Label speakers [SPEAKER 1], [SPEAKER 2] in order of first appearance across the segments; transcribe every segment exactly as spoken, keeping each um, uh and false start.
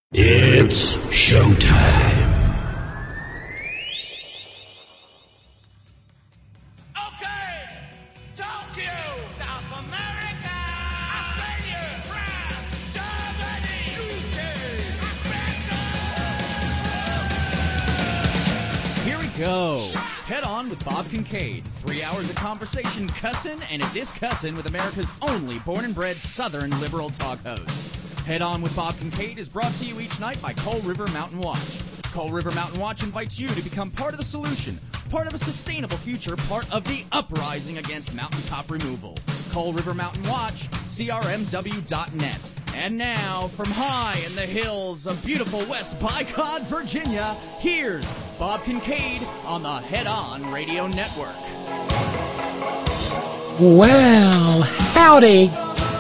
[SPEAKER 1] It's showtime.
[SPEAKER 2] Okay, Tokyo, South America, Australia, France, Germany, U K, America.
[SPEAKER 3] Here we go. Head on with Bob Kincaid. Three hours of conversation, cussin' and a discussin' with America's only born and bred Southern liberal talk host. Head On with Bob Kincaid is brought to you each night by Coal River Mountain Watch. Coal River Mountain Watch invites you to become part of the solution, part of a sustainable future, part of the uprising against mountaintop removal. Coal River Mountain Watch, C R M W dot net. And now, from high in the hills of beautiful West Bicod, Virginia, here's Bob Kincaid on the Head On Radio Network.
[SPEAKER 4] Well, howdy.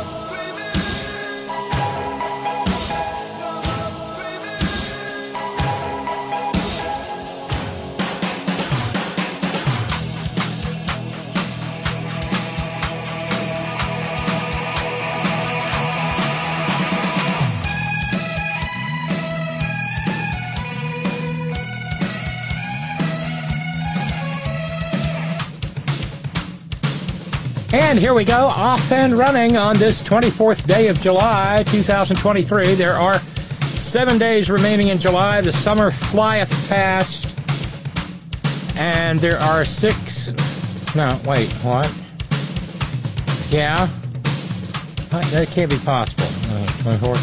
[SPEAKER 4] And here we go, off and running on this twenty-fourth day of July, two thousand twenty-three. There are seven days remaining in July. The summer flieth past. And there are six... No, wait, what? Yeah? That can't be possible. Uh, twenty-fourth,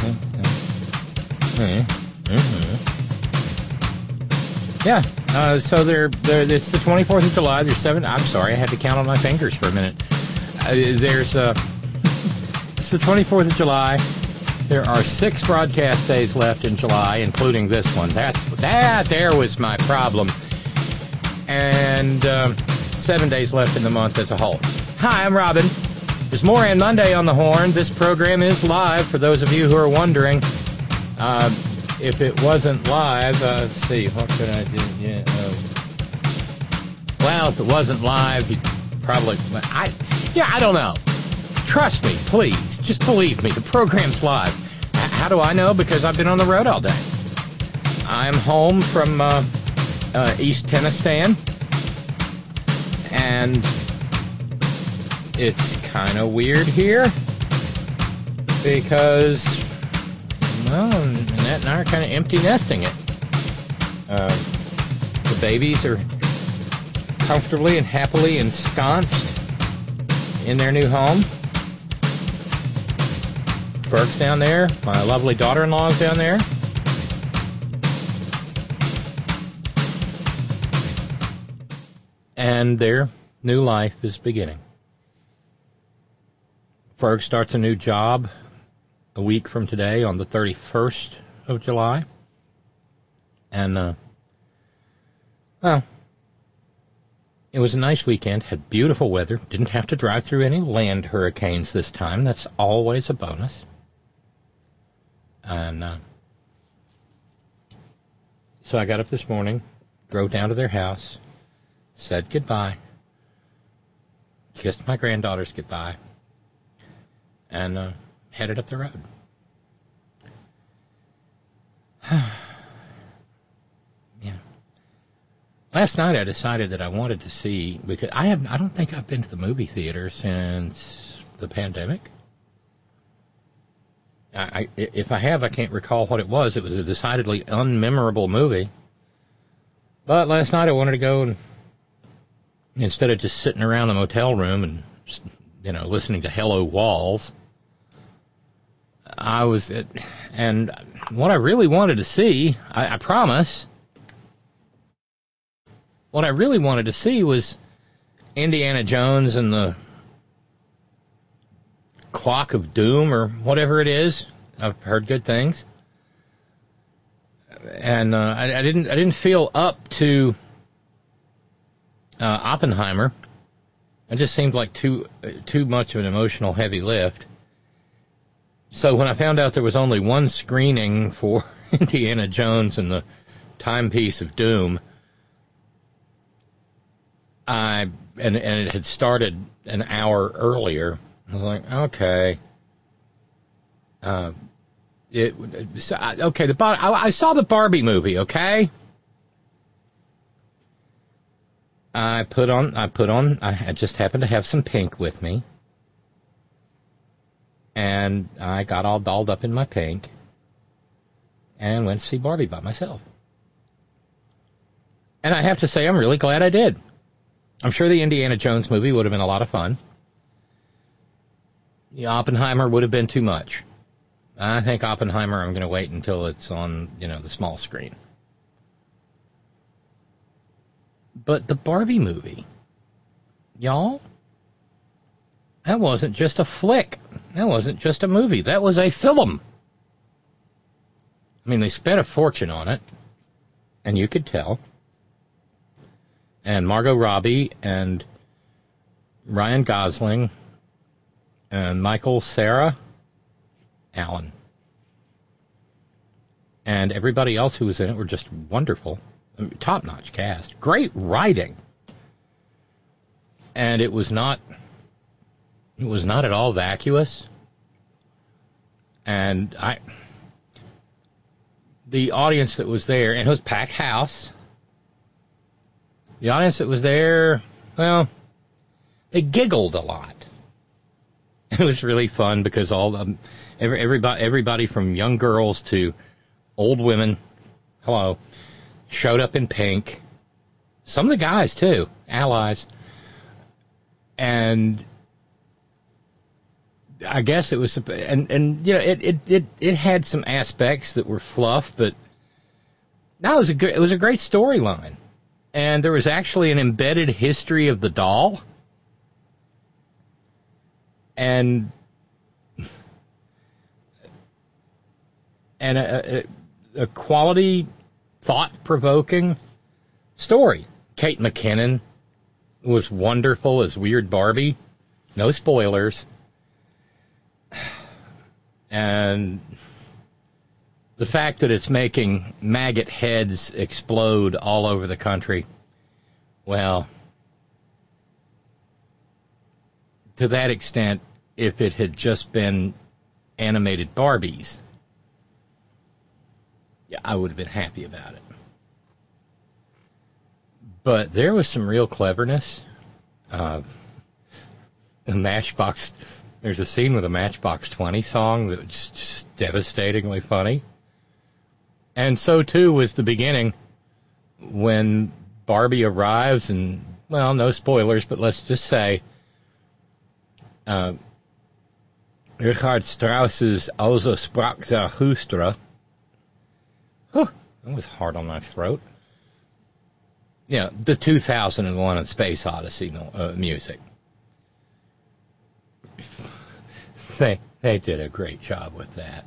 [SPEAKER 4] mm-hmm. Yeah. Uh, so they're, they're, it's the twenty-fourth of July. There's seven. I'm sorry, I had to count on my fingers for a minute. Uh, there's uh, it's the twenty-fourth of July. There are six broadcast days left in July, including this one. That's that. There was my problem. And um, seven days left in the month as a whole. Hi, I'm Robin. There's more on Monday on the Horn. This program is live. For those of you who are wondering. Uh, If it wasn't live, uh, let's see, what could I do? Yeah, uh, well, if it wasn't live, you'd probably, I, yeah, I don't know. Trust me, please, just believe me, the program's live. H- how do I know? Because I've been on the road all day. I'm home from uh, uh, East Tennessee, and it's kind of weird here because... Well, Annette and I are kind of empty nesting it. Uh, the babies are comfortably and happily ensconced in their new home. Burke's down there. My lovely daughter-in-law is down there. And their new life is beginning. Ferg starts a new job a week from today on the thirty-first of July. And, uh, well, it was a nice weekend, had beautiful weather, didn't have to drive through any land hurricanes this time. That's always a bonus. And, uh, so I got up this morning, drove down to their house, said goodbye, kissed my granddaughters goodbye, and, uh, headed up the road. Yeah. Last night I decided that I wanted to see, because I have I don't think I've been to the movie theater since the pandemic. I, I if I have, I can't recall what it was. It was a decidedly unmemorable movie. But last night I wanted to go and instead of just sitting around the motel room and, you know, listening to Hello Walls, I was, at, and what I really wanted to see, I, I promise, what I really wanted to see was Indiana Jones and the Clock of Doom, or whatever it is. I've heard good things, and uh, I, I didn't, I didn't feel up to uh, Oppenheimer. It just seemed like too, too much of an emotional heavy lift. So when I found out there was only one screening for Indiana Jones and the Timepiece of Doom, I and and it had started an hour earlier, I was like, okay. Uh, It, so, okay, the I, I saw the Barbie movie. Okay, I put on. I put on. I just happened to have some pink with me, and I got all dolled up in my pink, and went to see Barbie by myself. And I have to say, I'm really glad I did. I'm sure the Indiana Jones movie would have been a lot of fun. The Oppenheimer would have been too much. I think Oppenheimer, I'm going to wait until it's on, you know, the small screen. But the Barbie movie, y'all, that wasn't just a flick. That wasn't just a movie. That was a film. I mean, they spent a fortune on it, and you could tell. And Margot Robbie and Ryan Gosling and Michael Cera Allen and everybody else who was in it were just wonderful. I mean, top-notch cast. Great writing. And it was not it was not at all vacuous. And I the audience that was there, and it was packed house. The audience that was there, well, they giggled a lot. It was really fun because all the, every, everybody, everybody from young girls to old women, hello, showed up in pink. Some of the guys, too, allies. And I guess it was, and, and you know, it, it, it, it had some aspects that were fluff, but no, it was a good, it was a great storyline. And there was actually an embedded history of the doll. And and a, a, a quality, thought-provoking story. Kate McKinnon was wonderful as Weird Barbie. No spoilers. And the fact that it's making maggot heads explode all over the country, well, to that extent, if it had just been animated Barbies, yeah, I would have been happy about it. But there was some real cleverness. Uh, the Matchbox, there's a scene with a Matchbox twenty song that was just devastatingly funny. And so, too, was the beginning when Barbie arrives and, well, no spoilers, but let's just say uh, Richard Strauss's Also sprach Zarathustra. Whew, that was hard on my throat. Yeah, the two thousand one Space Odyssey uh, music. They, they did a great job with that.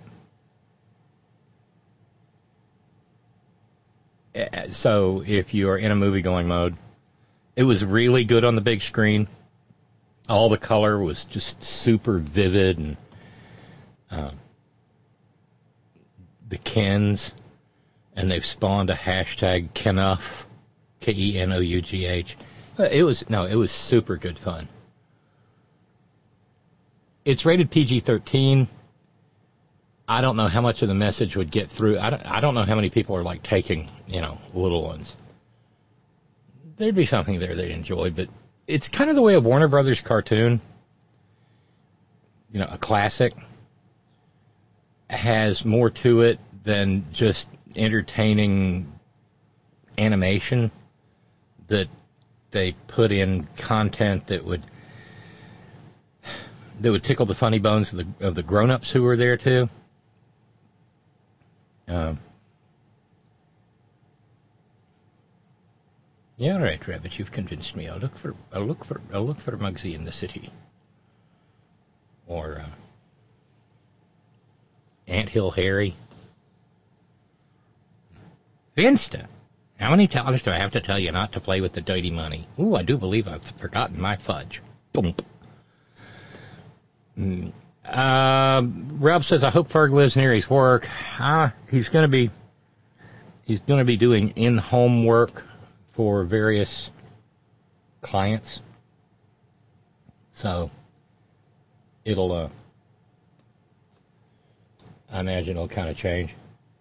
[SPEAKER 4] So if you're in a movie-going mode, it was really good on the big screen. All the color was just super vivid, and uh, the Kens, and they've spawned a hashtag Kenough, K E N O U G H. It was no, it was super good fun. It's rated P G thirteen. I don't know how much of the message would get through. I don't, I don't know how many people are, like, taking, you know, little ones. There'd be something there they'd enjoy, but it's kind of the way a Warner Brothers cartoon, you know, a classic, has more to it than just entertaining animation, that they put in content that would that would tickle the funny bones of the of the grown-ups who were there, too. Um, yeah, all right, Rabbit, you've convinced me. I'll look for I'll look for I'll look for Muggsy in the city, or uh, Anthill Harry. Finsta, how many times do I have to tell you not to play with the dirty money? Ooh, I do believe I've forgotten my fudge. Boom. Mm. Uh, Rob says, I hope Ferg lives near his work. Ah, he's going to be, he's going to be doing in-home work for various clients. So, it'll, uh, I imagine it'll kind of change.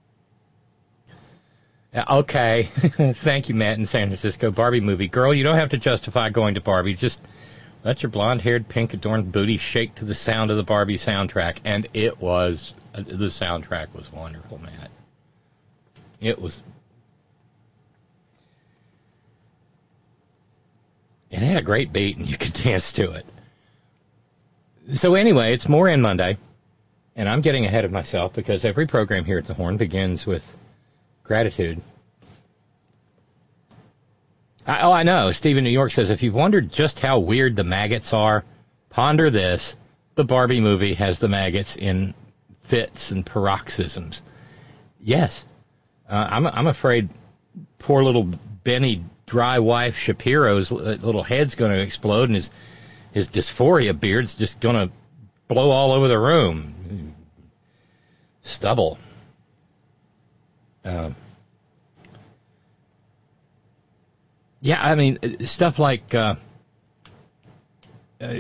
[SPEAKER 4] Yeah, okay. Thank you, Matt in San Francisco. Barbie movie. Girl, you don't have to justify going to Barbie. Just let your blonde-haired, pink-adorned booty shake to the sound of the Barbie soundtrack. And it was, uh, the soundtrack was wonderful, Matt. It was, it had a great beat and you could dance to it. So anyway, it's More In Monday. And I'm getting ahead of myself because every program here at the Horn begins with gratitude. I, oh, I know. Steve in New York says, if you've wondered just how weird the maggots are, ponder this. The Barbie movie has the maggots in fits and paroxysms. Yes. Uh, I'm, I'm afraid poor little Benny Dry Wife Shapiro's little head's going to explode and his, his dysphoria beard's just going to blow all over the room. Stubble. Um, yeah, I mean, stuff like uh, uh,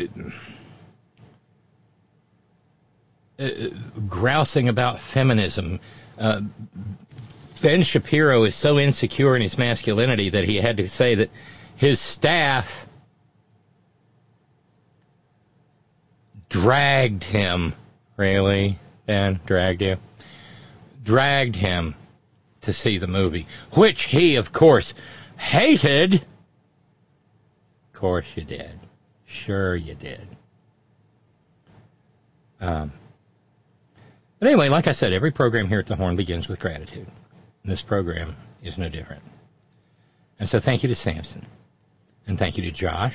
[SPEAKER 4] uh, grousing about feminism. Uh, Ben Shapiro is so insecure in his masculinity that he had to say that his staff dragged him. Really? Ben dragged you? Dragged him to see the movie, which he, of course, hated. Of course you did. Sure you did. Um, but anyway, like I said, every program here at the Horn begins with gratitude. This program is no different. And so thank you to Samson. And thank you to Josh.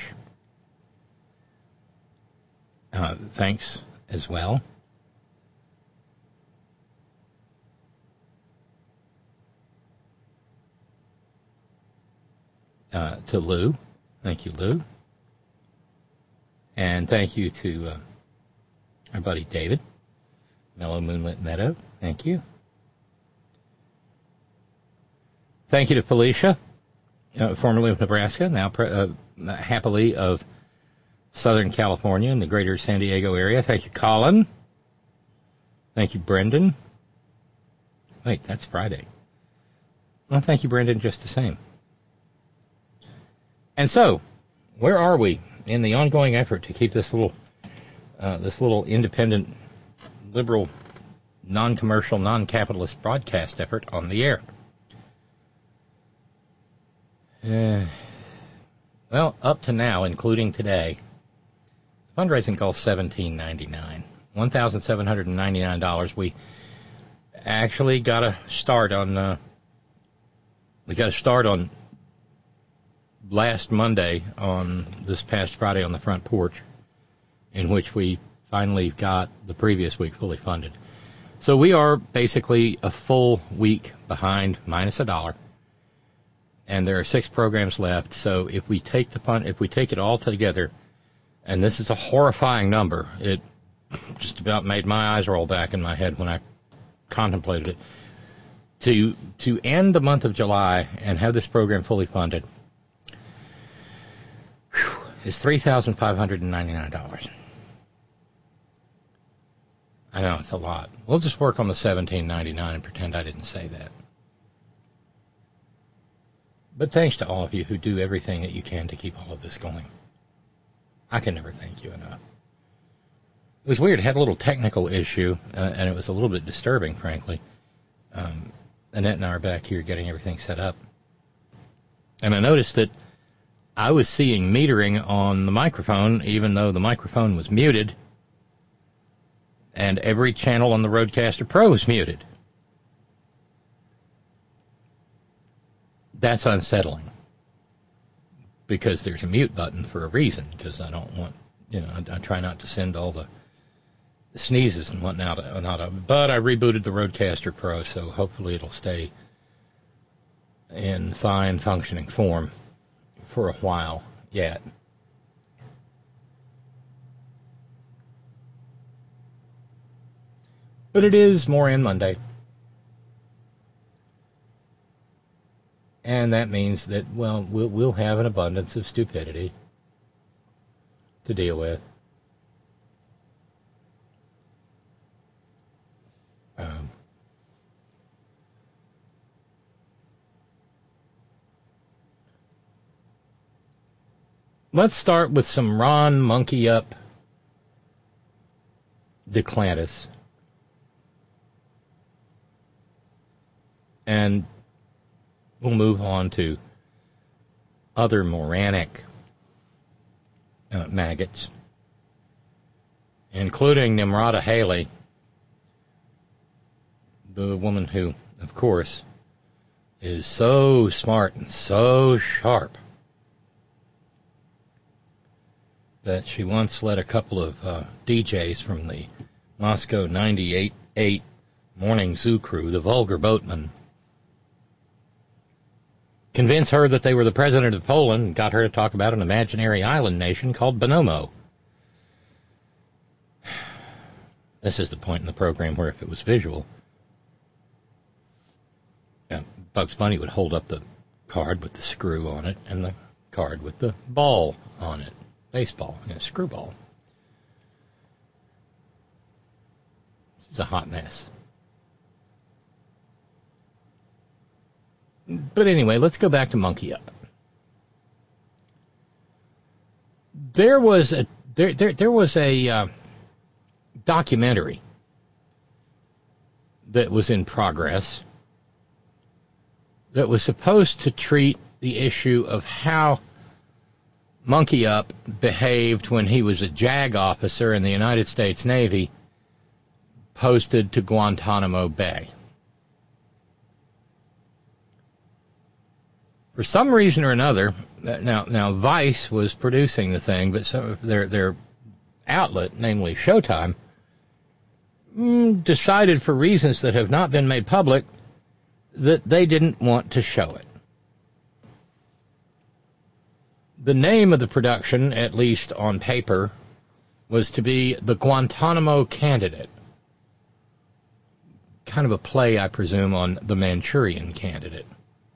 [SPEAKER 4] Uh, thanks as well Uh, to Lou. Thank you, Lou. And thank you to uh, our buddy David. Mellow Moonlit Meadow. Thank you. Thank you to Felicia, uh, formerly of Nebraska, now pre- uh, happily of Southern California in the greater San Diego area. Thank you, Colin. Thank you, Brendan. Wait, that's Friday. Well, thank you, Brendan, just the same. And so, where are we in the ongoing effort to keep this little, uh, this little independent, liberal, non-commercial, non-capitalist broadcast effort on the air? Uh, well, up to now, including today, fundraising cost seventeen ninety-nine, one thousand seven hundred ninety-nine dollars. We actually got a start on. Uh, we got a start on. Last Monday, on this past Friday on the front porch, in which we finally got the previous week fully funded. So we are basically a full week behind, minus a dollar, and there are six programs left. So if we take the fund, if we take it all together, and this is a horrifying number, it just about made my eyes roll back in my head when I contemplated it. To to end the month of July and have this program fully funded is three thousand five hundred ninety-nine dollars. I know, it's a lot. We'll just work on the seventeen ninety-nine and pretend I didn't say that. But thanks to all of you who do everything that you can to keep all of this going. I can never thank you enough. It was weird. It had a little technical issue, uh, and it was a little bit disturbing, frankly. Um, Annette and I are back here getting everything set up. And I noticed that I was seeing metering on the microphone, even though the microphone was muted, and every channel on the Rodecaster Pro was muted. That's unsettling, because there's a mute button for a reason, because I don't want, you know, I, I try not to send all the sneezes and whatnot out. But I rebooted the Rodecaster Pro, so hopefully it'll stay in fine functioning form for a while yet. But it is More In Monday. And that means that, well, we'll, we'll have an abundance of stupidity to deal with. Um, let's start with some Ron Monkey Up DeClantis. And we'll move on to other moronic uh, maggots, including Nimrata Haley, the woman who, of course, is so smart and so sharp that she once led a couple of uh, D Js from the Moscow ninety-eight point eight Morning Zoo crew, the Vulgar Boatmen, convinced her that they were the president of Poland and got her to talk about an imaginary island nation called Bonomo. This is the point in the program where if it was visual, uh, Bugs Bunny would hold up the card with the screw on it and the card with the ball on it. Baseball, you know, screwball. It's a hot mess. But anyway, let's go back to Monkey Up. There was a there there, there was a uh, documentary that was in progress that was supposed to treat the issue of how Monkey Up behaved when he was a JAG officer in the United States Navy posted to Guantanamo Bay. For some reason or another, now now Vice was producing the thing, but some of their their outlet, namely Showtime, decided for reasons that have not been made public that they didn't want to show it. The name of the production, at least on paper, was to be The Guantanamo Candidate. Kind of a play, I presume, on The Manchurian Candidate.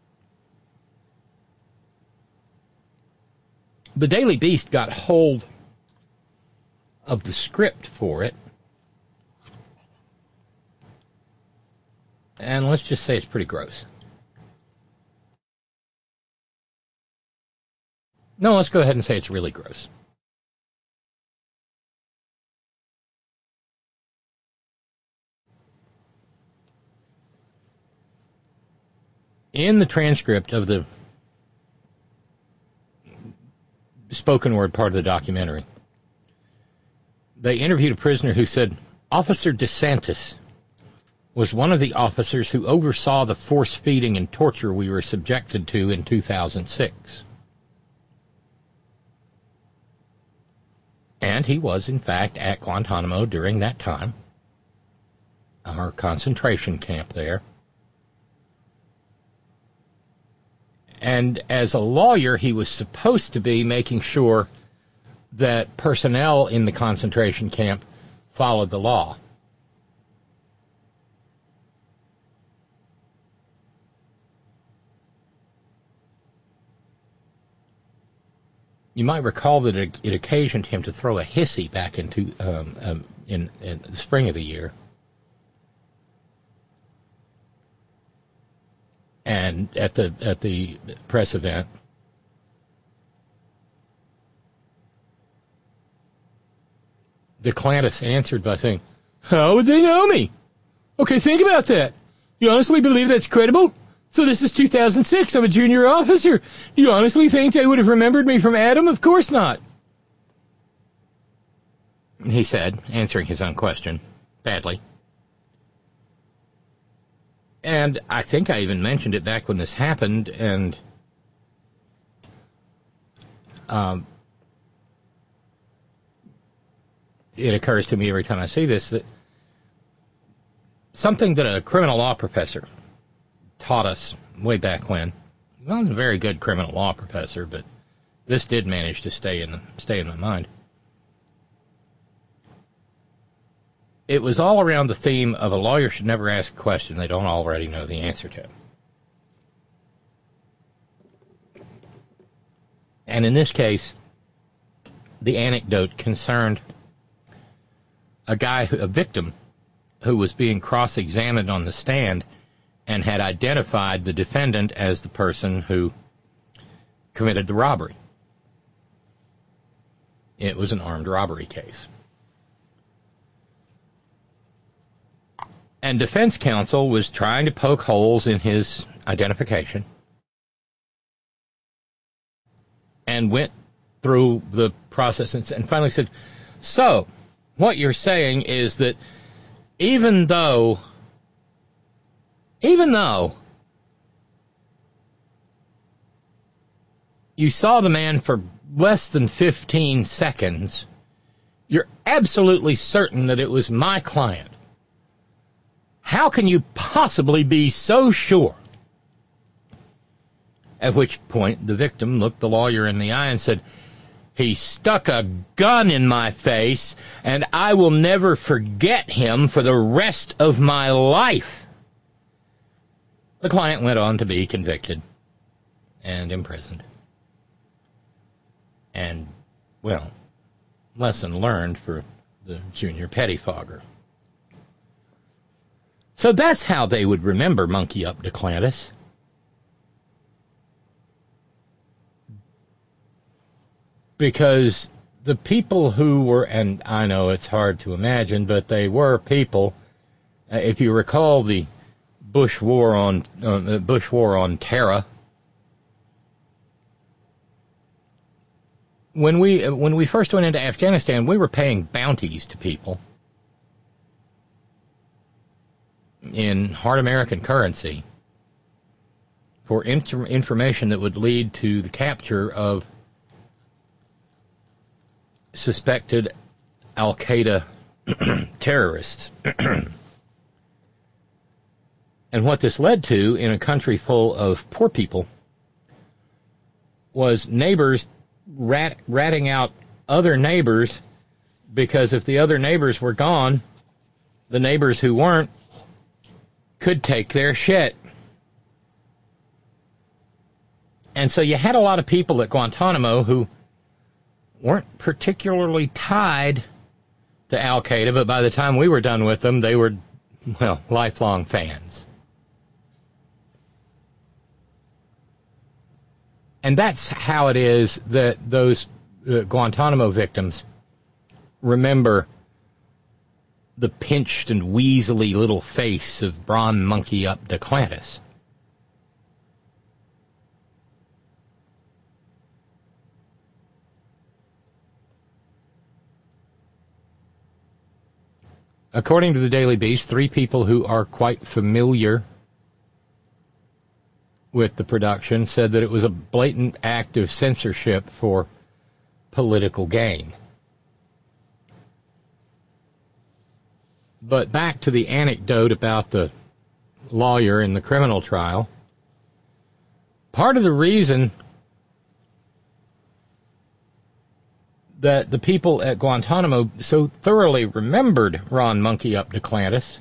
[SPEAKER 4] The Daily Beast got hold of the script for it, and let's just say it's pretty gross. No, let's go ahead and say it's really gross. In the transcript of the spoken word part of the documentary, they interviewed a prisoner who said, Officer DeSantis was one of the officers who oversaw the force feeding and torture we were subjected to in two thousand six. And he was, in fact, at Guantanamo during that time, our concentration camp there. And as a lawyer, he was supposed to be making sure that personnel in the concentration camp followed the law. You might recall that it, it occasioned him to throw a hissy back into um, um, in, in the spring of the year. And at the at the press event, DeClantis answered by saying, "How would they know me? Okay, think about that. You honestly believe that's credible? So this is two thousand six. I'm a junior officer. Do you honestly think they would have remembered me from Adam? Of course not." He said, answering his own question, badly. And I think I even mentioned it back when this happened, and um, it occurs to me every time I see this that something that a criminal law professor taught us way back when. I wasn't a very good criminal law professor, but this did manage to stay in stay in my mind. It was all around the theme of a lawyer should never ask a question they don't already know the answer to. And in this case, the anecdote concerned a guy, a victim, who was being cross-examined on the stand and had identified the defendant as the person who committed the robbery. It was an armed robbery case. And defense counsel was trying to poke holes in his identification and went through the process and finally said, so, what you're saying is that even though, even though you saw the man for less than fifteen seconds, you're absolutely certain that it was my client. How can you possibly be so sure? At which point the victim looked the lawyer in the eye and said, he stuck a gun in my face, and I will never forget him for the rest of my life. The client went on to be convicted and imprisoned. And, well, lesson learned for the junior pettifogger. So that's how they would remember Monkey Up Duplantis. Because the people who were, and I know it's hard to imagine, but they were people. Uh, if you recall the Bush War on uh, the Bush War on Terror, when we uh, when we first went into Afghanistan, we were paying bounties to people in hard American currency for inter- information that would lead to the capture of suspected Al-Qaeda terrorists. And what this led to in a country full of poor people was neighbors rat, ratting out other neighbors, because if the other neighbors were gone, the neighbors who weren't could take their shit. And so you had a lot of people at Guantanamo who weren't particularly tied to Al-Qaeda, but by the time we were done with them, they were, well, lifelong fans. And that's how it is that those uh, Guantanamo victims remember the pinched and weaselly little face of Bron Monkey Up Duplantis. According to the Daily Beast, three people who are quite familiar with the production said that it was a blatant act of censorship for political gain. But back to the anecdote about the lawyer in the criminal trial. Part of the reason that the people at Guantanamo so thoroughly remembered Ron Monkey Up Duplantis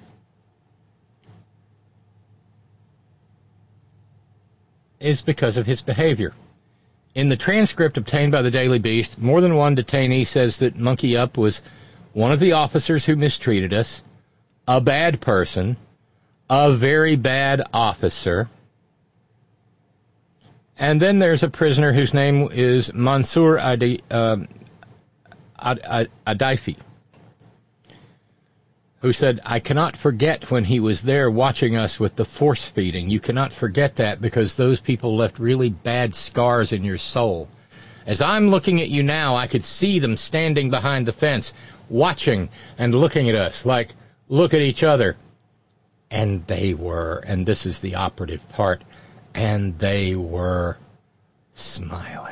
[SPEAKER 4] is because of his behavior. In the transcript obtained by the Daily Beast, more than one detainee says that Monkey Up was one of the officers who mistreated us, a bad person, a very bad officer. And then there's a prisoner whose name is Mansour Adi, uh, Adaifi, who said, I cannot forget when he was there watching us with the force feeding. You cannot forget that because those people left really bad scars in your soul. As I'm looking at you now, I could see them standing behind the fence, watching and looking at us like, look at each other. And they were, and this is the operative part, and they were smiling.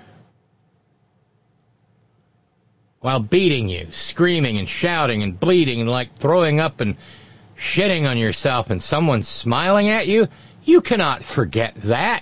[SPEAKER 4] While beating you, screaming and shouting and bleeding and like throwing up and shitting on yourself, and someone's smiling at you, you cannot forget that.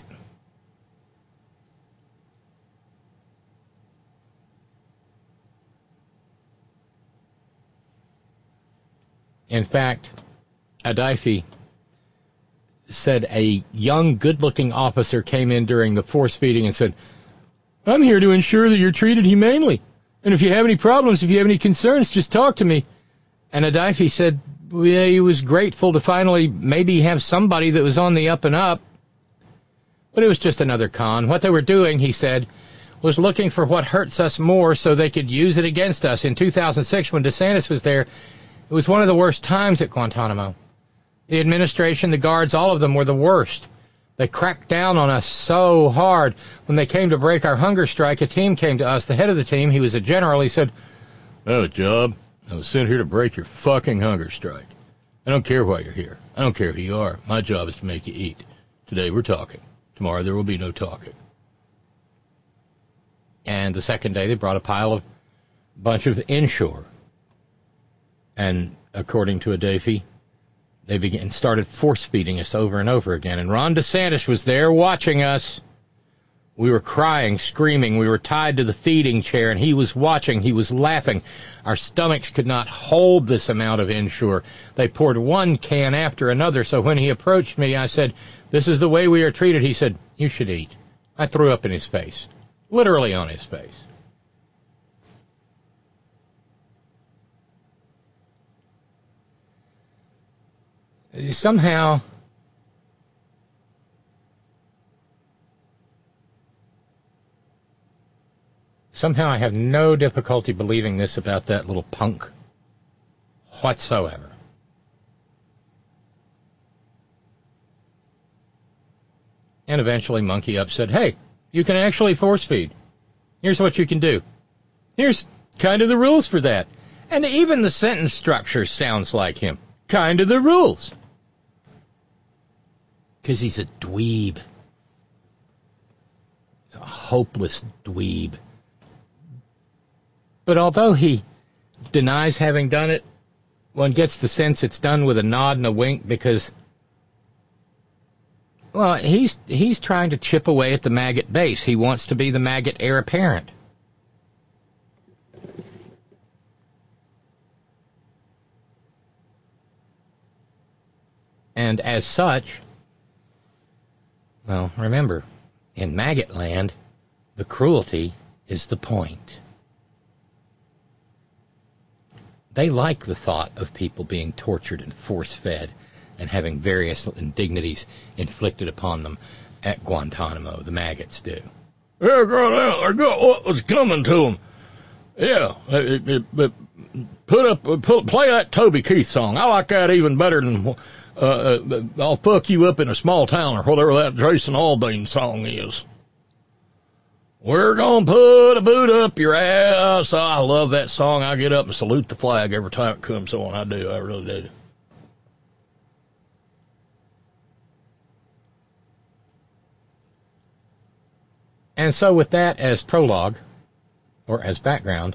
[SPEAKER 4] In fact, Adaifi said a young, good-looking officer came in during the force feeding and said, I'm here to ensure that you're treated humanely. And if you have any problems, if you have any concerns, just talk to me. And Adaifi said, well, yeah, he was grateful to finally maybe have somebody that was on the up and up. But it was just another con. What they were doing, he said, was looking for what hurts us more so they could use it against us. In two thousand six, when DeSantis was there, it was one of the worst times at Guantanamo. The administration, the guards, all of them were the worst. They cracked down on us so hard. When they came to break our hunger strike, a team came to us. The head of the team, he was a general, he said, "I have a job. I was sent here to break your fucking hunger strike. I don't care why you're here. I don't care who you are. My job is to make you eat. Today we're talking. Tomorrow there will be no talking." And the second day they brought a pile of bunch of inshore. And according to Adafi, they began started force feeding us over and over again. And Ron DeSantis was there watching us. We were crying, screaming. We were tied to the feeding chair, and he was watching. He was laughing. Our stomachs could not hold this amount of inshore. They poured one can after another. So when he approached me, I said, "This is the way we are treated." He said, "You should eat." I threw up in his face, literally on his face. Somehow, somehow I have no difficulty believing this about that little punk whatsoever. And eventually Monkey Up said, "Hey, you can actually force feed. Here's what you can do. Here's kind of the rules for that." And even the sentence structure sounds like him. Kind of the rules. Because he's a dweeb. A hopeless dweeb. But although he denies having done it, one gets the sense it's done with a nod and a wink because, well, he's he's trying to chip away at the maggot base. He wants to be the maggot heir apparent. And as such, well, remember, in maggot land, the cruelty is the point. They like the thought of people being tortured and force-fed and having various indignities inflicted upon them at Guantanamo. The maggots do. Yeah, girl, I got what was coming to them. Yeah, it, it, it, put up, put, play that Toby Keith song. I like that even better than uh, uh, I'll fuck you up in a small town or whatever that Jason Aldean song is. We're gonna put a boot up your ass. Oh, I love that song. I get up and salute the flag every time it comes on. I do. I really do. And so with that as prologue, or as background,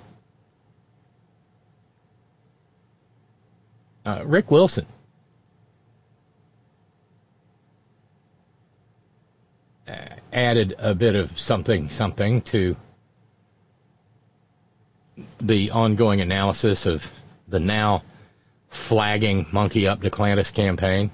[SPEAKER 4] uh, Rick Wilson uh, added a bit of something, something to the ongoing analysis of the now flagging Monkey Up Declantis campaign.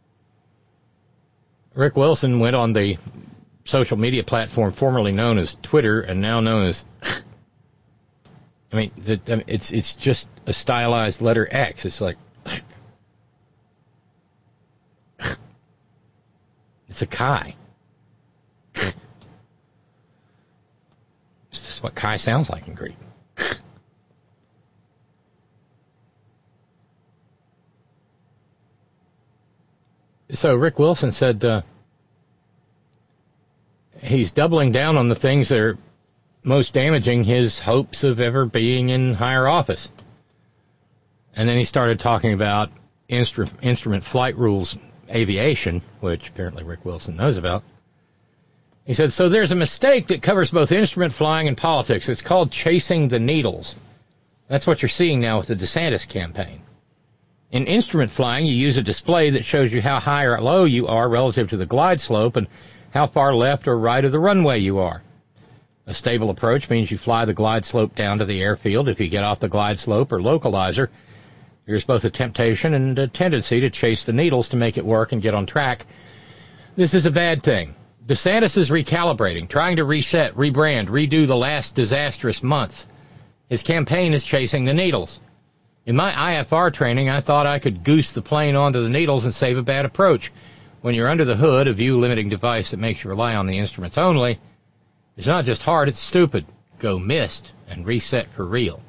[SPEAKER 4] Rick Wilson went on the social media platform formerly known as Twitter and now known as, I mean, the, I mean, it's it's just a stylized letter X. It's like, it's a Kai. It's just what Kai sounds like in Greek. So Rick Wilson said, uh, he's doubling down on the things that are most damaging his hopes of ever being in higher office. And then he started talking about instru- instrument flight rules aviation, which apparently Rick Wilson knows about. He said, so there's a mistake that covers both instrument flying and politics. It's called chasing the needles. That's what you're seeing now with the DeSantis campaign. In instrument flying, you use a display that shows you how high or low you are relative to the glide slope and how far left or right of the runway you are. A stable approach means you fly the glide slope down to the airfield. If you get off the glide slope or localizer, there's both a temptation and a tendency to chase the needles to make it work and get on track. This is a bad thing. DeSantis is recalibrating, trying to reset, rebrand, redo the last disastrous months. His campaign is chasing the needles. In my I F R training, I thought I could goose the plane onto the needles and save a bad approach. When you're under the hood, a view-limiting device that makes you rely on the instruments only, It's not just hard, it's stupid. Go missed and reset for real.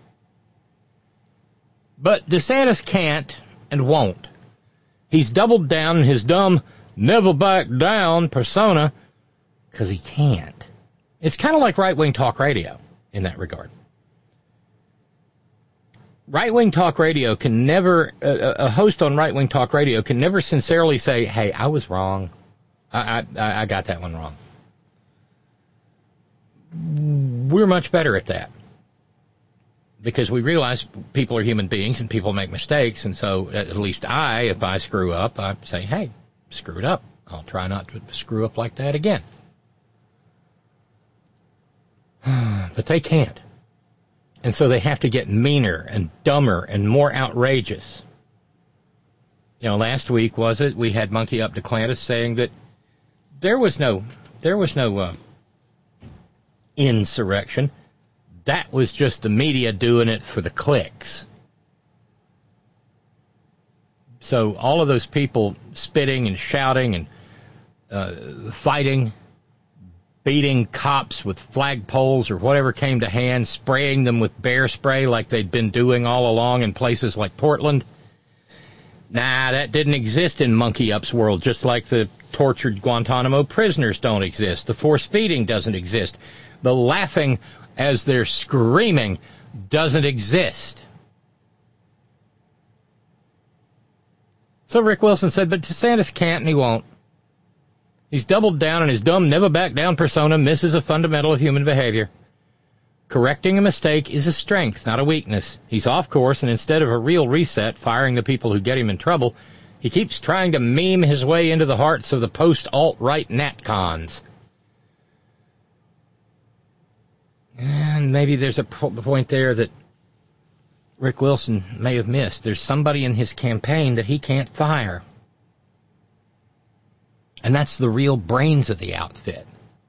[SPEAKER 4] But DeSantis can't and won't. He's doubled down in his dumb, never back down persona because he can't. It's kind of like right-wing talk radio in that regard. Right-wing talk radio can never, uh, a host on right-wing talk radio can never sincerely say, hey, I was wrong. I, I, I got that one wrong. We're much better at that because we realize people are human beings and people make mistakes. And so at least I, if I screw up, I say, hey, screwed up. I'll try not to screw up like that again. But they can't. And so they have to get meaner and dumber and more outrageous. You know, last week, was it, we had Monkey Up DeClantis saying that there was no, there was no uh, insurrection. That was just the media doing it for the clicks. So all of those people spitting and shouting and uh, fighting, beating cops with flagpoles or whatever came to hand, spraying them with bear spray like they'd been doing all along in places like Portland. Nah, that didn't exist in Monkey Up's world, just like the tortured Guantanamo prisoners don't exist. The force feeding doesn't exist. The laughing as they're screaming doesn't exist. So Rick Wilson said, but DeSantis can't and he won't. He's doubled down and his dumb never-back-down persona misses a fundamental of human behavior. Correcting a mistake is a strength, not a weakness. He's off course, and instead of a real reset, firing the people who get him in trouble, he keeps trying to meme his way into the hearts of the post-alt-right natcons. And maybe there's a point there that Rick Wilson may have missed. There's somebody in his campaign that he can't fire. And that's the real brains of the outfit.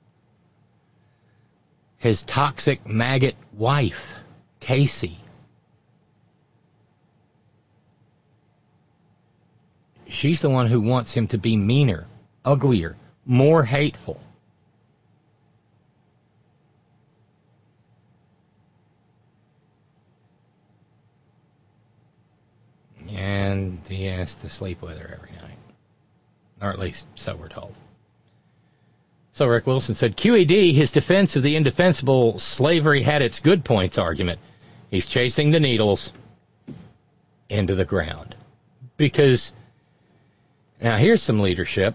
[SPEAKER 4] His toxic maggot wife, Casey. She's the one who wants him to be meaner, uglier, more hateful. And he has to sleep with her every night. Or at least, so we're told. So Rick Wilson said, Q E D, his defense of the indefensible slavery had its good points argument. He's chasing the needles into the ground. Because, now here's some leadership.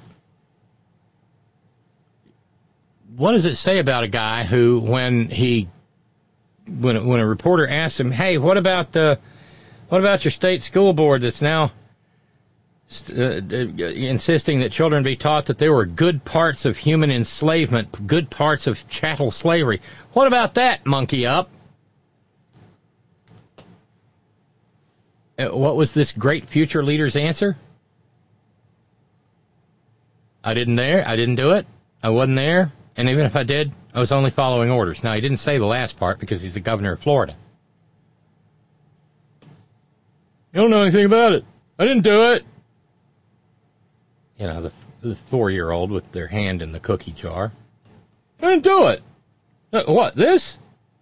[SPEAKER 4] What does it say about a guy who, when he, when, when a reporter asks him, hey, what about the, what about your state school board that's now Uh, uh, insisting that children be taught that there were good parts of human enslavement, good parts of chattel slavery. What about that, Monkey Up? Uh, what was this great future leader's answer? I didn't there. I didn't do it. I wasn't there. And even if I did, I was only following orders. Now, he didn't say the last part because he's the governor of Florida. You don't know anything about it. I didn't do it. You know, the, the four-year-old with their hand in the cookie jar. I didn't do it. Uh, what, this?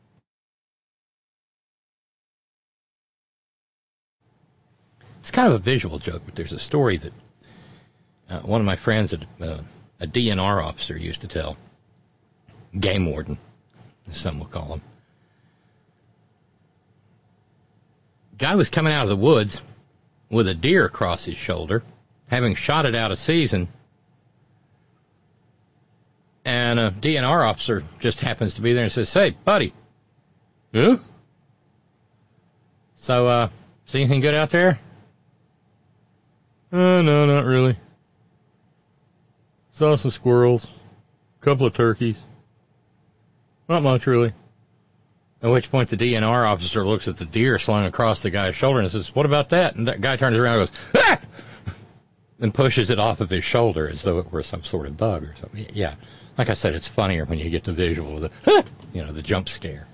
[SPEAKER 4] It's kind of a visual joke, but there's a story that uh, one of my friends, uh, a D N R officer, used to tell. Game warden, as some will call him. Guy was coming out of the woods with a deer across his shoulder, having shot it out of season, and a D N R officer just happens to be there and says, hey, buddy. Huh? So, uh, see anything good out there? Uh, no, not really. Saw some squirrels, a couple of turkeys. Not much, really. At which point the D N R officer looks at the deer slung across the guy's shoulder and says, what about that? And that guy turns around and goes, ah! And pushes it off of his shoulder as though it were some sort of bug or something. Yeah, like I said, it's funnier when you get the visual of the, ah! you know, the jump scare.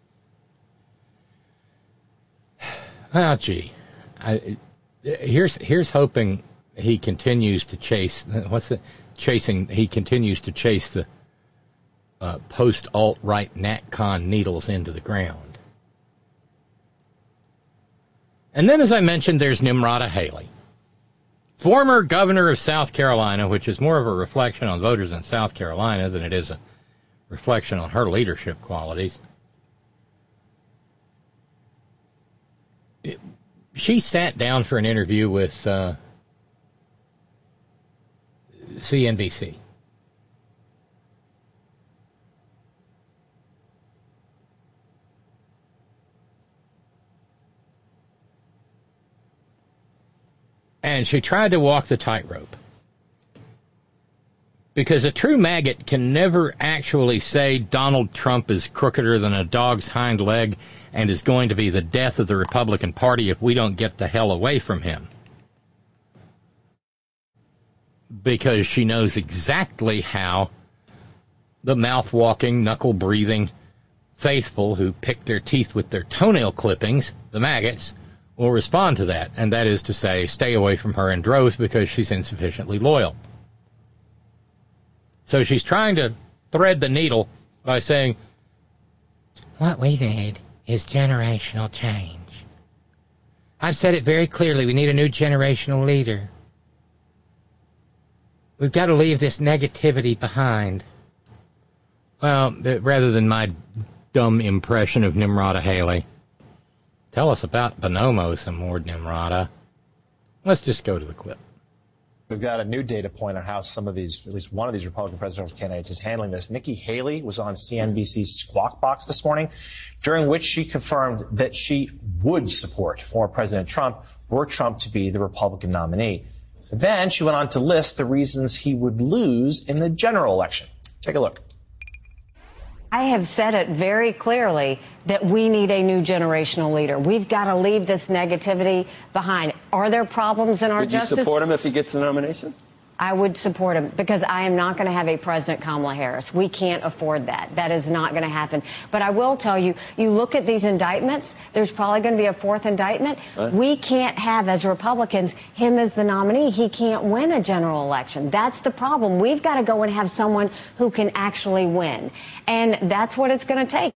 [SPEAKER 4] Ah, gee. I, here's here's hoping he continues to chase, what's it? Chasing, he continues to chase the uh, post-alt-right NatCon needles into the ground. And then, as I mentioned, there's Nimrata Haley, former governor of South Carolina, which is more of a reflection on voters in South Carolina than it is a reflection on her leadership qualities. It, she sat down for an interview with uh, C N B C. And she tried to walk the tightrope. Because a true maggot can never actually say Donald Trump is crookeder than a dog's hind leg and is going to be the death of the Republican Party if we don't get the hell away from him. Because she knows exactly how the mouth-walking, knuckle-breathing faithful who pick their teeth with their toenail clippings, the maggots, will respond to that. And that is to say, stay away from her in droves because she's insufficiently loyal. So she's trying to thread the needle by saying, what we need is generational change. I've said it very clearly. We need a new generational leader. We've got to leave this negativity behind. Well, rather than my dumb impression of Nimrata Haley, tell us about Bonomo some more, Nimrata. Let's just go to the clip.
[SPEAKER 5] We've got a new data point on how some of these, at least one of these Republican presidential candidates is handling this. Nikki Haley was on C N B C's Squawk Box this morning, during which she confirmed that she would support former President Trump were Trump to be the Republican nominee. Then she went on to list the reasons he would lose in the general election. Take a look.
[SPEAKER 6] I have said it very clearly that we need a new generational leader. We've got to leave this negativity behind. Are there problems in our justice?
[SPEAKER 7] Would you support him if he gets the nomination?
[SPEAKER 6] I would support him because I am not going to have a President Kamala Harris. We can't afford that. That is not going to happen. But I will tell you, you look at these indictments, there's probably going to be a fourth indictment. Right. We can't have, as Republicans, him as the nominee. He can't win a general election. That's the problem. We've got to go and have someone who can actually win. And that's what it's going to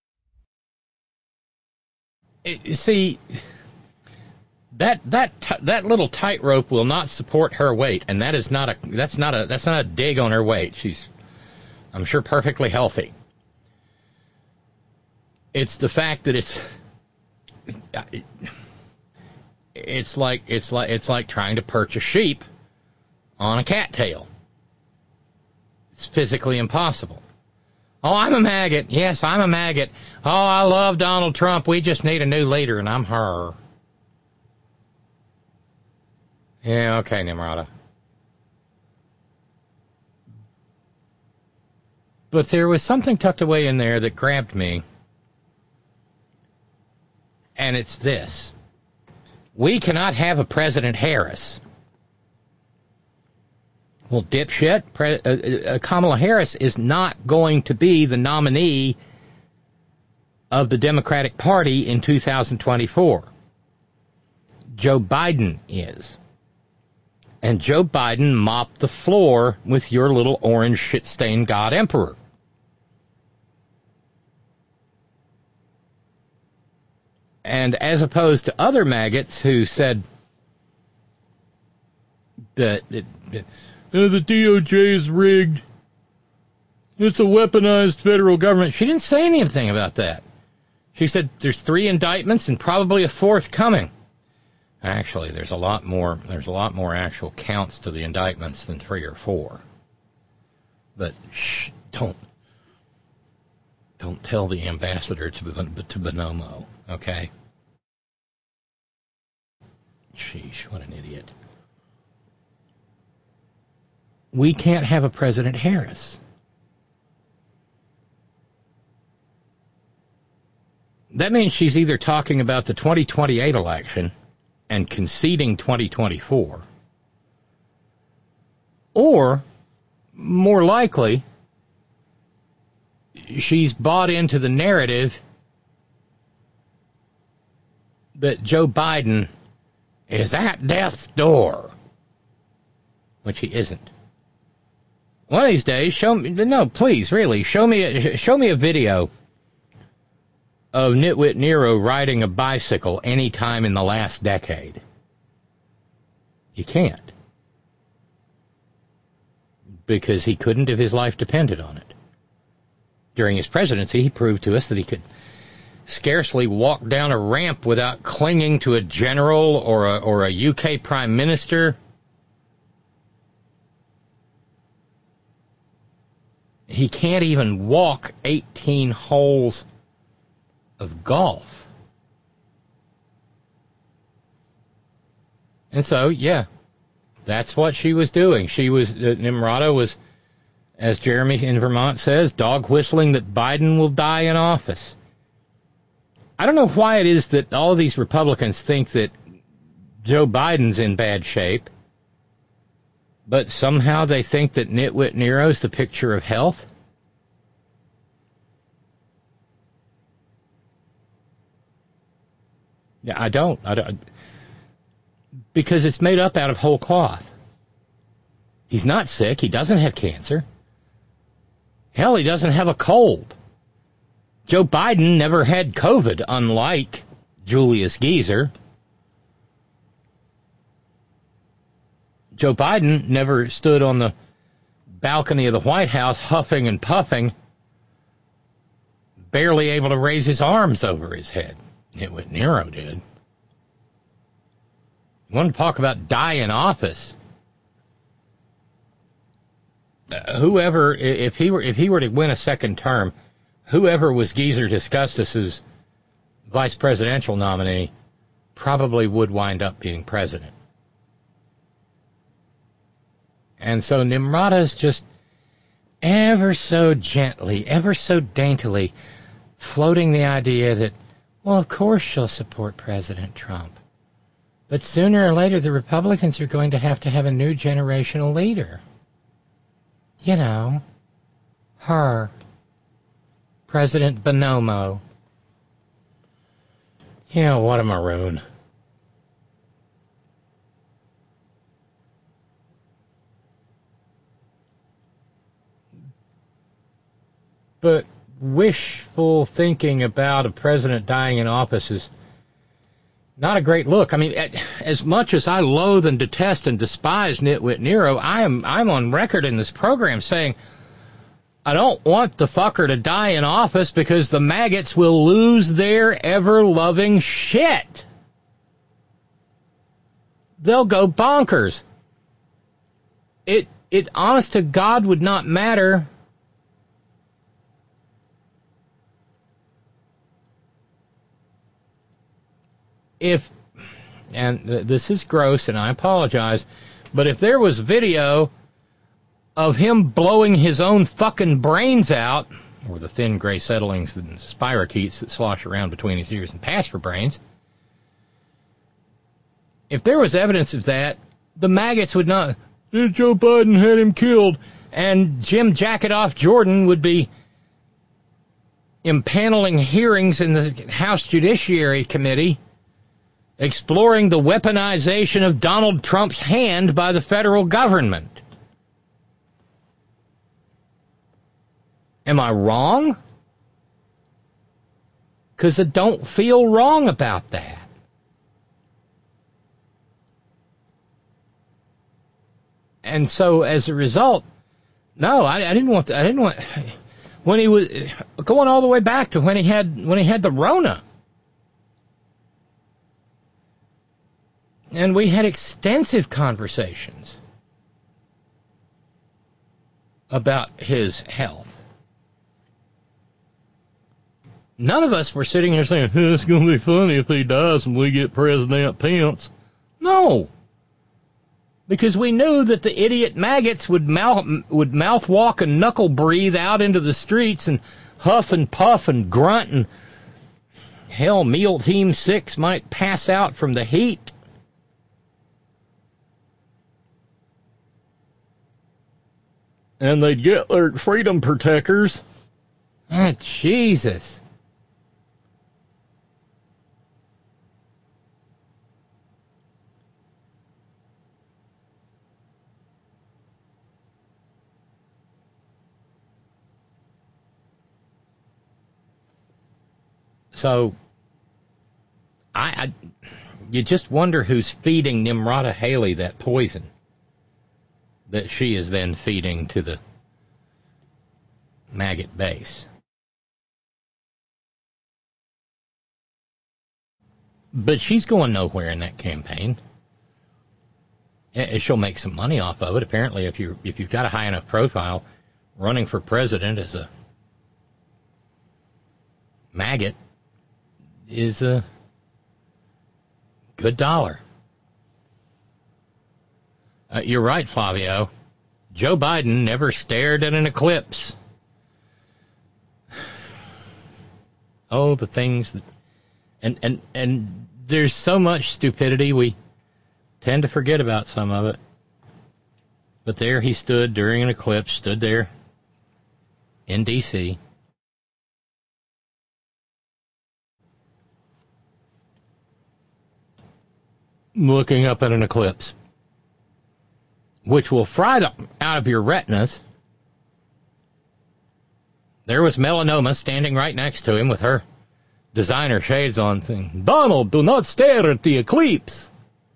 [SPEAKER 4] take. See, that that that little tightrope will not support her weight, and that is not a that's not a that's not a dig on her weight. She's, I'm sure, perfectly healthy. It's the fact that it's it's like it's like it's like trying to perch a sheep on a cattail. It's physically impossible. Oh, I'm a maggot. Yes, I'm a maggot. Oh, I love Donald Trump. We just need a new leader, and I'm her. Yeah, okay, Nimrata. But there was something tucked away in there that grabbed me, and it's this. We cannot have a President Harris. Well, dipshit, Pre- uh, uh, Kamala Harris is not going to be the nominee of the Democratic Party in two thousand twenty-four. Joe Biden is. And Joe Biden mopped the floor with your little orange shit-stained God Emperor. And as opposed to other maggots who said that it, it, oh, the D O J is rigged, it's a weaponized federal government. She didn't say anything about that. She said there's three indictments and probably a fourth coming. Actually, there's a lot more. There's a lot more actual counts to the indictments than three or four. But shh, don't don't tell the ambassador to to Bonomo, okay? Sheesh, what an idiot. We can't have a President Harris. That means she's either talking about the twenty twenty-eight election and conceding twenty twenty-four, or, more likely, she's bought into the narrative that Joe Biden is at death's door, which he isn't. One of these days, show me, no, please, really, show me, a, show me a video of Nitwit Nero riding a bicycle any time in the last decade. You can't. Because he couldn't if his life depended on it. During his presidency, he proved to us that he could scarcely walk down a ramp without clinging to a general or a, or a U K prime minister. He can't even walk eighteen holes of golf. And so, yeah, that's what she was doing. She was, uh, Nimrata was, as Jeremy in Vermont says, dog whistling that Biden will die in office. I don't know why it is that all of these Republicans think that Joe Biden's in bad shape, but somehow they think that Nitwit Nero's the picture of health. Yeah, I don't. I don't. Because it's made up out of whole cloth. He's not sick. He doesn't have cancer. Hell, he doesn't have a cold. Joe Biden never had COVID, unlike Julius Geezer. Joe Biden never stood on the balcony of the White House huffing and puffing, barely able to raise his arms over his head. Nitwit Nero did. You want to talk about die in office? Uh, whoever, if he were, if he were to win a second term, whoever was Geezer Disgustus's vice presidential nominee probably would wind up being president. And so Nimrata's just ever so gently, ever so daintily floating the idea that, well, of course she'll support President Trump. But sooner or later, the Republicans are going to have to have a new generational leader. You know, her, President Bonomo. Yeah, what a maroon. But wishful thinking about a president dying in office is not a great look. I mean, as much as I loathe and detest and despise Nitwit Nero, I am I'm on record in this program saying I don't want the fucker to die in office because the maggots will lose their ever-loving shit. They'll go bonkers. It it honest to God would not matter if, and this is gross and I apologize, but if there was video of him blowing his own fucking brains out, or the thin gray settlings and spirochetes that slosh around between his ears and pass for brains, if there was evidence of that, the maggots would not, Joe Biden had him killed, and Jim Jacket-Off Jordan would be impaneling hearings in the House Judiciary Committee exploring the weaponization of Donald Trump's hand by the federal government. Am I wrong? Because I don't feel wrong about that. And so, as a result, no, I, I didn't want. To, I didn't want when he was going all the way back to when he had when he had the Rona. And we had extensive conversations about his health. None of us were sitting here saying, hey, it's going to be funny if he dies and we get President Pence. No. Because we knew that the idiot maggots would mouth, would mouth walk and knuckle breathe out into the streets and huff and puff and grunt, and hell, Meal Team six might pass out from the heat. And they'd get their freedom protectors. Ah, Jesus. So, I, I, you just wonder who's feeding Nimrata Haley that poison that she is then feeding to the maggot base. But she's going nowhere in that campaign. She'll make some money off of it. Apparently, if you if you've got a high enough profile, running for president as a maggot is a good dollar. Uh, you're right, Flavio. Joe Biden never stared at an eclipse. Oh, the things that... And, and, and there's so much stupidity, we tend to forget about some of it. But there he stood during an eclipse, stood there in D C looking up at an eclipse, which will fry the out of your retinas. There was Melanoma standing right next to him with her designer shades on, saying, "Donald, do not stare at the eclipse."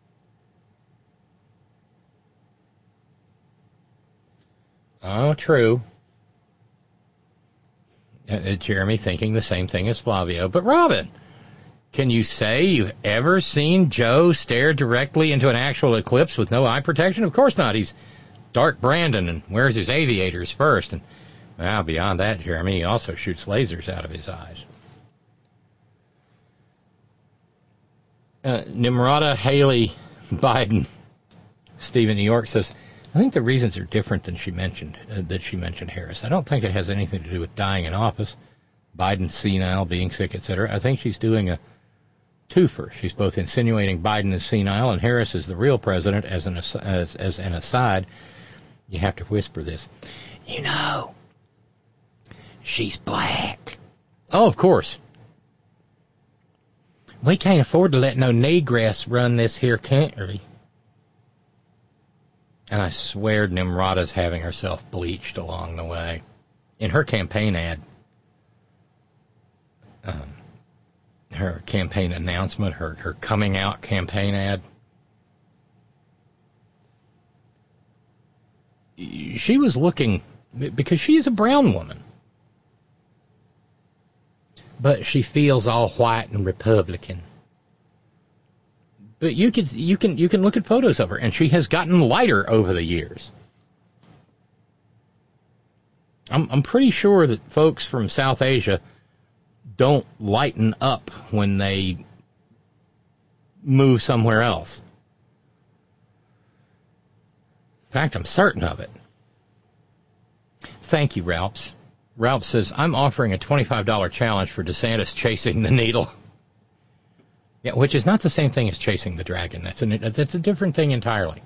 [SPEAKER 4] Oh, true. Uh, Jeremy thinking the same thing as Flavio. But Robin, can you say you've ever seen Joe stare directly into an actual eclipse with no eye protection? Of course not. He's Dark Brandon and wears his aviators first. And well, beyond that, Jeremy, he also shoots lasers out of his eyes. Uh, Nimrata Haley Biden, Stephen New York says, I think the reasons are different than she mentioned, uh, that she mentioned Harris. I don't think it has anything to do with dying in office, Biden senile, being sick, et cetera. I think she's doing a twofer. She's both insinuating Biden is senile and Harris is the real president. As an as, as an aside, you have to whisper this. You know, she's black. Oh, of course. We can't afford to let no negress run this here country. And I swear Nimrata's having herself bleached along the way. In her campaign ad, um, her campaign announcement, her, her coming out campaign ad, she was looking, because she is a brown woman, but she feels all white and Republican. But you could you can you can look at photos of her, and she has gotten lighter over the years. I'm I'm pretty sure that folks from South Asia don't lighten up when they move somewhere else. In fact, I'm certain of it. Thank you, Ralphs. Ralph says, I'm offering a twenty-five dollars challenge for DeSantis chasing the needle. Yeah, which is not the same thing as chasing the dragon. That's, an, that's a different thing entirely.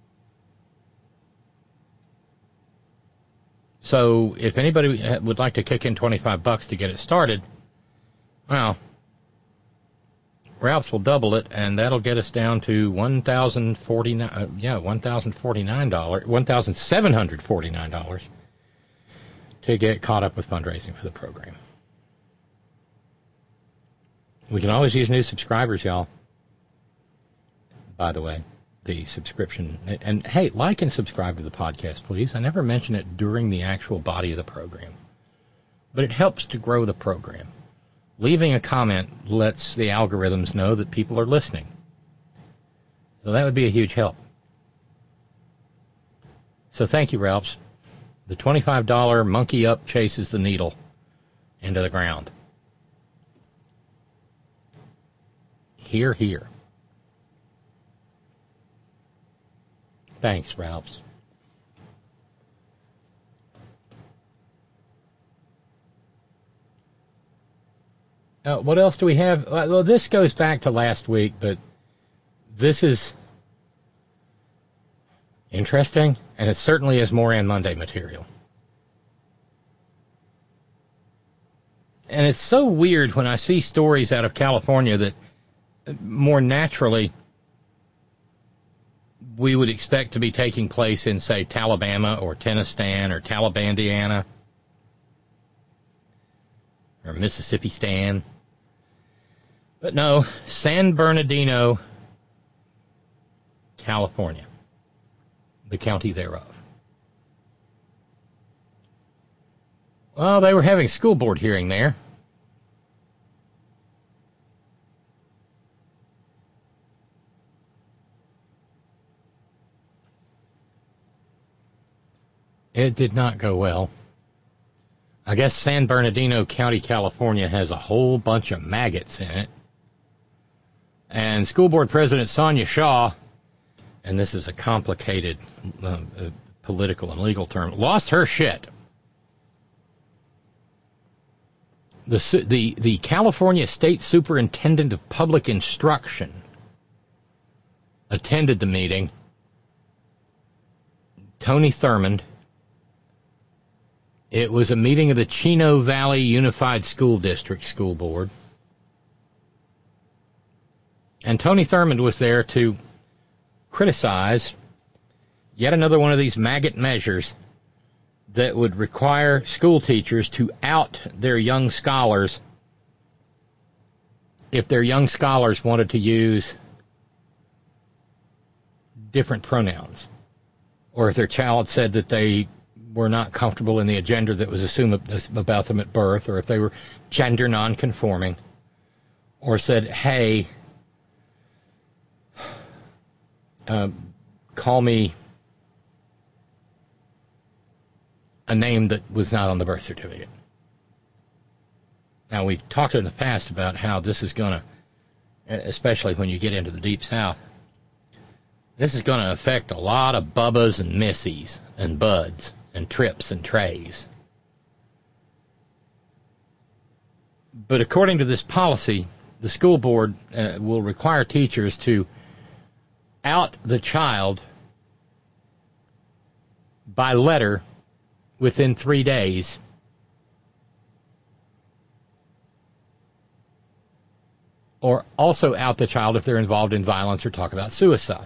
[SPEAKER 4] So if anybody would like to kick in twenty-five bucks to get it started, well, Ralph's will double it, and that'll get us down to one thousand forty-nine. Uh, yeah, one thousand forty-nine dollars, one thousand seven hundred forty-nine dollars to get caught up with fundraising for the program. We can always use new subscribers, y'all. By the way, the subscription. And, and, hey, like and subscribe to the podcast, please. I never mention it during the actual body of the program. But it helps to grow the program. Leaving a comment lets the algorithms know that people are listening. So that would be a huge help. So thank you, Ralphs. The twenty-five dollars monkey up chases the needle into the ground. Hear, hear. Thanks, Ralphs. Uh, what else do we have? Well, this goes back to last week, but this is interesting, and it certainly is Moran Monday material. And it's so weird when I see stories out of California that more naturally we would expect to be taking place in, say, Talibama or Tennistan or Talibandiana or Mississippi Stan. But no, San Bernardino, California, the county thereof. Well, they were having a school board hearing there. It did not go well. I guess San Bernardino County, California has a whole bunch of maggots in it. And school board president Sonia Shaw, and this is a complicated uh, uh, political and legal term, lost her shit. The, the, the California State Superintendent of Public Instruction attended the meeting. Tony Thurmond. It was a meeting of the Chino Valley Unified School District School Board. And Tony Thurmond was there to criticize yet another one of these maggot measures that would require school teachers to out their young scholars if their young scholars wanted to use different pronouns, or if their child said that they were not comfortable in the gender that was assumed about them at birth, or if they were gender nonconforming, or said, hey, uh, call me a name that was not on the birth certificate. Now, we've talked in the past about how this is going to, especially when you get into the Deep South, this is going to affect a lot of Bubbas and Missies and Buds and Trips and Trays. But according to this policy, the school board uh, will require teachers to out the child by letter within three days or also out the child if they're involved in violence or talk about suicide.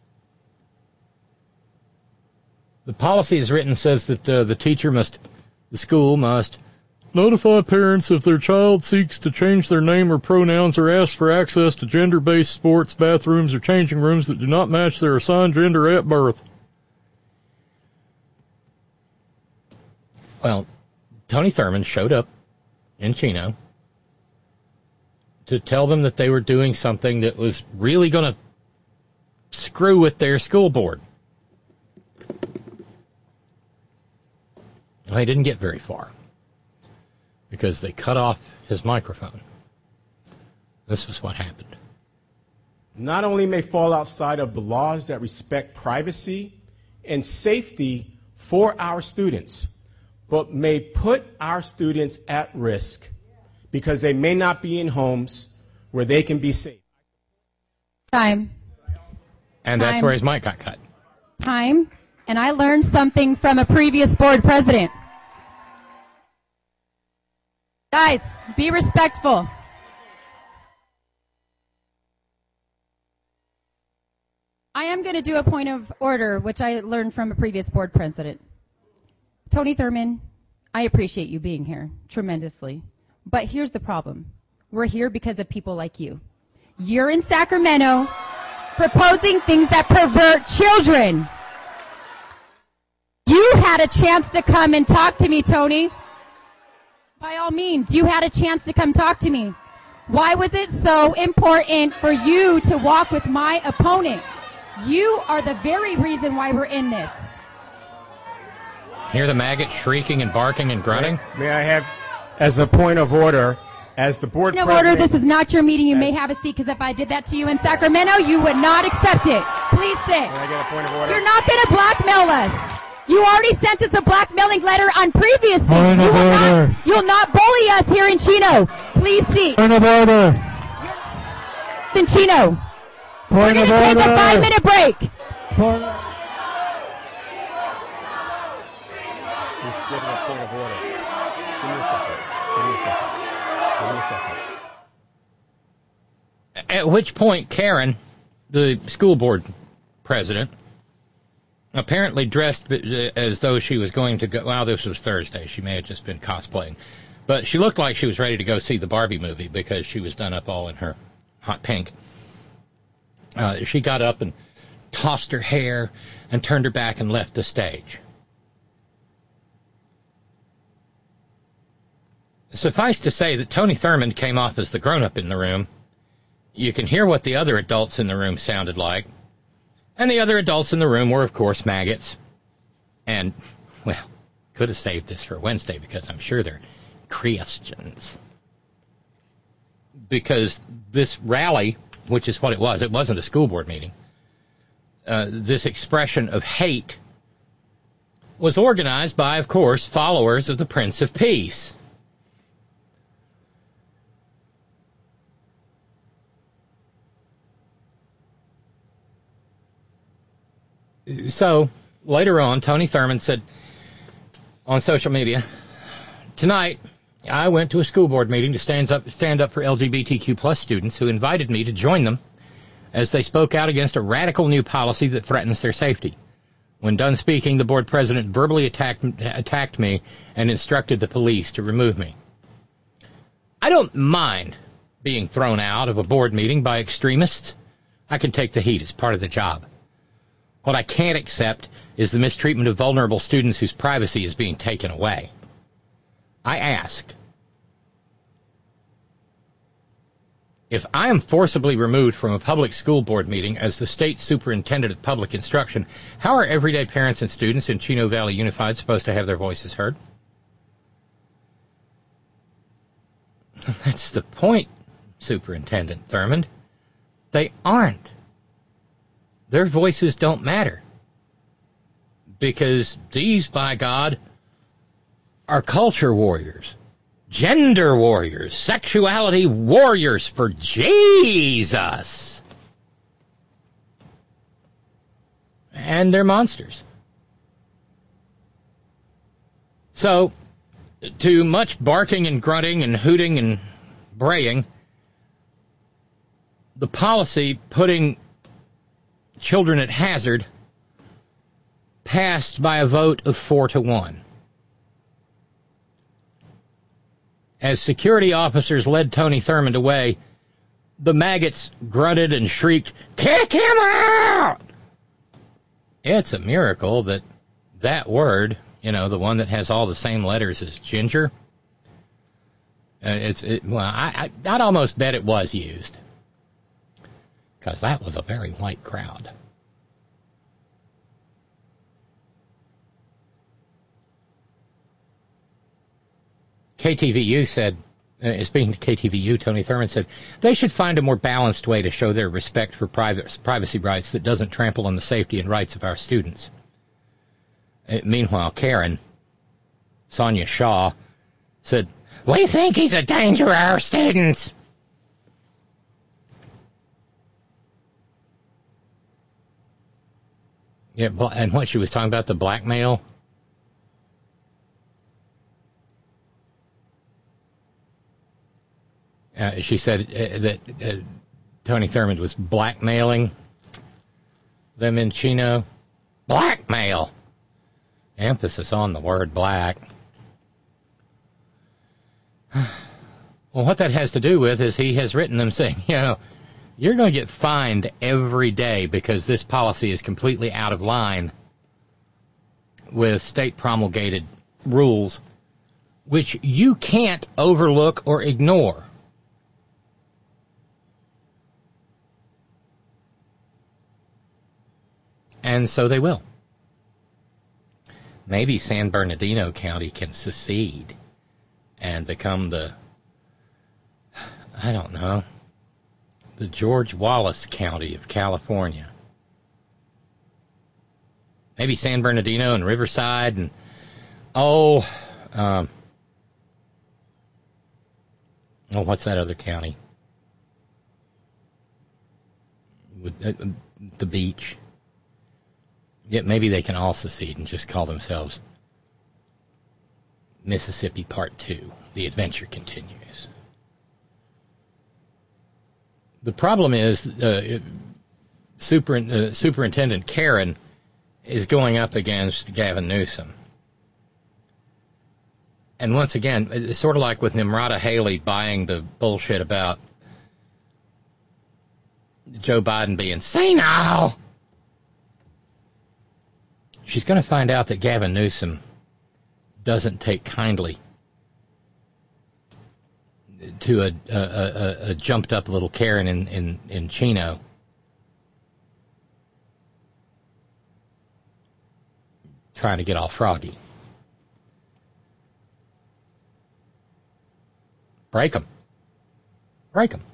[SPEAKER 4] The policy as written says that uh, the teacher must, the school must notify parents if their child seeks to change their name or pronouns or asks for access to gender-based sports, bathrooms, or changing rooms that do not match their assigned gender at birth. Well, Tony Thurmond showed up in Chino to tell them that they were doing something that was really going to screw with their school board. Well, he didn't get very far because they cut off his microphone. This is what happened.
[SPEAKER 8] Not only may fall outside of the laws that respect privacy and safety for our students, but may put our students at risk because they may not be in homes where they can be safe.
[SPEAKER 9] Time.
[SPEAKER 4] And
[SPEAKER 9] Time.
[SPEAKER 4] That's where his mic got cut.
[SPEAKER 9] Time. And I learned something from a previous board president. Guys, be respectful. I am going to do a point of order, which I learned from a previous board president. Tony Thurmond, I appreciate you being here tremendously. But here's the problem. We're here because of people like you. You're in Sacramento proposing things that pervert children. You had a chance to come and talk to me, Tony. By all means, you had a chance to come talk to me. Why was it so important for you to walk with my opponent? You are the very reason why we're in this.
[SPEAKER 4] Hear the maggot shrieking and barking and grunting?
[SPEAKER 8] May, may I have, as a point of order, as the board
[SPEAKER 9] No
[SPEAKER 8] president...
[SPEAKER 9] order, this is not your meeting. You
[SPEAKER 8] as,
[SPEAKER 9] may have a seat, because if I did that to you in Sacramento, you would not accept it. Please sit.
[SPEAKER 8] May I get a point of order?
[SPEAKER 9] You're not going to blackmail us. You already sent us a blackmailing letter on previous things.
[SPEAKER 4] Point
[SPEAKER 9] you
[SPEAKER 4] of
[SPEAKER 9] will
[SPEAKER 4] order.
[SPEAKER 9] not, you'll not bully us here in Chino. Please see.
[SPEAKER 4] Point of order.
[SPEAKER 9] In Chino.
[SPEAKER 4] Point
[SPEAKER 9] We're going to take a five-minute break.
[SPEAKER 4] Point
[SPEAKER 8] He's giving a point of order. Give me a second. Give me a second. Give me a second.
[SPEAKER 4] At which point, Karen, the school board president, apparently dressed as though she was going to go, well, this was Thursday. She may have just been cosplaying. But she looked like she was ready to go see the Barbie movie because she was done up all in her hot pink. Uh, she got up and tossed her hair and turned her back and left the stage. Suffice to say that Tony Thurmond came off as the grown-up in the room. You can hear what the other adults in the room sounded like. And the other adults in the room were, of course, maggots. And, well, could have saved this for Wednesday because I'm sure they're Christians. Because this rally, which is what it was, it wasn't a school board meeting, uh, this expression of hate was organized by, of course, followers of the Prince of Peace. So, later on, Tony Thurmond said on social media, tonight, I went to a school board meeting to stand up, stand up for L G B T Q plus students who invited me to join them as they spoke out against a radical new policy that threatens their safety. When done speaking, the board president verbally attacked, attacked me and instructed the police to remove me. I don't mind being thrown out of a board meeting by extremists. I can take the heat. It's part of the job. What I can't accept is the mistreatment of vulnerable students whose privacy is being taken away. I ask, if I am forcibly removed from a public school board meeting as the state superintendent of public instruction, how are everyday parents and students in Chino Valley Unified supposed to have their voices heard? That's the point, Superintendent Thurmond. They aren't. Their voices don't matter. Because these, by God, are culture warriors, gender warriors, sexuality warriors for Jesus. And they're monsters. So, to much barking and grunting and hooting and braying, the policy putting children at hazard passed by a vote of four to one. As security officers led Tony Thurmond away, the maggots grunted and shrieked, "Kick him out!" It's a miracle that that word, you know, the one that has all the same letters as ginger, uh, it's it, well, I, I, I'd almost bet it was used. Because that was a very white crowd. K T V U said, uh, speaking to K T V U, Tony Thurmond said, they should find a more balanced way to show their respect for private, privacy rights that doesn't trample on the safety and rights of our students. Uh, meanwhile, Karen, Sonia Shaw, said, we think he's a danger to our students. Yeah, and what she was talking about, the blackmail. Uh, she said uh, that uh, Tony Thurmond was blackmailing them in Chino. Blackmail. Emphasis on the word black. Well, what that has to do with is he has written them saying, you know, you're going to get fined every day because this policy is completely out of line with state promulgated rules, which you can't overlook or ignore. And so they will. Maybe San Bernardino County can secede and become the, I don't know, the George Wallace County of California. Maybe San Bernardino and Riverside and, oh, um, oh, what's that other county? With, uh, the beach. Yeah, maybe they can all secede and just call themselves Mississippi Part two. The adventure continues. The problem is uh, Super, uh, Superintendent Karen is going up against Gavin Newsom. And once again, it's sort of like with Nimrata Haley buying the bullshit about Joe Biden being senile. She's going to find out that Gavin Newsom doesn't take kindly to a, a, a, a jumped-up little Karen in, in, in Chino. Trying to get all froggy. Break them. Break them.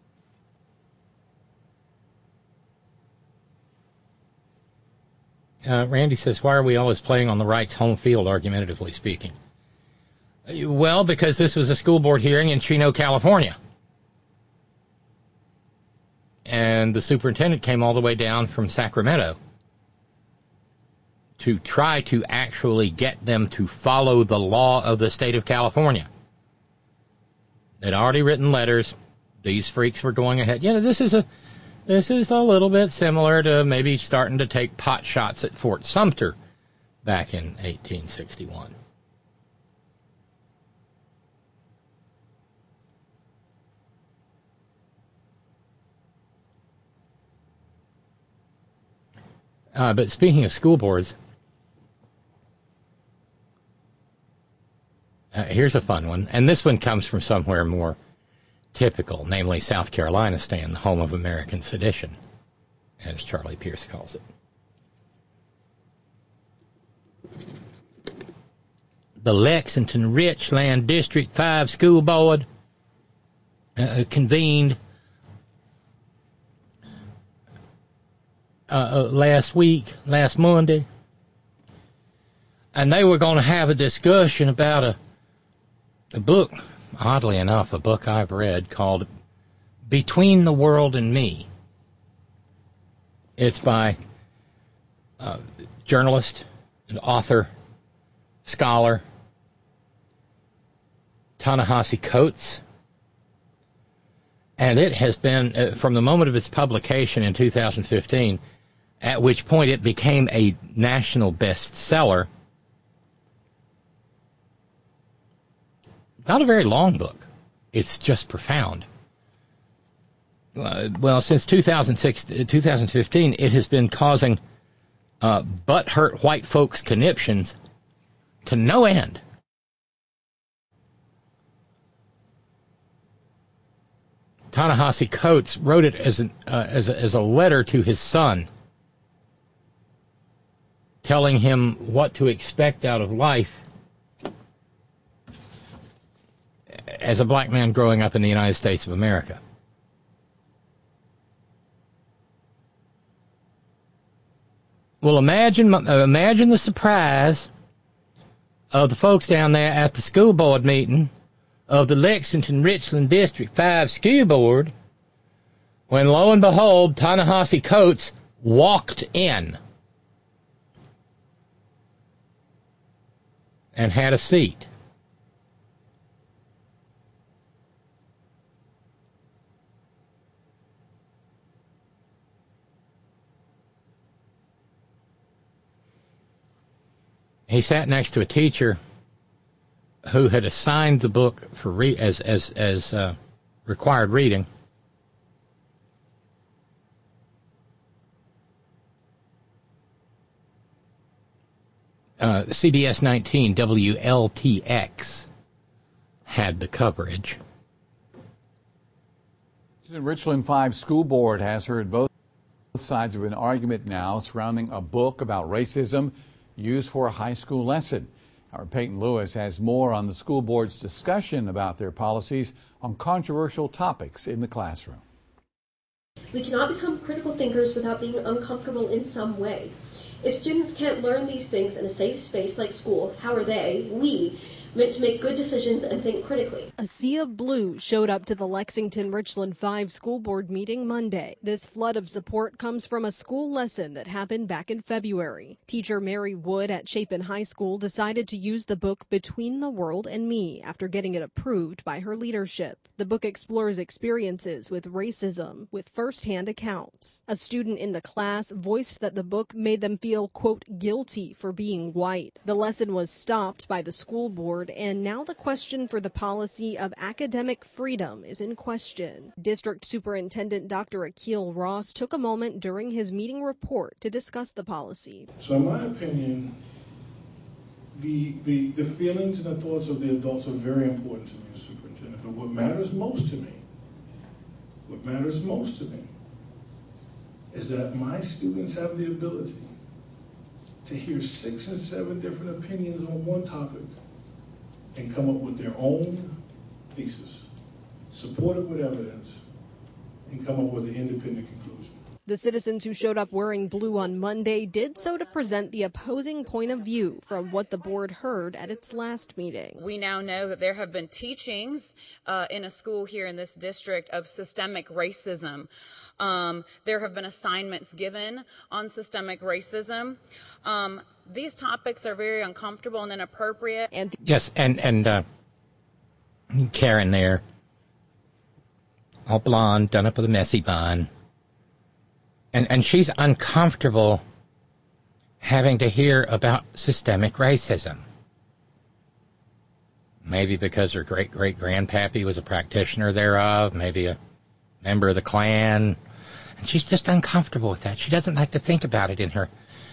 [SPEAKER 4] Uh, Randy says, why are we always playing on the right's home field, argumentatively speaking? Well, because this was a school board hearing in Chino, California. And the superintendent came all the way down from Sacramento to try to actually get them to follow the law of the state of California. They'd already written letters. These freaks were going ahead. You know, this is a this is a little bit similar to maybe starting to take pot shots at Fort Sumter back in eighteen sixty-one. Uh, but speaking of school boards, Uh, here's a fun one, and this one comes from somewhere more typical, namely South Carolina, Stan, the home of American sedition, as Charlie Pierce calls it. The Lexington Richland District five School Board uh, convened uh, uh, last week, last Monday, and they were going to have a discussion about a A book, oddly enough, a book I've read called Between the World and Me. It's by a journalist, an author, scholar, Ta-Nehisi Coates. And it has been, uh, from the moment of its publication in two thousand fifteen, at which point it became a national bestseller. Not a very long book. It's just profound. Uh, well, since two thousand six, two thousand fifteen, it has been causing uh, butt-hurt white folks' conniptions to no end. Ta-Nehisi Coates wrote it as, an, uh, as, a, as a letter to his son, telling him what to expect out of life as a black man growing up in the United States of America. Well, imagine uh, imagine the surprise of the folks down there at the school board meeting of the Lexington Richland District five School Board when, lo and behold, Ta-Nehisi Coates walked in and had a seat. He sat next to a teacher who had assigned the book for re- as as as uh, required reading. Uh, C B S nineteen W L T X had the coverage.
[SPEAKER 10] The Richland five School Board has heard both sides of an argument now surrounding a book about racism used for a high school lesson. Our Peyton Lewis has more on the school board's discussion about their policies on controversial topics in the classroom.
[SPEAKER 11] We cannot become critical thinkers without being uncomfortable in some way. If students can't learn these things in a safe space like school, how are they, we, meant to make good decisions and think critically?
[SPEAKER 12] A sea of blue showed up to the Lexington Richland five School Board meeting Monday. This flood of support comes from a school lesson that happened back in February. Teacher Mary Wood at Chapin High School decided to use the book Between the World and Me after getting it approved by her leadership. The book explores experiences with racism with firsthand accounts. A student in the class voiced that the book made them feel feel, quote, guilty for being white. The lesson was stopped by the school board, and now the question for the policy of academic freedom is in question. District Superintendent Doctor Akil Ross took a moment during his meeting report to discuss the policy.
[SPEAKER 13] So in my opinion, the, the, the feelings and the thoughts of the adults are very important to me as superintendent, but what matters most to me, what matters most to me is that my students have the ability to hear six and seven different opinions on one topic and come up with their own thesis, support it with evidence, and come up with an independent conclusion.
[SPEAKER 12] The citizens who showed up wearing blue on Monday did so to present the opposing point of view from what the board heard at its last meeting.
[SPEAKER 14] We now know that there have been teachings uh, in a school here in this district of systemic racism. Um, there have been assignments given on systemic racism. Um, these topics are very uncomfortable and inappropriate.
[SPEAKER 12] And
[SPEAKER 4] yes, and and uh, Karen there, all blonde, done up with a messy bun, and and she's uncomfortable having to hear about systemic racism. Maybe because her great great grandpappy was a practitioner thereof, maybe a member of the Klan. And she's just uncomfortable with that. She doesn't like to think about it in her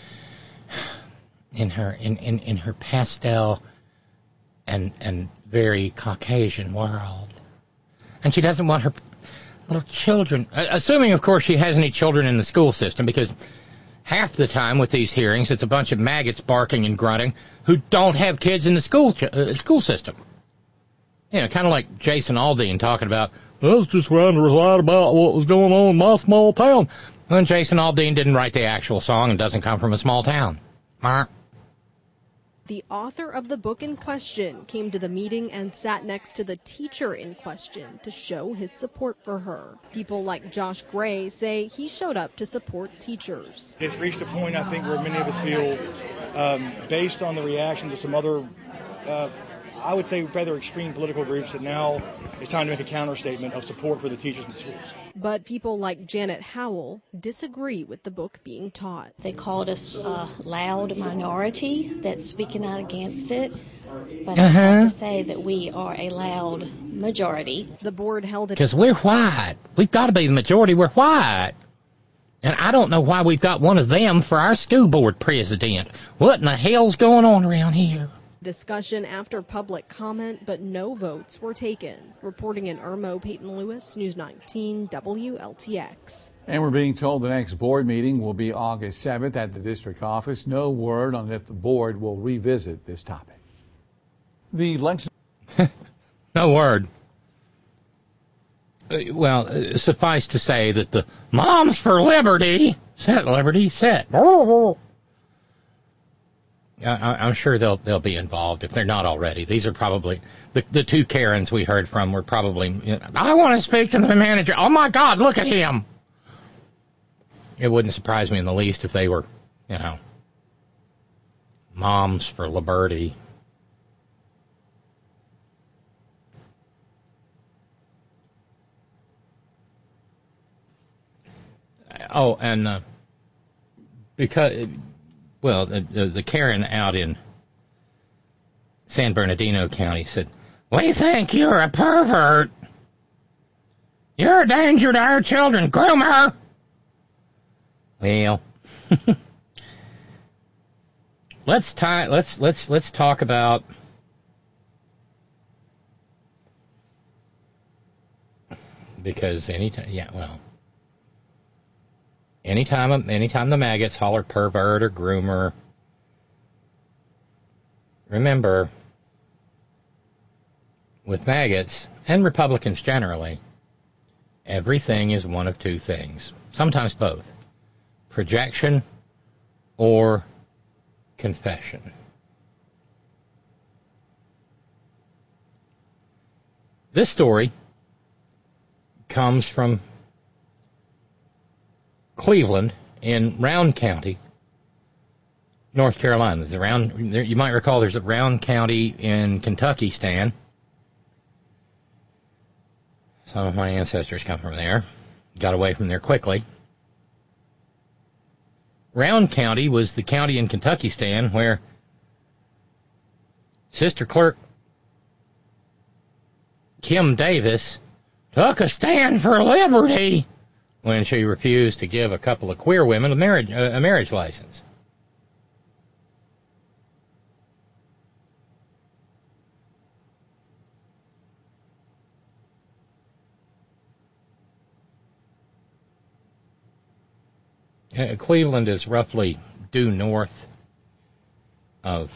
[SPEAKER 4] in her in, in, in her pastel and and very Caucasian world. And she doesn't want her little children, assuming of course she has any children in the school system, because half the time with these hearings it's a bunch of maggots barking and grunting who don't have kids in the school uh, school system. You know, kind of like Jason Aldean talking about, I was just trying to recite about what was going on in my small town. Well, Jason Aldean didn't write the actual song and doesn't come from a small town.
[SPEAKER 12] The author of the book in question came to the meeting and sat next to the teacher in question to show his support for her. People like Josh Gray say he showed up to support teachers.
[SPEAKER 15] It's reached a point, I think, where many of us feel, um, based on the reaction to some other uh, I would say rather extreme political groups, that now it's time to make a counter-statement of support for the teachers in the schools.
[SPEAKER 12] But people like Janet Howell disagree with the book being taught.
[SPEAKER 16] They called us a loud minority that's speaking out against it, but uh-huh. I have to say that we are a loud majority.
[SPEAKER 12] The board held it
[SPEAKER 4] because we're white. We've got to be the majority. We're white. And I don't know why we've got one of them for our school board president. What in the hell's going on around here?
[SPEAKER 12] Discussion after public comment, but no votes were taken. Reporting in Irmo, Peyton Lewis, News nineteen W L T X.
[SPEAKER 10] And we're being told the next board meeting will be August seventh at the district office. No word on if the board will revisit this topic. The Lexington...
[SPEAKER 4] No word. Uh, well, uh, suffice to say that the Moms for Liberty, set Liberty, set. I, I'm sure they'll they'll be involved if they're not already. These are probably the the two Karens we heard from were probably. You know, I want to speak to the manager. Oh my God, look at him! It wouldn't surprise me in the least if they were, you know, Moms for Liberty. Oh, and uh, because. Well, the, the, the Karen out in San Bernardino County said, we think you're a pervert. You're a danger to our children, groomer. Well, let's tie, let's let's let's talk about because anytime, yeah, well. Anytime, anytime the maggots holler pervert or groomer, remember, with maggots, and Republicans generally, everything is one of two things, sometimes both, projection or confession. This story comes from Cleveland in Round County, North Carolina. There's a Round, there, you might recall there's a Round County in Kentucky, Stan. Some of my ancestors come from there. Got away from there quickly. Round County was the county in Kentucky, Stan, where Sister Clerk Kim Davis took a stand for liberty when she refused to give a couple of queer women a marriage, uh, a marriage license. Uh, Cleveland is roughly due north of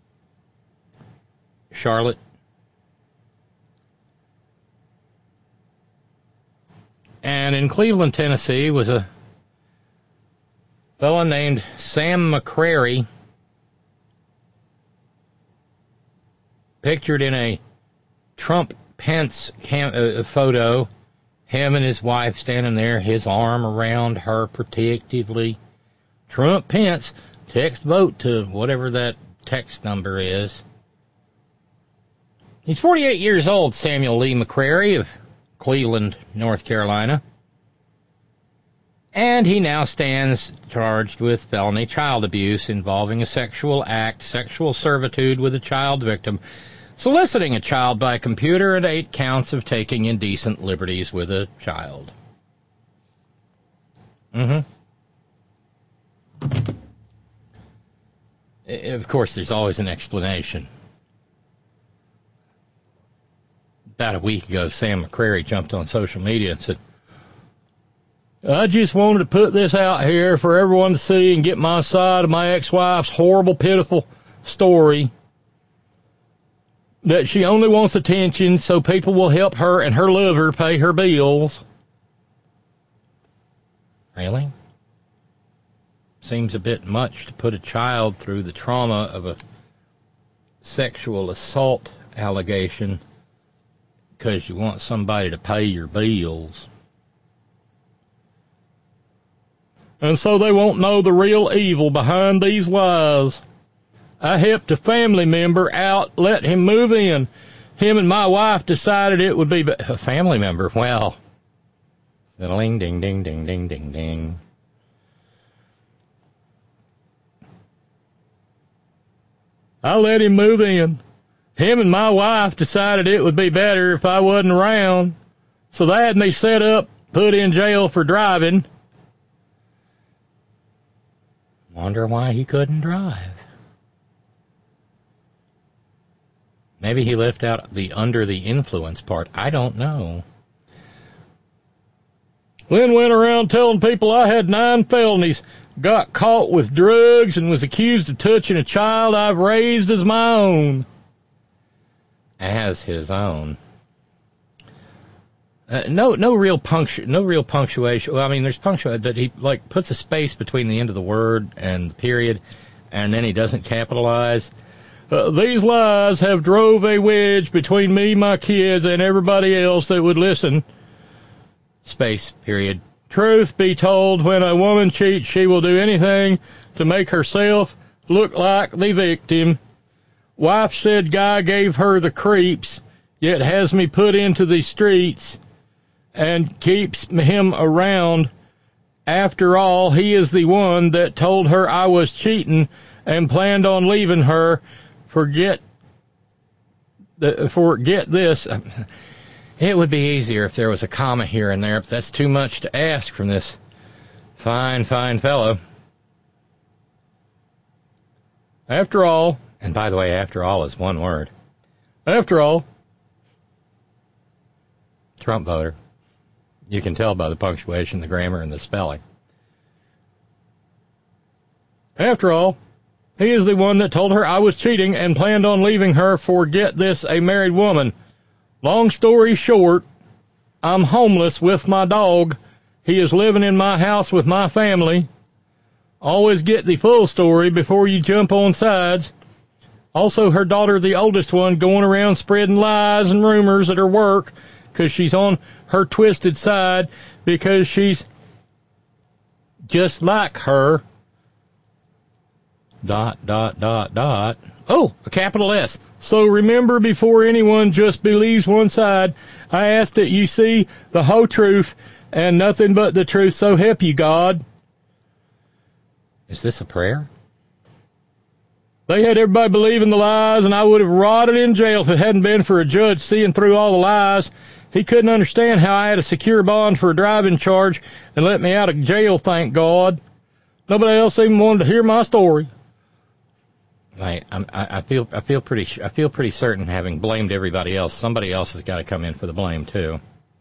[SPEAKER 4] Charlotte. And in Cleveland, Tennessee, was a fellow named Sam McCrary, pictured in a Trump-Pence cam- uh, photo, him and his wife standing there, his arm around her protectively. Trump-Pence, text vote to whatever that text number is. He's forty-eight years old, Samuel Lee McCrary of Cleveland, North Carolina. And he now stands charged with felony child abuse involving a sexual act, sexual servitude with a child victim, soliciting a child by computer, and eight counts of taking indecent liberties with a child. Mm-hmm. Of course, there's always an explanation. About a week ago, Sam McCrary jumped on social media and said, I just wanted to put this out here for everyone to see and get my side of my ex-wife's horrible, pitiful story. That she only wants attention so people will help her and her lover pay her bills. Really? Seems a bit much to put a child through the trauma of a sexual assault allegation because you want somebody to pay your bills. And so they won't know the real evil behind these lies. I helped a family member out, let him move in. Him and my wife decided it would be be- a family member. Well, ding, ding, ding, ding, ding, ding, ding. I let him move in. Him and my wife decided it would be better if I wasn't around. So they had me set up, put in jail for driving. Wonder why he couldn't drive. Maybe he left out the under the influence part. I don't know. Then went around telling people I had nine felonies, got caught with drugs, and was accused of touching a child I've raised as my own. As his own. Uh, no, no real punctu- no real punctuation. Well, I mean, there's punctuation, but he like puts a space between the end of the word and the period, and then he doesn't capitalize. Uh, these lies have drove a wedge between me, my kids, and everybody else that would listen. Space, period. Truth be told, when a woman cheats, she will do anything to make herself look like the victim. Wife said guy gave her the creeps, yet has me put into the streets and keeps him around. After all, he is the one that told her I was cheating and planned on leaving her. Forget the, forget this. It would be easier if there was a comma here and there, but that's too much to ask from this fine, fine fellow. After all, and by the way, after all is one word. After all, Trump voter. You can tell by the punctuation, the grammar, and the spelling. After all, he is the one that told her I was cheating and planned on leaving her for, get this, a married woman. Long story short, I'm homeless with my dog. He is living in my house with my family. Always get the full story before you jump on sides. Also, her daughter, the oldest one, going around spreading lies and rumors at her work because she's on her twisted side because she's just like her. Dot, dot, dot, dot. Oh, a capital S. So remember, before anyone just believes one side, I ask that you see the whole truth and nothing but the truth, so help you God. Is this a prayer? They had everybody believing the lies, and I would have rotted in jail if it hadn't been for a judge seeing through all the lies. He couldn't understand how I had a secure bond for a driving charge and let me out of jail, thank God. Nobody else even wanted to hear my story. I, I, I feel I feel pretty I feel pretty certain, having blamed everybody else, somebody else has got to come in for the blame too.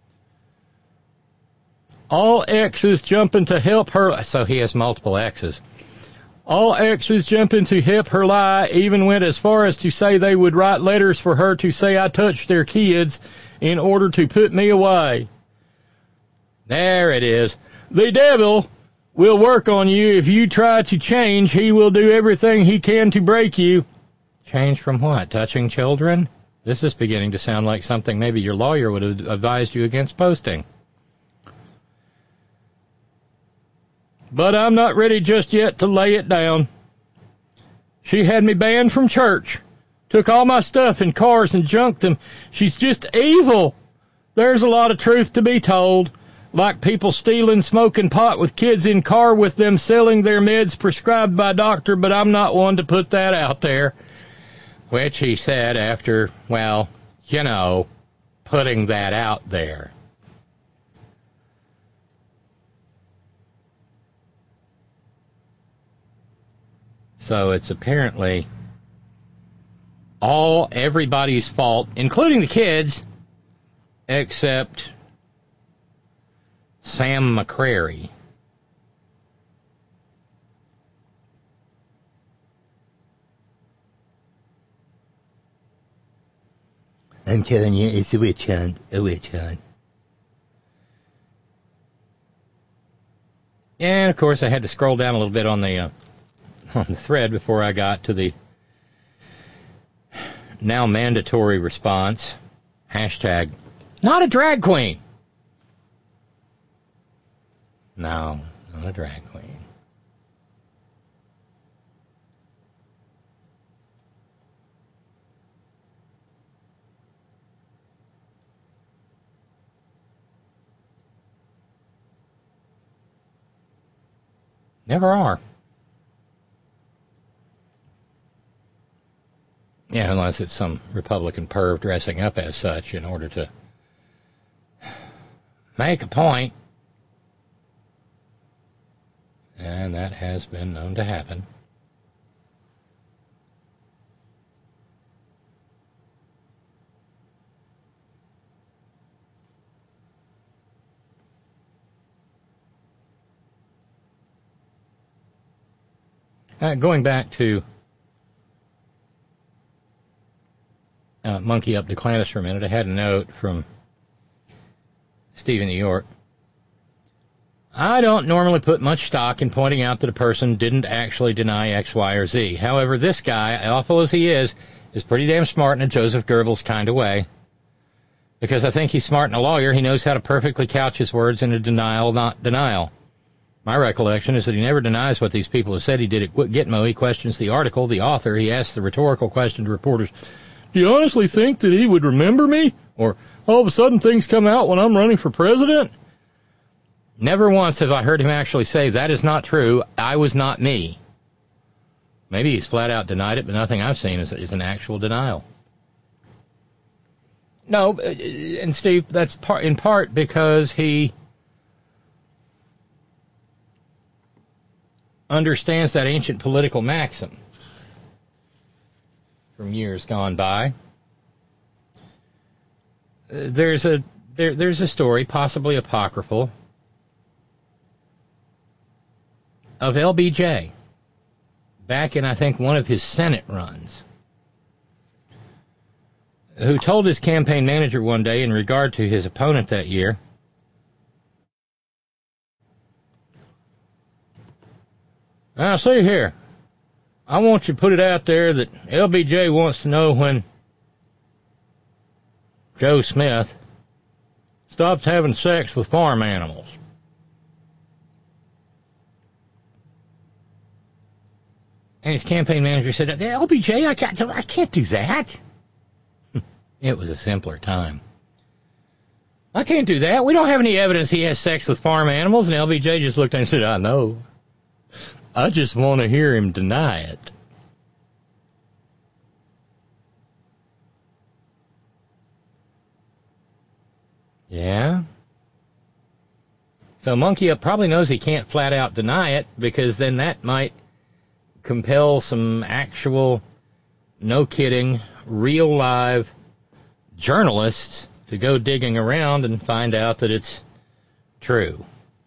[SPEAKER 4] All exes jumping to help her. So he has multiple exes. All exes jumping to help her lie, even went as far as to say they would write letters for her to say I touched their kids in order to put me away. There it is. The devil will work on you. If you try to change, he will do everything he can to break you. Change from what? Touching children? This is beginning to sound like something maybe your lawyer would have advised you against posting. But I'm not ready just yet to lay it down. She had me banned from church, took all my stuff and cars and junked them. She's just evil. There's a lot of truth to be told, like people stealing, smoking pot with kids in car with them, selling their meds prescribed by doctor, but I'm not one to put that out there. Which he said after, well, you know, putting that out there. So it's apparently all everybody's fault, including the kids, except Sam McCrary.
[SPEAKER 17] I'm telling you, it's a witch hunt, a witch hunt.
[SPEAKER 4] And, of course, I had to scroll down a little bit on the uh, on the thread before I got to the now mandatory response. Hashtag, not a drag queen. No, not a drag queen. Never are. Yeah, unless it's some Republican perv dressing up as such in order to make a point. And that has been known to happen. Uh, going back to uh, Monkey Up Duklantis for a minute, I had a note from Steve in New York. I don't normally put much stock in pointing out that a person didn't actually deny X, Y, or Z. However, this guy, awful as he is, is pretty damn smart in a Joseph Goebbels kind of way. Because I think he's smart and a lawyer, he knows how to perfectly couch his words in a denial, not denial. My recollection is that he never denies what these people have said he did at Gitmo. He questions the article, the author. He asks the rhetorical question to reporters, do you honestly think that he would remember me? Or all of a sudden things come out when I'm running for president? Never once have I heard him actually say, that is not true, I was not me. Maybe he's flat out denied it, but nothing I've seen is, is an actual denial. No, and Steve, that's part, in part because he understands that ancient political maxim from years gone by. There's a there, there's a story, possibly apocryphal, of L B J back in, I think, one of his Senate runs, who told his campaign manager one day in regard to his opponent that year, now, see here, I want you to put it out there that L B J wants to know when Joe Smith stops having sex with farm animals. And his campaign manager said, L B J, I can't, I can't do that. It was a simpler time. I can't do that. We don't have any evidence he has sex with farm animals. And L B J just looked at him and said, I know. I just want to hear him deny it. Yeah? So Monkey Up probably knows he can't flat out deny it, because then that might compel some actual, no kidding, real live journalists to go digging around and find out that it's true.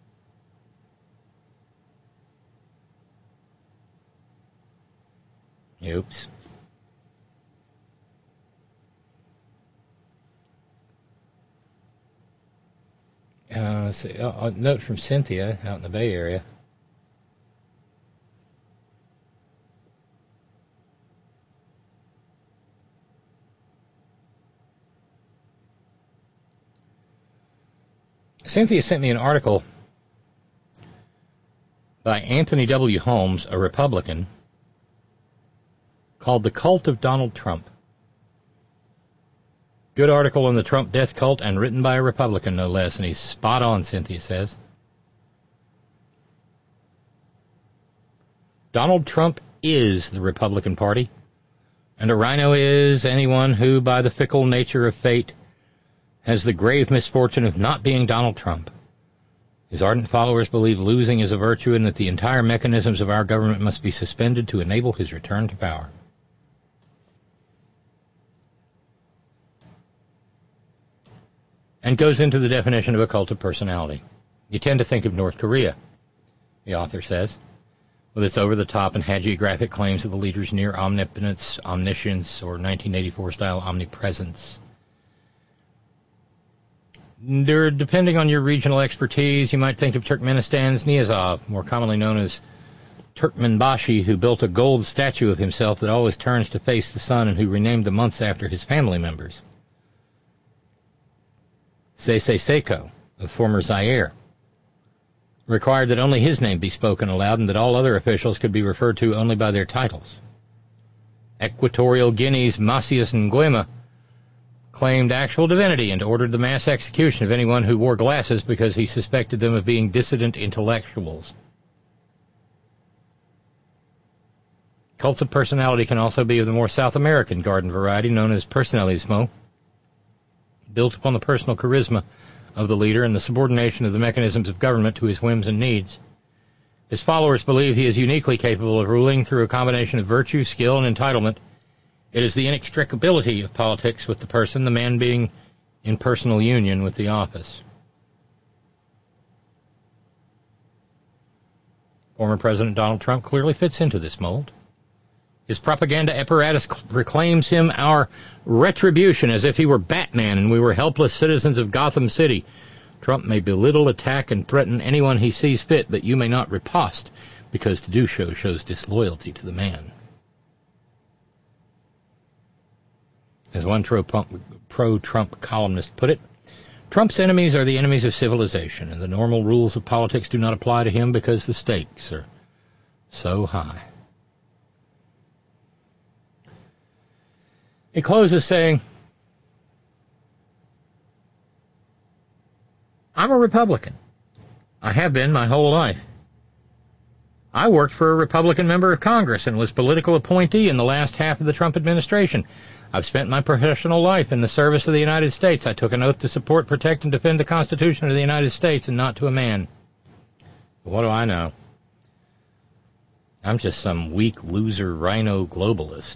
[SPEAKER 4] Oops. Uh, let's see. Oh, a note from Cynthia out in the Bay Area. Cynthia sent me an article by Anthony W. Holmes, a Republican, called The Cult of Donald Trump. Good article on the Trump death cult, and written by a Republican, no less, and he's spot on, Cynthia says. Donald Trump is the Republican Party, and a rhino is anyone who, by the fickle nature of fate, has the grave misfortune of not being Donald Trump. His ardent followers believe losing is a virtue and that the entire mechanisms of our government must be suspended to enable his return to power. And goes into the definition of a cult of personality. You tend to think of North Korea, the author says, with its over-the-top and hagiographic claims of the leader's near omnipotence, omniscience, or nineteen eighty-four-style omnipresence. Depending on your regional expertise, you might think of Turkmenistan's Niyazov, more commonly known as Turkmenbashi, who built a gold statue of himself that always turns to face the sun and who renamed the months after his family members. Sese Seko, of former Zaire, required that only his name be spoken aloud and that all other officials could be referred to only by their titles. Equatorial Guinea's Macias Nguema claimed actual divinity and ordered the mass execution of anyone who wore glasses because he suspected them of being dissident intellectuals. Cults of personality can also be of the more South American garden variety known as personalismo, built upon the personal charisma of the leader and the subordination of the mechanisms of government to his whims and needs. His followers believe he is uniquely capable of ruling through a combination of virtue, skill, and entitlement. It is the inextricability of politics with the person, the man being in personal union with the office. Former President Donald Trump clearly fits into this mold. His propaganda apparatus proclaims him our retribution as if he were Batman and we were helpless citizens of Gotham City. Trump may belittle, attack, and threaten anyone he sees fit, but you may not riposte, because to do so shows disloyalty to the man. As one pro-Trump columnist put it, Trump's enemies are the enemies of civilization, and the normal rules of politics do not apply to him because the stakes are so high. He closes saying, I'm a Republican. I have been my whole life. I worked for a Republican member of Congress and was political appointee in the last half of the Trump administration. I've spent my professional life in the service of the United States. I took an oath to support, protect, and defend the Constitution of the United States and not to a man. But what do I know? I'm just some weak loser rhino globalist.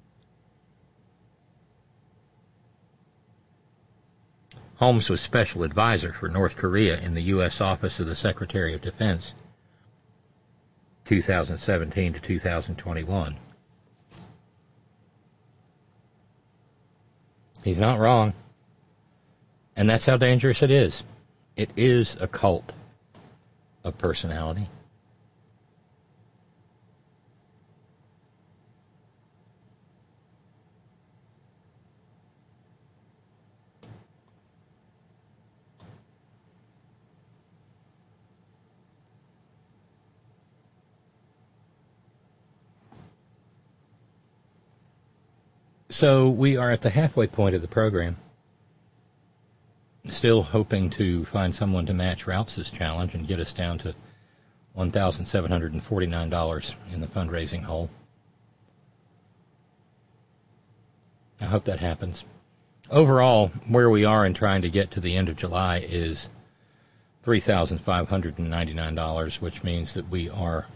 [SPEAKER 4] Holmes was special advisor for North Korea in the U S Office of the Secretary of Defense, two thousand seventeen to two thousand twenty-one. He's not wrong. And that's how dangerous it is. It is a cult of personality. So we are at the halfway point of the program. Still hoping to find someone to match Ralph's challenge and get us down to one thousand seven hundred forty-nine dollars in the fundraising hole. I hope that happens. Overall, where we are in trying to get to the end of July is three thousand five hundred ninety-nine dollars, which means that we are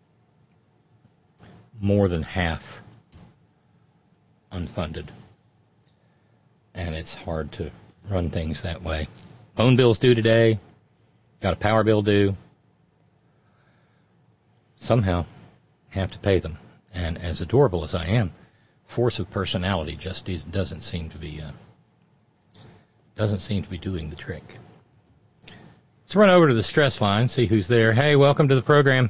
[SPEAKER 4] more than half unfunded. And it's hard to run things that way. Phone bills due today. Got a power bill due. Somehow have to pay them. And as adorable as I am, force of personality just is, doesn't seem to be uh, doesn't seem to be doing the trick. Let's run over to the stress line, see who's there. Hey, welcome to the program.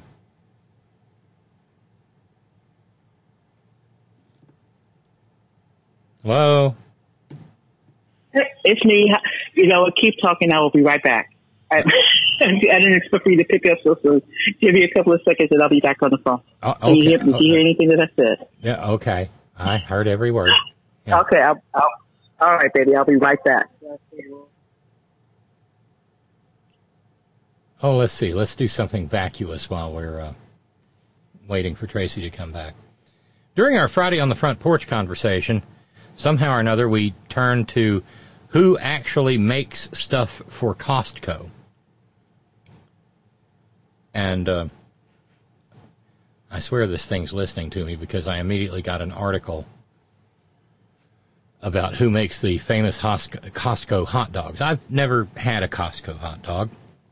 [SPEAKER 4] Hello.
[SPEAKER 18] It's me. You know, keep talking. I will be right back. I, I didn't expect for you to pick up, so, so give me a couple of seconds and I'll be back on the phone.
[SPEAKER 4] Oh, okay.
[SPEAKER 18] Can you hear, did you hear anything that I said?
[SPEAKER 4] Yeah, okay. I heard every word.
[SPEAKER 18] Yeah. Okay. I'll, I'll, all right, baby. I'll be right back.
[SPEAKER 4] Oh, let's see. Let's do something vacuous while we're uh, waiting for Tracy to come back. During our Friday on the Front Porch conversation, somehow or another, we turned to who actually makes stuff for Costco. And uh, I swear this thing's listening to me because I immediately got an article about who makes the famous Costco hot dogs. I've never had a Costco hot dog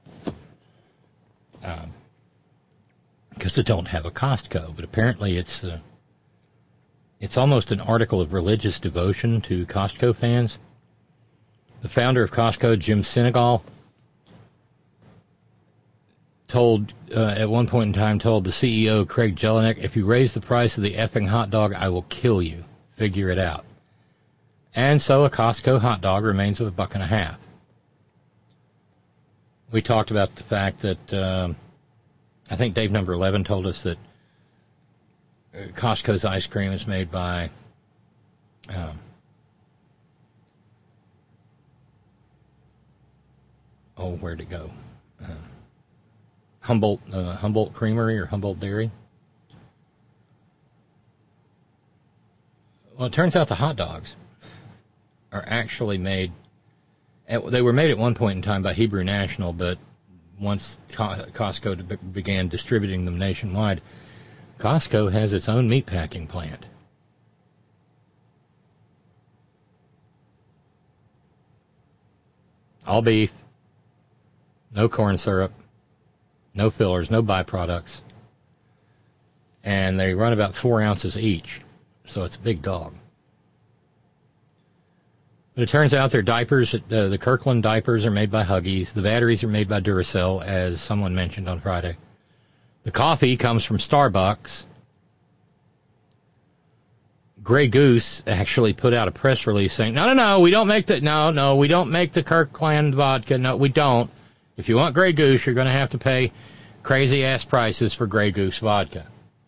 [SPEAKER 4] because um, I don't have a Costco, but apparently it's uh, it's almost an article of religious devotion to Costco fans. The founder of Costco, Jim Sinegal, told uh, at one point in time told the C E O Craig Jelinek, "If you raise the price of the effing hot dog, I will kill you. Figure it out." And so a Costco hot dog remains a buck and a half. We talked about the fact that um, I think Dave Number eleven told us that Costco's ice cream is made by um, oh, where'd it go? Uh, Humboldt uh, Humboldt Creamery or Humboldt Dairy. Well, it turns out the hot dogs are actually made. At, they were made at one point in time by Hebrew National, but once Costco began distributing them nationwide, Costco has its own meatpacking plant. All beef, no corn syrup, no fillers, no byproducts, and they run about four ounces each, so it's a big dog. But it turns out their diapers, uh, the Kirkland diapers are made by Huggies. The batteries are made by Duracell, as someone mentioned on Friday. The coffee comes from Starbucks. Grey Goose actually put out a press release saying, no, no, no, we don't make the, no, no, we don't make the Kirkland vodka. No, we don't. If you want Grey Goose, you're going to have to pay crazy-ass prices for Grey Goose vodka.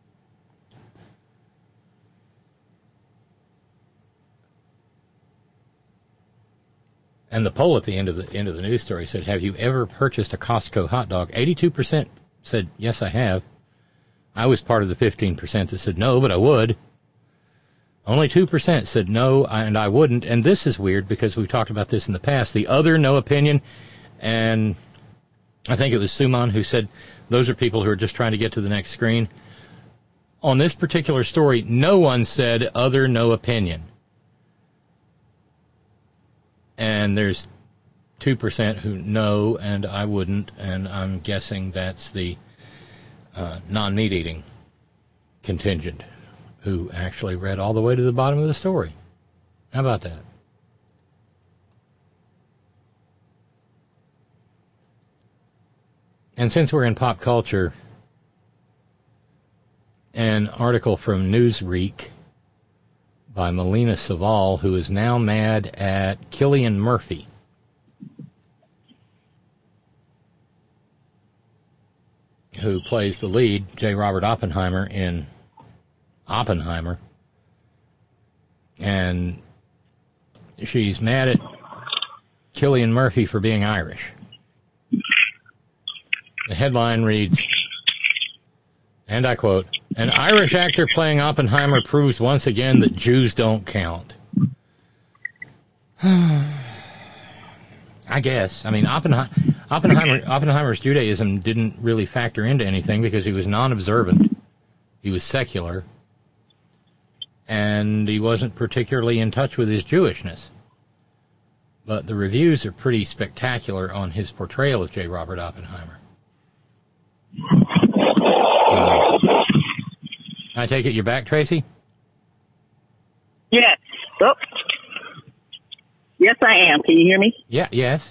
[SPEAKER 4] And the poll at the end of the end of the news story said, have you ever purchased a Costco hot dog? eighty-two percent said, yes, I have. I was part of the fifteen percent that said no, but I would. Only two percent said no, and I wouldn't. And this is weird because we've talked about this in the past. The other, no opinion. And I think it was Suman who said those are people who are just trying to get to the next screen. On this particular story, no one said other, no opinion. And there's two percent who know, and I wouldn't, and I'm guessing that's the uh, non-meat-eating contingent who actually read all the way to the bottom of the story. How about that? And since we're in pop culture, an article from Newsweek by Melina Saval, who is now mad at Cillian Murphy. Who plays the lead, J. Robert Oppenheimer, in Oppenheimer. And she's mad at Cillian Murphy for being Irish. The headline reads, And I quote, "An Irish actor playing Oppenheimer proves once again that Jews don't count." I guess. I mean, Oppenheimer, Oppenheimer, Oppenheimer's Judaism didn't really factor into anything because he was non-observant. He was secular. And he wasn't particularly in touch with his Jewishness. But the reviews are pretty spectacular on his portrayal of J. Robert Oppenheimer. I take it you're back, Tracy?
[SPEAKER 18] Yes. Oh. Yes, I am. Can you hear me?
[SPEAKER 4] Yeah, yes.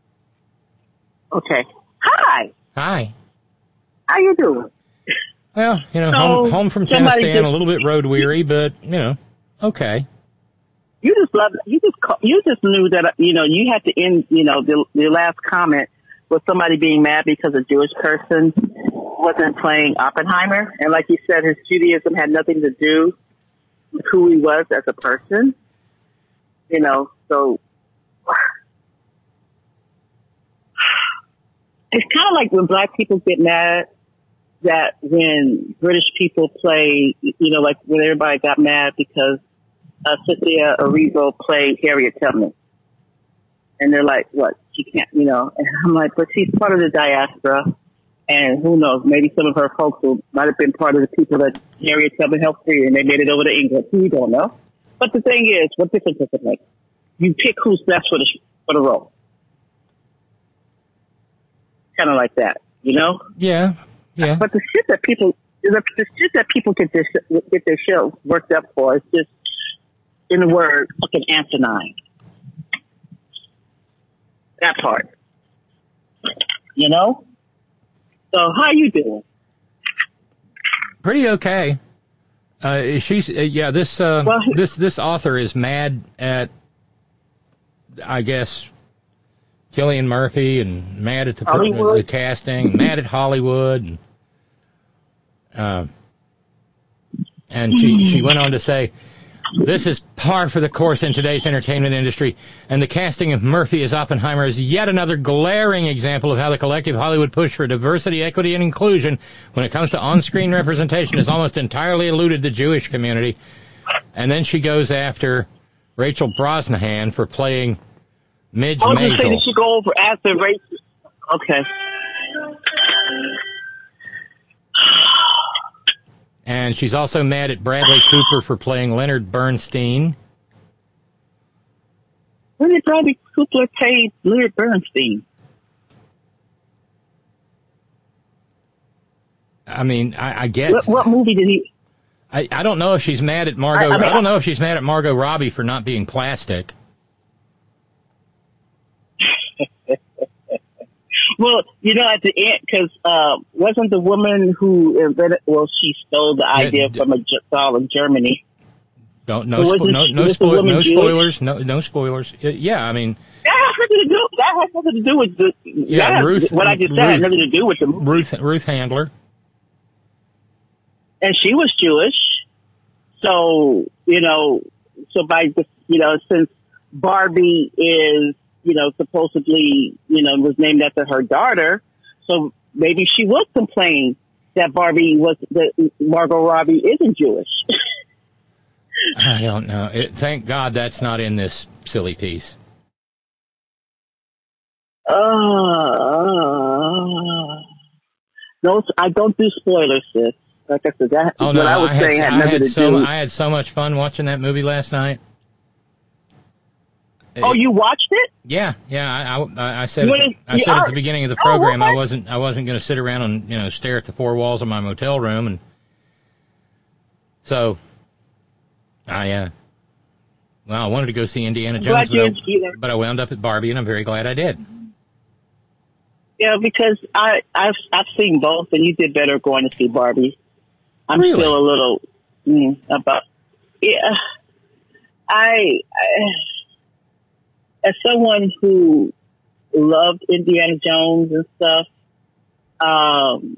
[SPEAKER 18] Okay. Hi.
[SPEAKER 4] Hi.
[SPEAKER 18] How you doing?
[SPEAKER 4] Well, you know,
[SPEAKER 18] So,
[SPEAKER 4] home, home from
[SPEAKER 18] somebody
[SPEAKER 4] Tennessee,
[SPEAKER 18] just-
[SPEAKER 4] a little bit road weary, but, you know, okay.
[SPEAKER 18] You just love you just ca- you just knew that you know you had to end you know the, the last comment was somebody being mad because a Jewish person wasn't playing Oppenheimer, and like you said, his Judaism had nothing to do with who he was as a person. You know, so it's kind of like when black people get mad that when British people play, you know, like when everybody got mad because uh, Cynthia Erivo played Harriet Tubman. And they're like, what? She can't, you know. And I'm like, but she's part of the diaspora. And who knows, maybe some of her folks who might have been part of the people that Harriet Tubman helped free and they made it over to England. We don't know. But the thing is, what difference does it make? You pick who's best for the, for the role. Kind of like that, you know?
[SPEAKER 4] Yeah, yeah.
[SPEAKER 18] But the shit that people, the, the shit that people get their, get their shows worked up for is just, in the word, fucking asinine. That part. You know? So, how you doing?
[SPEAKER 4] Pretty okay. Uh, she's, uh, yeah, this, uh, well, this, this author is mad at, I guess, Cillian Murphy and mad at the, per- the casting, mad at Hollywood. And, uh, and she, she went on to say, "This is par for the course in today's entertainment industry, and the casting of Murphy as Oppenheimer is yet another glaring example of how the collective Hollywood push for diversity, equity, and inclusion when it comes to on-screen representation has almost entirely eluded the Jewish community." And then she goes after Rachel Brosnahan for playing Midge
[SPEAKER 18] I was going to say,
[SPEAKER 4] Maisel.
[SPEAKER 18] did she go over after Rachel? Okay.
[SPEAKER 4] And she's also mad at Bradley Cooper for playing Leonard Bernstein.
[SPEAKER 18] When did Bradley Cooper play Leonard Bernstein?
[SPEAKER 4] I mean, I, I get.
[SPEAKER 18] What, what movie did he?
[SPEAKER 4] I, I don't know if she's mad at Margot. I, I, mean, I don't know if she's mad at Margot Robbie for not being plastic.
[SPEAKER 18] Well, you know, at the end, because uh, wasn't the woman who invented? Well, she stole the idea yeah, from a doll in Germany.
[SPEAKER 4] Don't no so spo- no no, spo- no spoilers no no spoilers. Yeah, I mean
[SPEAKER 18] that has nothing to do. That has nothing to do with the.
[SPEAKER 4] Yeah,
[SPEAKER 18] has,
[SPEAKER 4] Ruth.
[SPEAKER 18] What I just said
[SPEAKER 4] Ruth,
[SPEAKER 18] has nothing to do with the movie.
[SPEAKER 4] Ruth Ruth Handler.
[SPEAKER 18] And she was Jewish, so you know, so by the, you know, since Barbie is, you know, supposedly, you know, was named after her daughter, so maybe she would complain that Barbie was, that Margot Robbie isn't Jewish.
[SPEAKER 4] I don't know. It, thank God that's not in this silly piece.
[SPEAKER 18] Uh, no, I don't do spoilers, sis. Like I said, that,
[SPEAKER 4] oh, no,
[SPEAKER 18] what I was
[SPEAKER 4] I had,
[SPEAKER 18] saying had
[SPEAKER 4] I
[SPEAKER 18] nothing
[SPEAKER 4] had
[SPEAKER 18] to
[SPEAKER 4] so,
[SPEAKER 18] do.
[SPEAKER 4] I had so much fun watching that movie last night.
[SPEAKER 18] Oh, you watched it?
[SPEAKER 4] Yeah, yeah. I, I, I said,
[SPEAKER 18] What
[SPEAKER 4] at,
[SPEAKER 18] is,
[SPEAKER 4] I said
[SPEAKER 18] are,
[SPEAKER 4] at the beginning of the program,
[SPEAKER 18] oh,
[SPEAKER 4] I wasn't, I wasn't going to sit around and you know stare at the four walls of my motel room, and so, I, uh, well, I wanted to go see Indiana Jones, but I, but I wound up at Barbie, and I'm very glad I did.
[SPEAKER 18] Yeah, because I, I've, I've seen both, and you did better going to see Barbie. I'm
[SPEAKER 4] really?
[SPEAKER 18] still a little mm, about, yeah. I, I, as someone who loved Indiana Jones and stuff, um,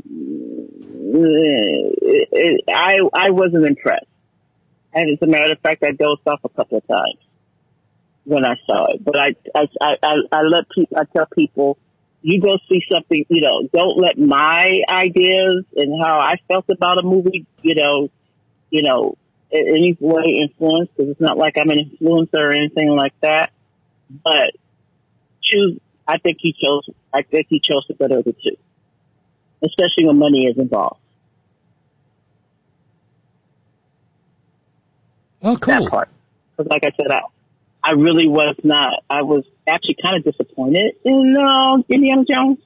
[SPEAKER 18] it, it, I, I wasn't impressed. And as a matter of fact, I dozed off a couple of times when I saw it. But I, I, I, I let people, I tell people, you go see something, you know, don't let my ideas and how I felt about a movie, you know, you know, in any way influence, because it's not like I'm an influencer or anything like that. But choose, I think he chose, I think he chose the better of the two, especially when money is involved.
[SPEAKER 4] Oh, cool.
[SPEAKER 18] That part. Because like I said, I, I really was not, I was actually kind of disappointed in uh, Indiana Jones.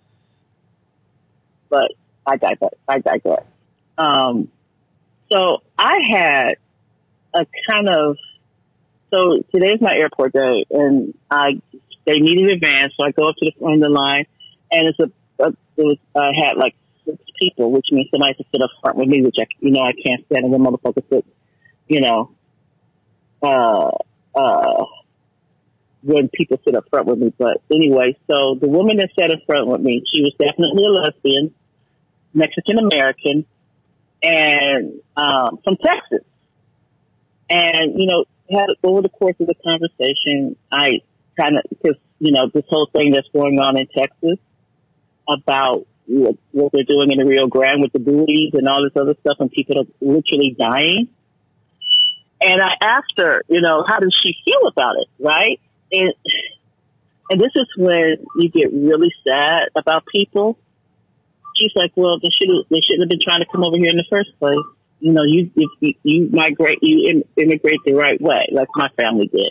[SPEAKER 18] But I digress. I digress. Um, so I had a kind of, so today's my airport day, and I they needed advance, so I go up to the front of the line, and it's a, a it was I had like six people, which means somebody to sit up front with me, which I you know I can't stand, and the motherfucker sit, you know, uh, uh, when people sit up front with me. But anyway, so the woman that sat in front with me, she was definitely a lesbian, Mexican American, and um, from Texas. And, you know, had over the course of the conversation, I kind of, because, you know, this whole thing that's going on in Texas about what, what they're doing in the Rio Grande with the buoys and all this other stuff, and people are literally dying. And I asked her, you know, how does she feel about it, right? And, and this is when you get really sad about people. She's like, well, they should they shouldn't have been trying to come over here in the first place. You know, you you, you migrate, you im- immigrate the right way, like my family did.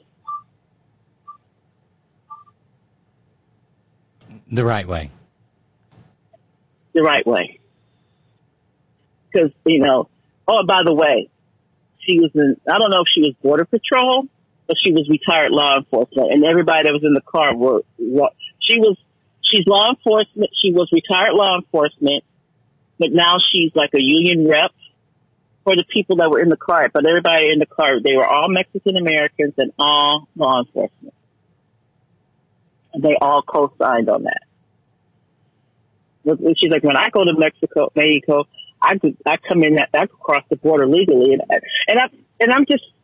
[SPEAKER 4] The right way.
[SPEAKER 18] The right way. Because, you know, oh, by the way, she was in, I don't know if she was Border Patrol, but she was retired law enforcement. And everybody that was in the car were, were she was, she's law enforcement. She was retired law enforcement, but now she's like a union rep for the people that were in the car. But everybody in the car, they were all Mexican Americans and all law enforcement. And they all co-signed on that. She's like, when I go to Mexico, Mexico, I could, I come in that, I could cross the border legally. And, and I, and I'm just,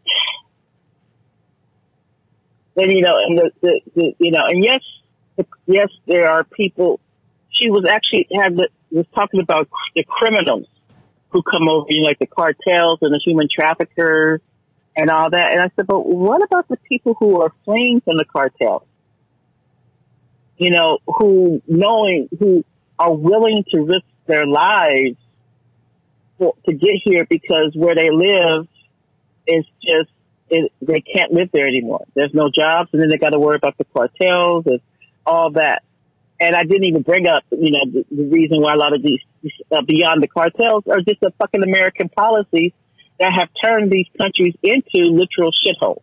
[SPEAKER 18] and you know, and the, the, the you know, and yes, yes, there are people, she was actually, had the, was talking about the criminals who come over, you know, like the cartels and the human traffickers and all that. And I said, but what about the people who are fleeing from the cartels? You know, who knowing, who are willing to risk their lives for, to get here because where they live is just, it, they can't live there anymore. There's no jobs, and then they got to worry about the cartels and all that. And I didn't even bring up, you know, the, the reason why a lot of these uh, beyond the cartels are just the fucking American policies that have turned these countries into literal shitholes.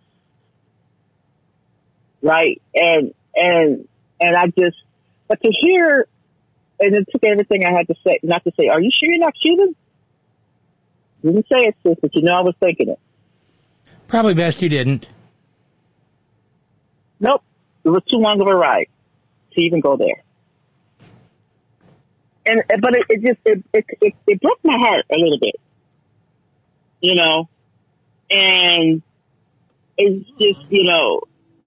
[SPEAKER 18] Right? And, and, and I just, but to hear, and it took everything I had to say, not to say, are you sure you're not Cuban? Didn't say it, sis, but you know I was thinking it.
[SPEAKER 4] Probably best you didn't.
[SPEAKER 18] Nope. It was too long of a ride to even go there. And, but it, it just, it, it, it, it broke my heart a little bit. You know? And it's just, you know,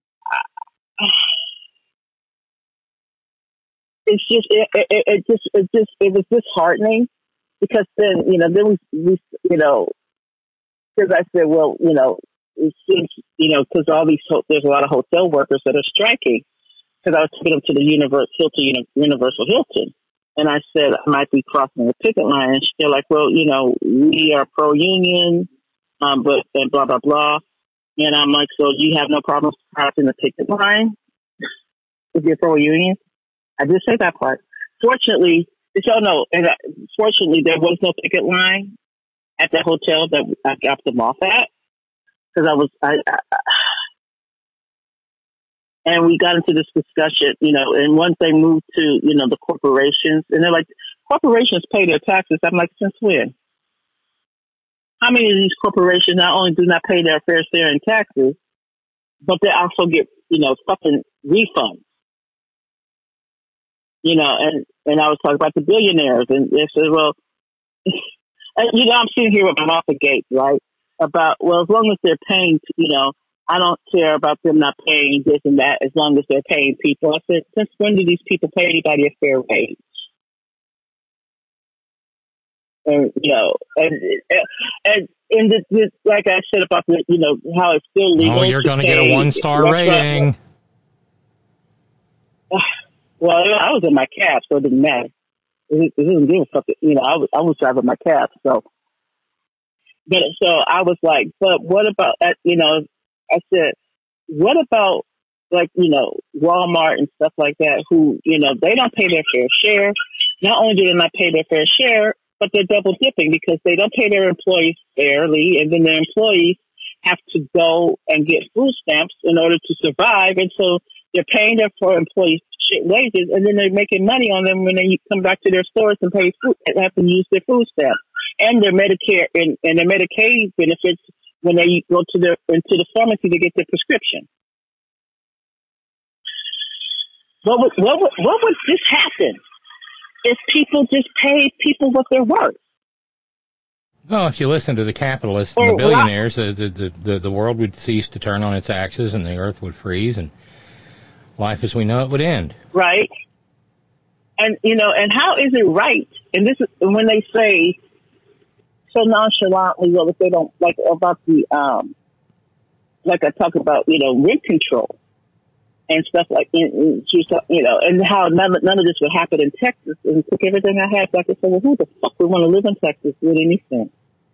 [SPEAKER 18] it's just, it, it, it just, it just, it was disheartening because then, you know, then we, we you know, because I said, well, you know, it seems, you know, because all these, there's a lot of hotel workers that are striking. Because I was taking them to the Universal Hilton, Universal Hilton, and I said I might be crossing the picket line. And they're like, well, you know, we are pro-union, um, but and blah blah blah. And I'm like, so you have no problem crossing the picket line if you're pro-union? I did say that part. Fortunately, y'all know, and fortunately, there was no picket line at the hotel that I dropped them off at. Because I was, I, I, and we got into this discussion, you know, and once they moved to, you know, the corporations, and they're like, corporations pay their taxes. I'm like, since when? How many of these corporations not only do not pay their fair share in taxes, but they also get, you know, fucking refunds? You know, and, and I was talking about the billionaires, and they said, well, you know, I'm sitting here with my mouth agape, right? About, well, as long as they're paying, you know, I don't care about them not paying this and that as long as they're paying people. I said, since when do these people pay anybody a fair wage? And, you know, and, and, and the, the, like I said about the, you know, how it's still legal.
[SPEAKER 4] Oh, you're going to get a one-star rating.
[SPEAKER 18] Well, I was in my cab, so it didn't matter. It, it didn't give a fuck. You know, I was, I was driving my cab, so. But so I was like, but what about, you know, I said, what about, like, you know, Walmart and stuff like that, who, you know, they don't pay their fair share. Not only do they not pay their fair share, but they're double dipping because they don't pay their employees fairly, and then their employees have to go and get food stamps in order to survive. And so they're paying their employees shit wages, and then they're making money on them when they come back to their stores and pay food and have to use their food stamps and their Medicare and, and their Medicaid benefits when they go to the into the pharmacy to get their prescription. What would what would what would this happen if people just paid people what they're worth?
[SPEAKER 4] Well, if you listen to the capitalists and the billionaires, the, the the the world would cease to turn on its axis, and the earth would freeze, and life as we know it would end.
[SPEAKER 18] Right. And, you know, and how is it right? And this is when they say so nonchalantly, well, if they don't like about the, um, like I talk about, you know, rent control and stuff like, and, you know, and how none, none of this would happen in Texas, and took everything I had back and said, well, who the fuck would want to live in Texas with anything?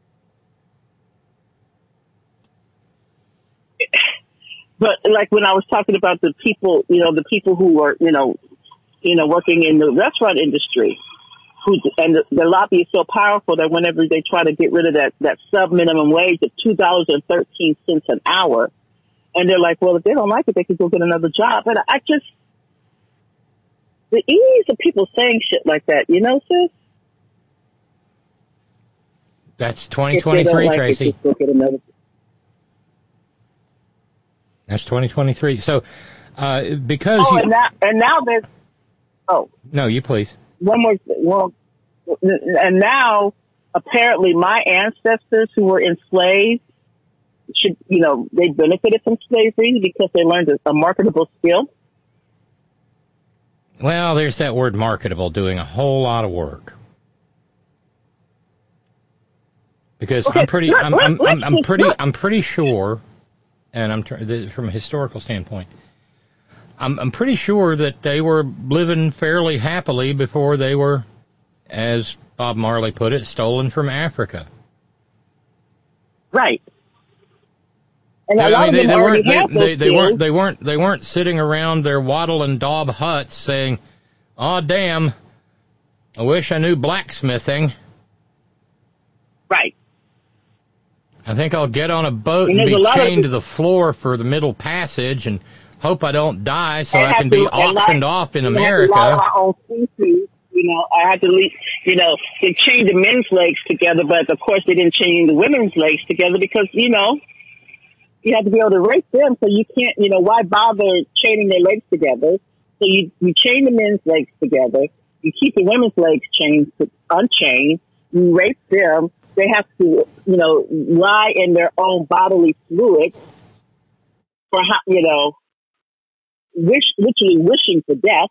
[SPEAKER 18] But like when I was talking about the people, you know, the people who are, you know, you know, working in the restaurant industry, who and the, the lobby is so powerful that whenever they try to get rid of that, that sub minimum wage of two dollars and thirteen cents an hour, and they're like, well, if they don't like it, they could go get another job. And I just, the ease of people saying shit like that, you know, sis?
[SPEAKER 4] That's twenty twenty-three,
[SPEAKER 18] like
[SPEAKER 4] Tracy.
[SPEAKER 18] it, go get another.
[SPEAKER 4] That's twenty twenty-three. So, uh, because
[SPEAKER 18] oh,
[SPEAKER 4] you...
[SPEAKER 18] and now, and now there's, oh.
[SPEAKER 4] No, you please.
[SPEAKER 18] One more, well, and now, apparently my ancestors who were enslaved should, you know, they benefited from slavery because they learned a, a marketable skill.
[SPEAKER 4] Well, there's that word marketable, doing a whole lot of work. Because okay, I'm pretty, let, I'm, I'm, I'm, I'm pretty, I'm pretty sure, and I'm tr- from a historical standpoint, I'm, I'm pretty sure that they were living fairly happily before they were, as Bob Marley put it, stolen from Africa.
[SPEAKER 18] Right. And a
[SPEAKER 4] I
[SPEAKER 18] lot
[SPEAKER 4] mean,
[SPEAKER 18] of
[SPEAKER 4] they,
[SPEAKER 18] them
[SPEAKER 4] they
[SPEAKER 18] already
[SPEAKER 4] weren't,
[SPEAKER 18] have
[SPEAKER 4] they,
[SPEAKER 18] those
[SPEAKER 4] they, they
[SPEAKER 18] skills.
[SPEAKER 4] weren't, they weren't, they weren't sitting around their wattle and daub huts saying, "Oh, damn, I wish I knew blacksmithing."
[SPEAKER 18] Right.
[SPEAKER 4] I think I'll get on a boat and, and be chained to the floor for the Middle Passage and hope I don't die so I can to, be auctioned like, off in America.
[SPEAKER 18] I had to my own species, you know, I had to, leave, you know, they chained the men's legs together, but of course they didn't chain the women's legs together because, you know, you have to be able to race them, so you can't, you know, why bother chaining their legs together? So you, you chain the men's legs together, you keep the women's legs chained, unchained, you race them. They have to, you know, lie in their own bodily fluid for, how, you know, wish, literally wishing for death.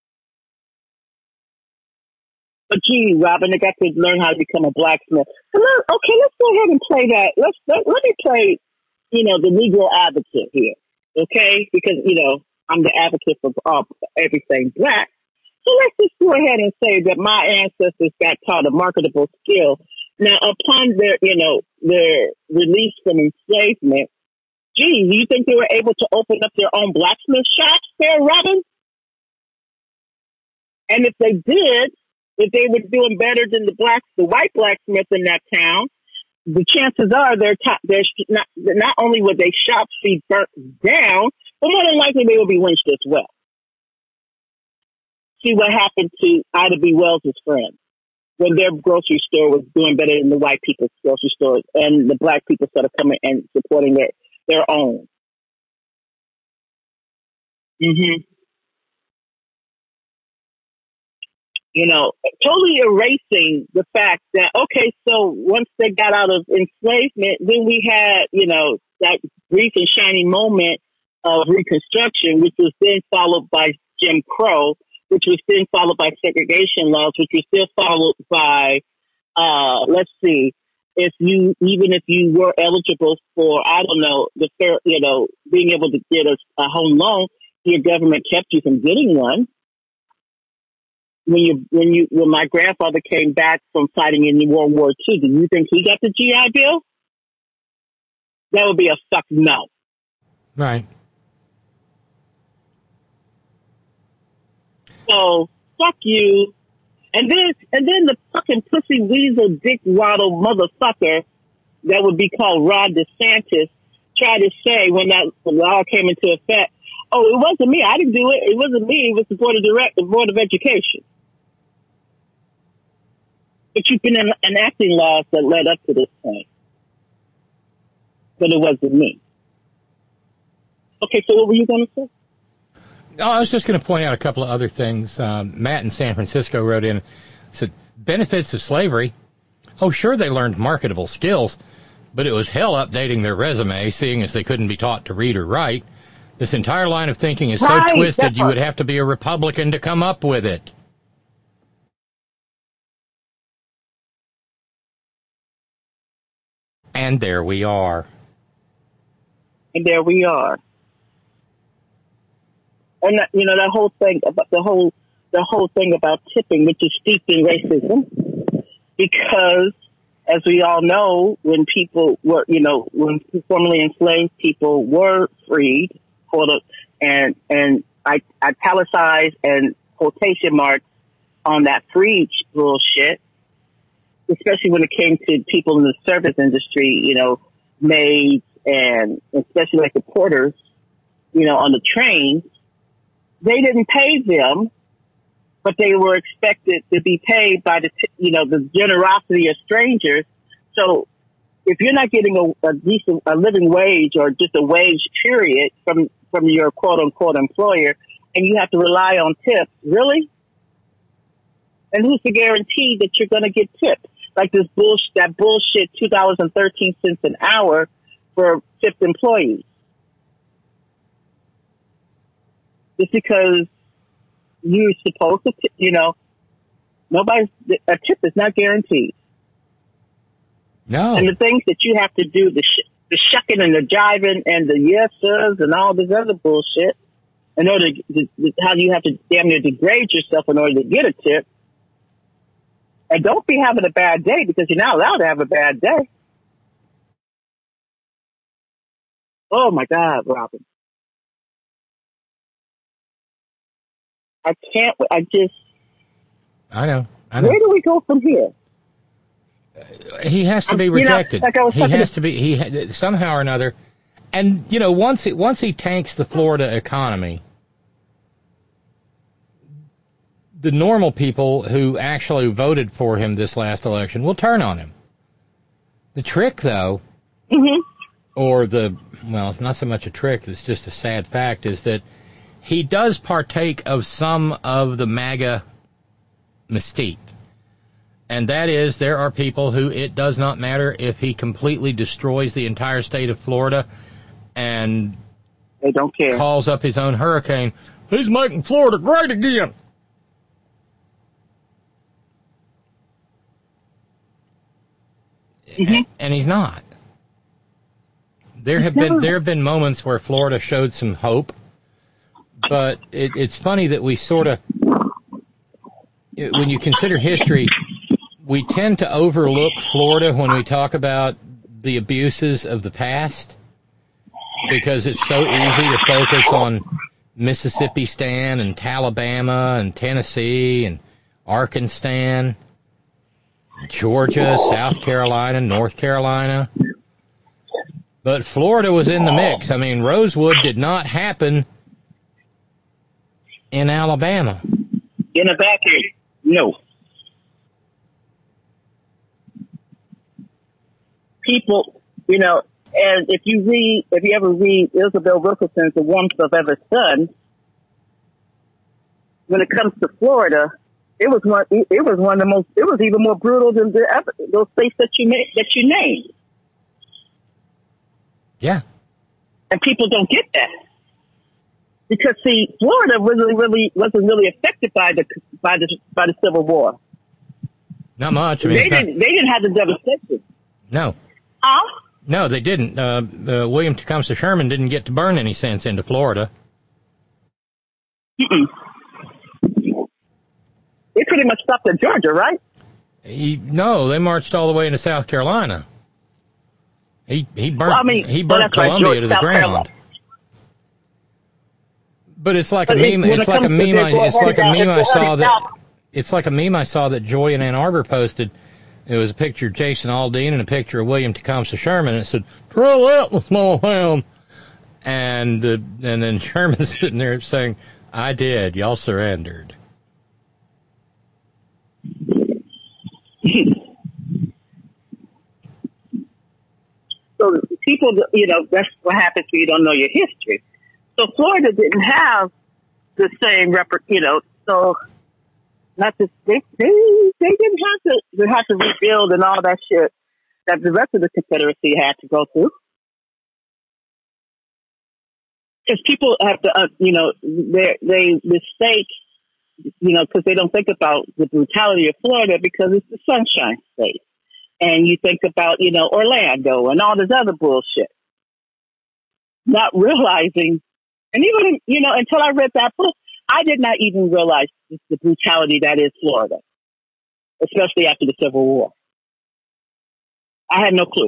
[SPEAKER 18] But gee, Robin, I got to learn how to become a blacksmith. Okay, let's go ahead and play that. Let's let, let me play, you know, the Negro advocate here, okay? Because you know I'm the advocate for uh, everything black. So let's just go ahead and say that my ancestors got taught a marketable skill. Now, upon their, you know, their release from enslavement, gee, do you think they were able to open up their own blacksmith shops there, Robin? And if they did, if they were doing better than the black, the white blacksmith in that town, the chances are they're top, they're not, not only would their shops be burnt down, but more than likely they will be lynched as well. See what happened to Ida B. Wells' friend when their grocery store was doing better than the white people's grocery stores, and the black people started coming and supporting their, their own. Mm-hmm. You know, totally erasing the fact that, okay, so once they got out of enslavement, then we had, you know, that brief and shiny moment of Reconstruction, which was then followed by Jim Crow, which was then followed by segregation laws, which was still followed by, uh, let's see, if you, even if you were eligible for, I don't know, the fair, you know, being able to get a, a home loan, your government kept you from getting one. When you, when you, when my grandfather came back from fighting in World War Two, do you think he got the G I Bill? That would be a fuck no.
[SPEAKER 4] Right.
[SPEAKER 18] So, fuck you. And then, and then the fucking pussy weasel dick waddle motherfucker that would be called Ron DeSantis tried to say when that law came into effect, oh, it wasn't me. I didn't do it. It wasn't me. It was the Board of Direct, the Board of Education. But you've been en- enacting laws that led up to this point. But it wasn't me. Okay, so what were you going to say?
[SPEAKER 4] Oh, I was just going to point out a couple of other things. Um, Matt in San Francisco wrote in, said, benefits of slavery. Oh, sure, they learned marketable skills, but it was hell updating their resume, seeing as they couldn't be taught to read or write. This entire line of thinking is
[SPEAKER 18] right,
[SPEAKER 4] so twisted, you would have to be a Republican to come up with it. And there we are.
[SPEAKER 18] And there we are. And that, you know, that whole thing about the whole, the whole thing about tipping, which is steeped in racism, because as we all know, when people were, you know, when formerly enslaved people were freed, quote, and, and I italicize and quotation marks on that freed bullshit, especially when it came to people in the service industry, you know, maids and especially like the porters, you know, on the trains. They didn't pay them, but they were expected to be paid by the, you know, the generosity of strangers. So if you're not getting a, a decent, a living wage or just a wage period from, from your quote unquote employer, and you have to rely on tips, really? And who's to guarantee that you're going to get tips? Like this bullshit, that bullshit two dollars and thirteen cents an hour for tipped employees. Just because you're supposed to, tip, you know, nobody's, a tip is not guaranteed.
[SPEAKER 4] No.
[SPEAKER 18] And the things that you have to do, the, sh- the shucking and the jiving and the yes sirs and all this other bullshit, in order to, to, how you have to damn near degrade yourself in order to get a tip. And don't be having a bad day because you're not allowed to have a bad day. Oh my God, Robin. I can't, I just.
[SPEAKER 4] I know. I know.
[SPEAKER 18] Where do we go from here?
[SPEAKER 4] He has to be
[SPEAKER 18] um,
[SPEAKER 4] rejected.
[SPEAKER 18] You know, like I was
[SPEAKER 4] he has
[SPEAKER 18] to,
[SPEAKER 4] to be, he ha- somehow or another. And, you know, once he, once he tanks the Florida economy, the normal people who actually voted for him this last election will turn on him. The trick, though,
[SPEAKER 18] mm-hmm.
[SPEAKER 4] or the, well, it's not so much a trick, it's just a sad fact, is that he does partake of some of the MAGA mystique. And that is, there are people who it does not matter if he completely destroys the entire state of Florida and
[SPEAKER 18] they don't care.
[SPEAKER 4] Calls up his own hurricane. He's making Florida great again.
[SPEAKER 18] Mm-hmm.
[SPEAKER 4] And he's not. There have been there have been moments where Florida showed some hope, but it, it's funny that we sort of, when you consider history, we tend to overlook Florida when we talk about the abuses of the past, because it's so easy to focus on Mississippi Stan and Alabama and Tennessee and Arkansas, Georgia, South Carolina, North Carolina. But Florida was in the mix. I mean, Rosewood did not happen in Alabama.
[SPEAKER 18] In a vacuum, no. People, you know, and if you read, if you ever read Isabel Wilkerson's The Warmth of Every Sun, when it comes to Florida, it was one. It was one of the most. It was even more brutal than the other, those states that you that you named.
[SPEAKER 4] Yeah,
[SPEAKER 18] And people don't get that. Because see, Florida really, really wasn't really affected by the by the by the Civil War.
[SPEAKER 4] Not much. I mean,
[SPEAKER 18] they
[SPEAKER 4] it's not-
[SPEAKER 18] didn't. They didn't have the devastation.
[SPEAKER 4] No.
[SPEAKER 18] Huh?
[SPEAKER 4] No, they didn't. Uh, uh, William Tecumseh Sherman didn't get to burn any sense into Florida.
[SPEAKER 18] Mm-mm. They pretty much stopped at Georgia, right?
[SPEAKER 4] He, no, they marched all the way into South Carolina. He he burnt
[SPEAKER 18] Well, I mean,
[SPEAKER 4] he
[SPEAKER 18] well,
[SPEAKER 4] burnt
[SPEAKER 18] that's right,
[SPEAKER 4] Columbia
[SPEAKER 18] Georgia,
[SPEAKER 4] to the
[SPEAKER 18] South
[SPEAKER 4] ground.
[SPEAKER 18] Carolina.
[SPEAKER 4] But it's like
[SPEAKER 18] But
[SPEAKER 4] a
[SPEAKER 18] it-
[SPEAKER 4] meme.
[SPEAKER 18] when
[SPEAKER 4] It's
[SPEAKER 18] it
[SPEAKER 4] like a
[SPEAKER 18] comes to
[SPEAKER 4] meme. I,
[SPEAKER 18] this,
[SPEAKER 4] it's like a
[SPEAKER 18] we're
[SPEAKER 4] meme
[SPEAKER 18] heading
[SPEAKER 4] I
[SPEAKER 18] down-
[SPEAKER 4] saw
[SPEAKER 18] we're
[SPEAKER 4] that.
[SPEAKER 18] heading
[SPEAKER 4] It's like a meme I saw that Joy in Ann Arbor posted. It was a picture of Jason Aldean and a picture of William Tecumseh Sherman. And it said, "Throw that the small town." And the and then Sherman's sitting there saying, "I did. Y'all surrendered."
[SPEAKER 18] So people, you know, that's what happens when you don't know your history. So Florida didn't have the same rep, you know. So not just they they they didn't have to they had to rebuild and all that shit that the rest of the Confederacy had to go through. Because people have to, uh, you know, they they mistake, you know, because they don't think about the brutality of Florida because it's the Sunshine State. And you think about, you know, Orlando and all this other bullshit. Not realizing, and even, you know, until I read that book, I did not even realize the brutality that is Florida, especially after the Civil War. I had no clue.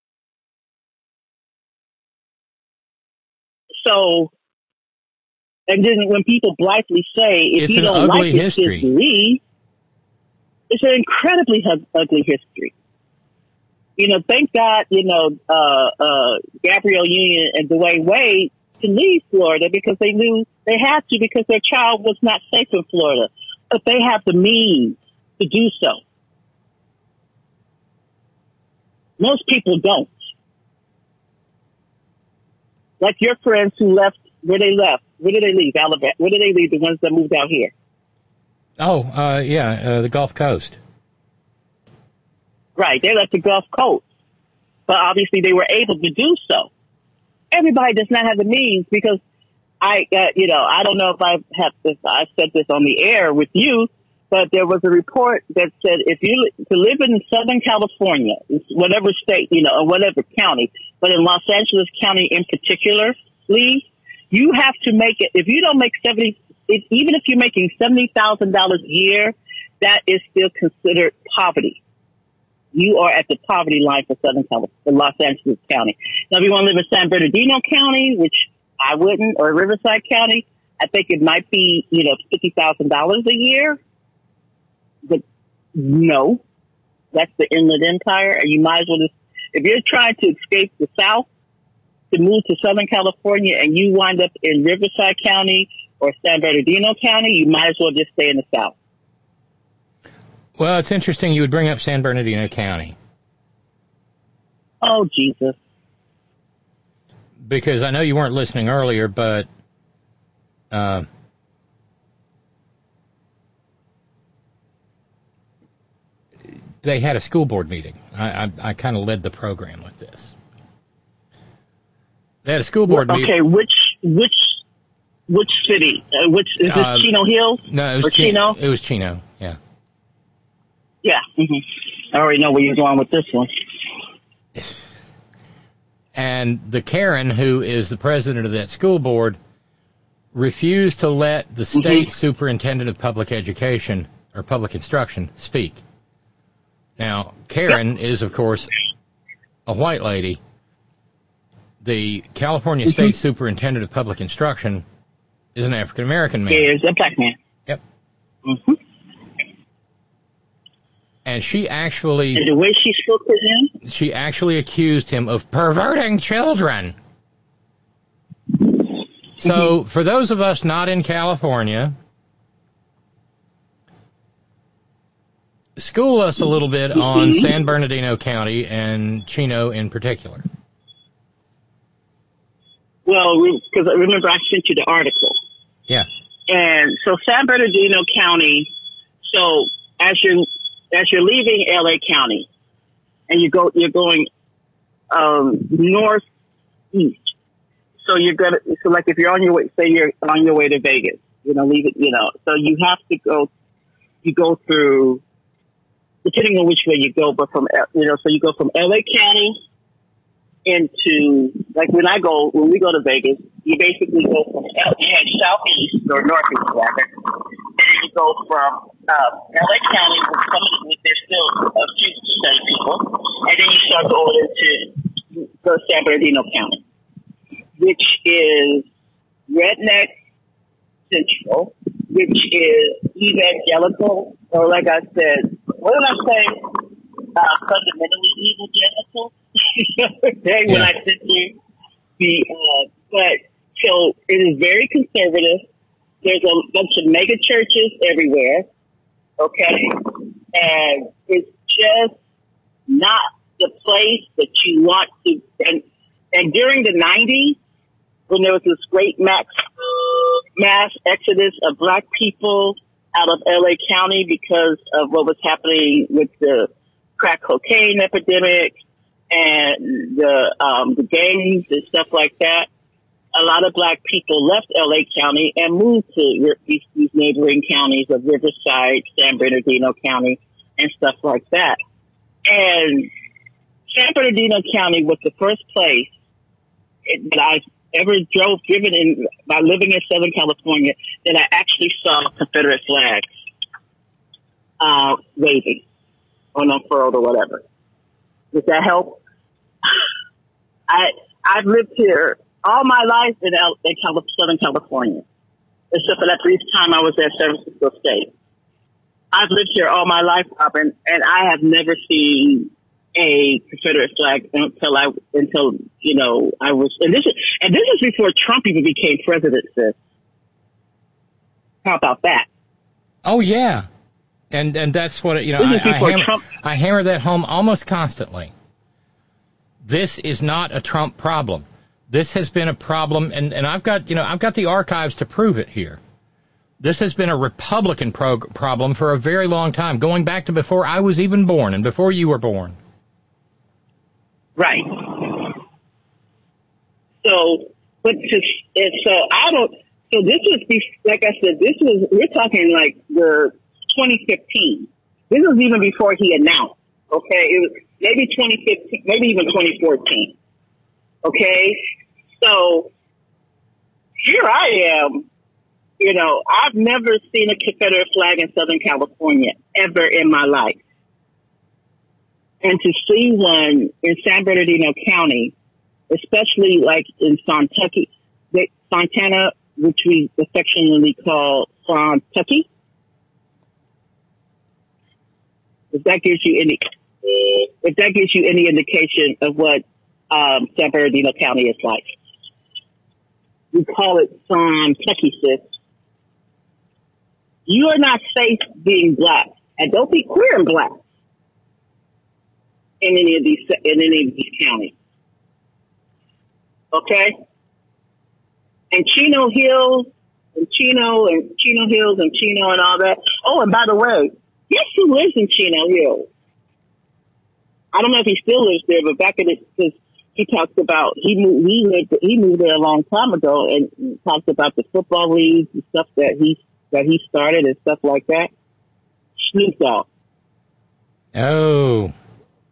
[SPEAKER 18] So, and then when people blithely say, if
[SPEAKER 4] It's
[SPEAKER 18] you
[SPEAKER 4] an
[SPEAKER 18] don't
[SPEAKER 4] ugly
[SPEAKER 18] like
[SPEAKER 4] history.
[SPEAKER 18] history, it's an incredibly hu- ugly history. You know, thank God, you know, uh, uh, Gabrielle Union and Dwayne Wade to leave Florida because they knew they had to because their child was not safe in Florida. But they have the means to do so. Most people don't. Like your friends who left, where they left, where did they leave? Alabama. Where did they leave? The ones that moved out here.
[SPEAKER 4] Oh, uh, yeah, uh, the Gulf Coast.
[SPEAKER 18] Right, they left the Gulf Coast. But obviously they were able to do so. Everybody does not have the means because I, uh, you know, I don't know if I have this, I said this on the air with you, but there was a report that said if you li- to live in Southern California, whatever state, you know, or whatever county, but in Los Angeles County in particular, Lee, you have to make it, if you don't make seventy, if, even if you're making seventy thousand dollars a year, that is still considered poverty. You are at the poverty line for Southern California, for Los Angeles County. Now, if you want to live in San Bernardino County, which I wouldn't, or Riverside County, I think it might be, you know, fifty thousand dollars a year. But no, that's the Inland Empire. And you might as well just, if you're trying to escape the South, to move to Southern California and you wind up in Riverside County or San Bernardino County, you might as well just stay in the South.
[SPEAKER 4] Well, it's interesting you would bring up San Bernardino County.
[SPEAKER 18] Oh, Jesus.
[SPEAKER 4] Because I know you weren't listening earlier, but uh, they had a school board meeting. I, I, I kind of led the program with this. They had a school board
[SPEAKER 18] okay,
[SPEAKER 4] meeting.
[SPEAKER 18] Okay, which which which city? Uh, which is this?
[SPEAKER 4] Uh,
[SPEAKER 18] Chino Hills?
[SPEAKER 4] No, it was
[SPEAKER 18] or Chino.
[SPEAKER 4] It was Chino. Yeah.
[SPEAKER 18] Yeah. Mm-hmm. I already know where you're going with this one.
[SPEAKER 4] And the Karen, who is the president of that school board, refused to let the state mm-hmm. superintendent of public education or public instruction speak. Now, Karen yep. is, of course, a white lady. The California mm-hmm. State Superintendent of Public Instruction is an African-American man.
[SPEAKER 18] He is a black man.
[SPEAKER 4] Yep.
[SPEAKER 18] Mm-hmm.
[SPEAKER 4] And she actually...
[SPEAKER 18] And the way she spoke to him?
[SPEAKER 4] She actually accused him of perverting children. So, mm-hmm. for those of us not in California, school us a little bit on mm-hmm. San Bernardino County and Chino in particular.
[SPEAKER 18] Well, because remember I sent you the article.
[SPEAKER 4] Yeah.
[SPEAKER 18] And so San Bernardino County, so as you're, as you're leaving L A County and you go, you're going um, northeast. So you're gonna, so like if you're on your way, say you're on your way to Vegas, you know, leave it, you know, so you have to go, you go through, depending on which way you go, but from, you know, so you go from L A County into, like when I go, when we go to Vegas, you basically go from L- you head southeast or northeast rather, and then you go from uh, L A County with some of the, there's still a few Hispanic people, and then you start going into the San Bernardino County, which is redneck central, which is evangelical, or like I said, what did I say? Uh, fundamentally evangelical. The other day when I sent you the, uh, but so it is very conservative. There's a bunch of mega churches everywhere, okay, and it's just not the place that you want to. And and during the nineties, when there was this great mass mass exodus of black people out of L A County because of what was happening with the crack cocaine epidemic and the um, the gangs and stuff like that, a lot of black people left L A County and moved to these, these neighboring counties of Riverside, San Bernardino County, and stuff like that. And San Bernardino County was the first place it, that I ever drove, driven in, by living in Southern California, that I actually saw Confederate flags uh, waving or unfurled or whatever. Does that help? I, I've lived here all my life in, L- in Cal- Southern California, except for that brief time I was at San Francisco State. I've lived here all my life, Robin, and I have never seen a Confederate flag until I, until, you know, I was, and this is, and this is before Trump even became president, sis. How about that?
[SPEAKER 4] Oh, yeah. And, and that's what, you know, I, I, hammer, I hammer that home almost constantly. This is not a Trump problem. This has been a problem, and, and I've got, you know, I've got the archives to prove it here. This has been a Republican prog- problem for a very long time, going back to before I was even born and before you were born.
[SPEAKER 18] Right. So, but to, and so I don't, so this was, like I said, this was, we're talking like the twenty fifteen. This was even before he announced, okay? It was maybe twenty fifteen, maybe even twenty fourteen. Okay? So, here I am, you know, I've never seen a Confederate flag in Southern California ever in my life. And to see one in San Bernardino County, especially like in Sontucky, Fontana, which we affectionately call Sontucky, if that gives you any, if that gives you any indication of what um, San Bernardino County is like, we call it Sontucky, sis. You are not safe being black, and don't be queer and black in any of these in any of these counties. Okay? And Chino Hills and Chino and Chino Hills and Chino and all that. Oh, and by the way, guess who lives in Chino Hills? I don't know if he still lives there, but back in the, because he talked about he moved he lived he moved there a long time ago and talked about the football leagues and stuff that he that he started and stuff like that. Snoop Dogg.
[SPEAKER 4] Oh.